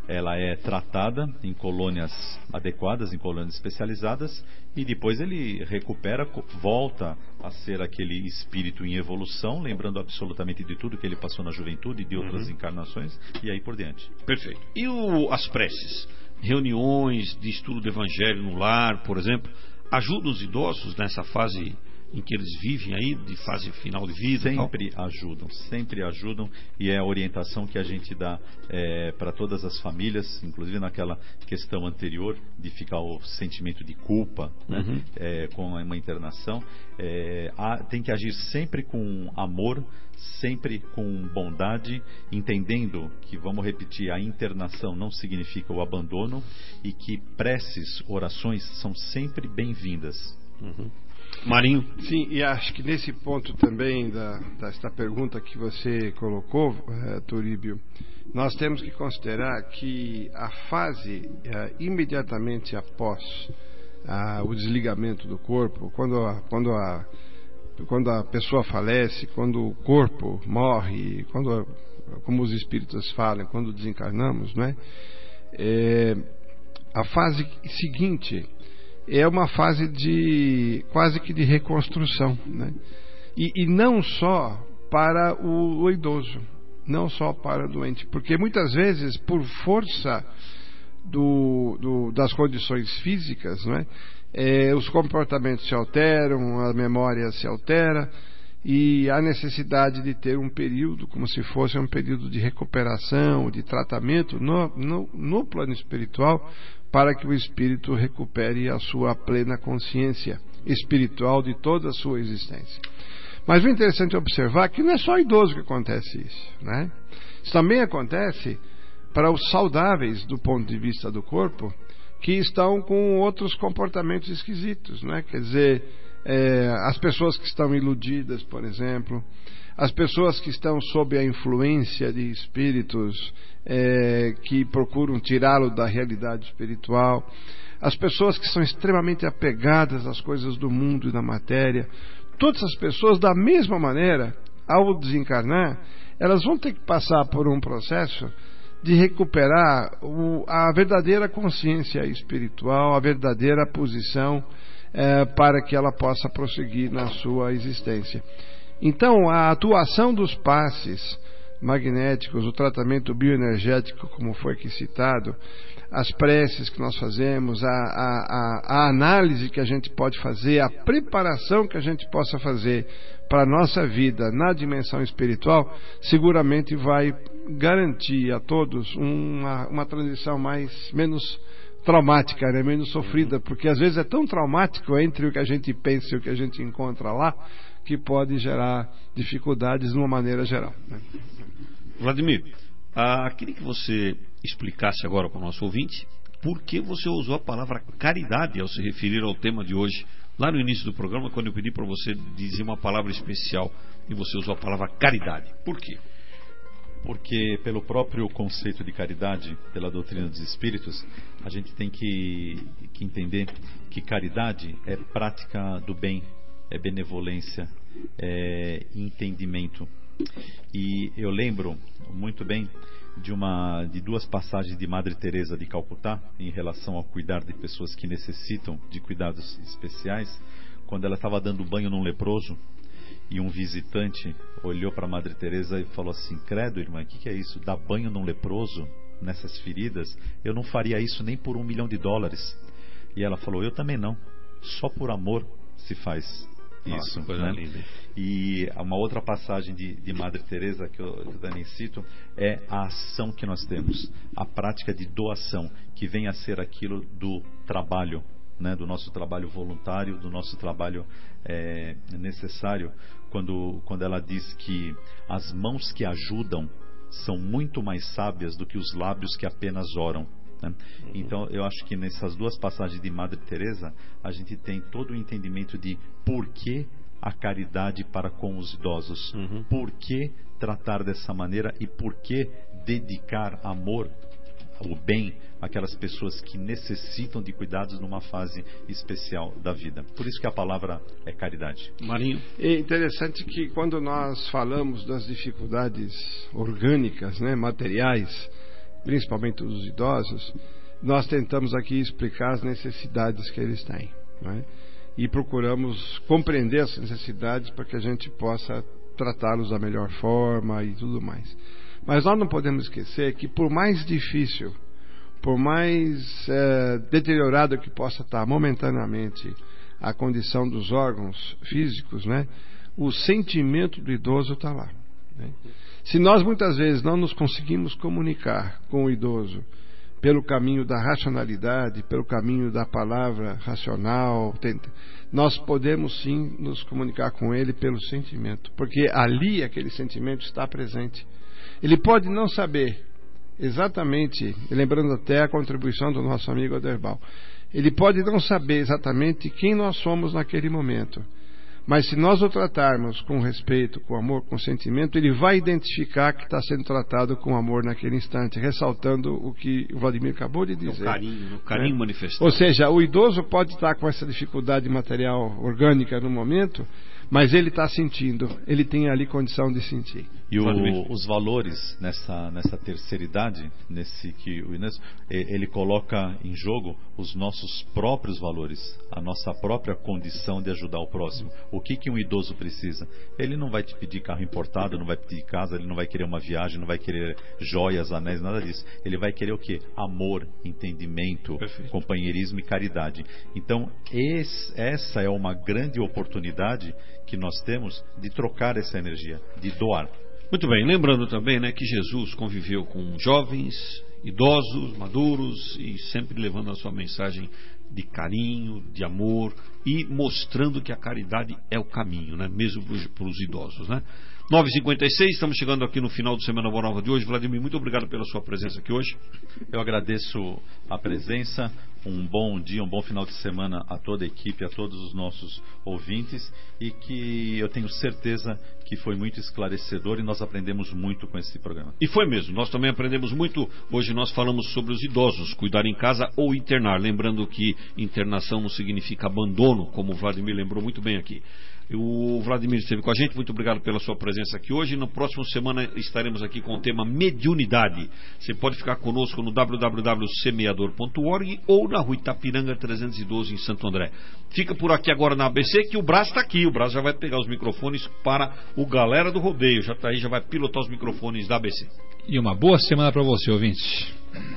ela é tratada em colônias adequadas, em colônias especializadas, e depois ele recupera, volta a ser aquele espírito em evolução, lembrando absolutamente de tudo que ele passou na juventude e de outras uhum. encarnações, e aí por diante. Perfeito. E o, as preces? Reuniões de estudo do Evangelho no lar, por exemplo, ajudam os idosos nessa fase em que eles vivem aí, de fase final de vida? Sempre ajudam, sempre ajudam, e é a orientação que a gente dá é, para todas as famílias, inclusive naquela questão anterior de ficar o sentimento de culpa, né, uhum. é, com uma internação. É, há, tem que agir sempre com amor, sempre com bondade, entendendo que, vamos repetir, a internação não significa o abandono, e que preces, orações são sempre bem-vindas. Uhum. Marinho? Sim, e acho que nesse ponto também da, desta pergunta que você colocou, uh, Turíbio, nós temos que considerar que a fase uh, imediatamente após uh, o desligamento do corpo, quando a, quando a quando a pessoa falece, quando o corpo morre, quando a, como os espíritos falam, quando desencarnamos, não é? É, a fase seguinte é uma fase de quase que de reconstrução, né? E, e não só para o, o idoso, não só para o doente, porque muitas vezes, por força do, do, das condições físicas, não é? É, os comportamentos se alteram, a memória se altera, e há necessidade de ter um período, como se fosse um período de recuperação, de tratamento no, no, no plano espiritual, para que o espírito recupere a sua plena consciência espiritual de toda a sua existência. Mas o interessante é observar que não é só idoso que acontece isso, né? Isso também acontece para os saudáveis do ponto de vista do corpo, que estão com outros comportamentos esquisitos, né? Quer dizer, é, as pessoas que estão iludidas, por exemplo, as pessoas que estão sob a influência de espíritos é, que procuram tirá-lo da realidade espiritual, as pessoas que são extremamente apegadas às coisas do mundo e da matéria, todas as pessoas, da mesma maneira, ao desencarnar, elas vão ter que passar por um processo de recuperar o, a verdadeira consciência espiritual, a verdadeira posição é, para que ela possa prosseguir na sua existência. Então, a atuação dos passes magnéticos, o tratamento bioenergético, como foi aqui citado, as preces que nós fazemos, a, a, a análise que a gente pode fazer, a preparação que a gente possa fazer para a nossa vida na dimensão espiritual, seguramente vai garantir a todos uma, uma transição mais, menos traumática, né? Menos sofrida, porque às vezes é tão traumático entre o que a gente pensa e o que a gente encontra lá, que pode gerar dificuldades de uma maneira geral, né? Vladimir, ah, queria que você explicasse agora para o nosso ouvinte por que você usou a palavra caridade ao se referir ao tema de hoje. Lá no início do programa, quando eu pedi para você dizer uma palavra especial, e você usou a palavra caridade. Por quê? Porque pelo próprio conceito de caridade, pela doutrina dos espíritos, a gente tem que, que entender que caridade é prática do bem, é benevolência, é entendimento. E eu lembro muito bem de uma de duas passagens de Madre Teresa de Calcutá em relação ao cuidar de pessoas que necessitam de cuidados especiais, quando ela estava dando banho num leproso e um visitante olhou para Madre Teresa e falou assim: credo, irmã, o que, que é isso? Dar banho num leproso nessas feridas? Eu não faria isso nem por um milhão de dólares. E ela falou: eu também não, só por amor se faz isso. Nossa, né? Linda. E uma outra passagem de, de Madre Teresa que eu, que eu também cito é a ação que nós temos, a prática de doação, que vem a ser aquilo do trabalho, né, do nosso trabalho voluntário, do nosso trabalho é, necessário, quando, quando ela diz que as mãos que ajudam são muito mais sábias do que os lábios que apenas oram, né? Uhum. Então eu acho que nessas duas passagens de Madre Teresa a gente tem todo o entendimento de por que a caridade para com os idosos, uhum. por que tratar dessa maneira e por que dedicar amor, o bem, àquelas pessoas que necessitam de cuidados numa fase especial da vida. Por isso que a palavra é caridade. Marinho. É interessante que quando nós falamos das dificuldades orgânicas, né, materiais, principalmente os idosos, nós tentamos aqui explicar as necessidades que eles têm, não é? E procuramos compreender as necessidades para que a gente possa tratá-los da melhor forma e tudo mais. Mas nós não podemos esquecer que, por mais difícil, por mais é, deteriorado que possa estar momentaneamente a condição dos órgãos físicos, né, o sentimento do idoso está lá, né? Se nós muitas vezes não nos conseguimos comunicar com o idoso pelo caminho da racionalidade, pelo caminho da palavra racional, nós podemos sim nos comunicar com ele pelo sentimento, porque ali aquele sentimento está presente. Ele pode não saber exatamente, lembrando até a contribuição do nosso amigo Aderbal, ele pode não saber exatamente quem nós somos naquele momento, mas se nós o tratarmos com respeito, com amor, com sentimento, ele vai identificar que está sendo tratado com amor naquele instante, ressaltando o que o Vladimir acabou de dizer. O carinho, o carinho né? manifestado. Ou seja, o idoso pode estar com essa dificuldade material orgânica no momento, mas ele está sentindo, ele tem ali condição de sentir. E o, os valores nessa, nessa terceira idade, nesse que o Inês, ele coloca em jogo os nossos próprios valores, a nossa própria condição de ajudar o próximo. O que, que um idoso precisa? Ele não vai te pedir carro importado, não vai pedir casa, ele não vai querer uma viagem, não vai querer joias, anéis, nada disso. Ele vai querer o quê? Amor, entendimento, Perfeito. companheirismo e caridade. Então, esse, essa é uma grande oportunidade que nós temos de trocar essa energia, de doar. Muito bem, lembrando também, né, que Jesus conviveu com jovens, idosos, maduros e sempre levando a sua mensagem de carinho, de amor e mostrando que a caridade é o caminho, né, mesmo para os idosos, né? nove e cinquenta e seis, estamos chegando aqui no final do Semana Boa Nova de hoje. Vladimir, muito obrigado pela sua presença aqui hoje. Eu agradeço a presença, um bom dia, um bom final de semana a toda a equipe, a todos os nossos ouvintes, e que eu tenho certeza que foi muito esclarecedor e nós aprendemos muito com esse programa. E foi mesmo, nós também aprendemos muito. Hoje nós falamos sobre os idosos, cuidar em casa ou internar, lembrando que internação não significa abandono, como o Vladimir lembrou muito bem aqui. O Vladimir esteve com a gente, muito obrigado pela sua presença aqui hoje. Na próxima semana estaremos aqui com o tema mediunidade. Você pode ficar conosco no w w w ponto semeador ponto org ou na rua Itapiranga trezentos e doze em Santo André. Fica por aqui agora na A B C, que o Brás está aqui. O Brás já vai pegar os microfones para o Galera do Rodeio. Já está aí, já vai pilotar os microfones da A B C. E uma boa semana para você, ouvinte.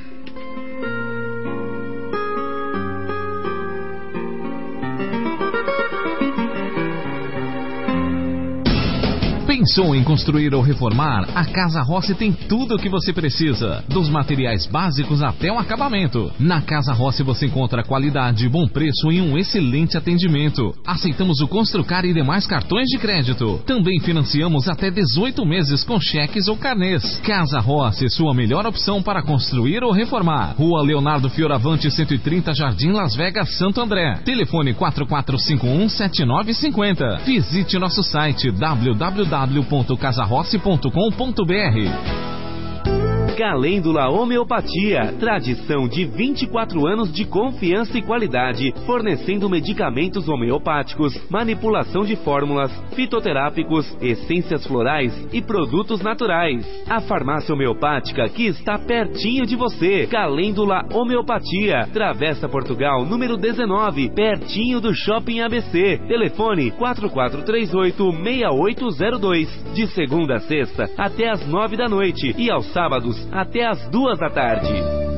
Pensou em construir ou reformar? A Casa Rossi tem tudo o que você precisa, dos materiais básicos até o acabamento. Na Casa Rossi você encontra qualidade, bom preço e um excelente atendimento. Aceitamos o Construcar e demais cartões de crédito. Também financiamos até dezoito meses com cheques ou carnês. Casa Rossi, sua melhor opção para construir ou reformar. Rua Leonardo Fioravante, cento e trinta, Jardim Las Vegas, Santo André. Telefone quatro quatro cinco um, sete nove cinco zero. Visite nosso site w w w ponto casa rossi ponto com ponto b r. Calêndula Homeopatia, tradição de vinte e quatro anos de confiança e qualidade, fornecendo medicamentos homeopáticos, manipulação de fórmulas, fitoterápicos, essências florais e produtos naturais. A farmácia homeopática que está pertinho de você. Calêndula Homeopatia, Travessa Portugal, número dezenove, pertinho do Shopping A B C. Telefone quatro quatro três oito, seis oito zero dois, de segunda a sexta até às nove da noite e aos sábados até às duas da tarde.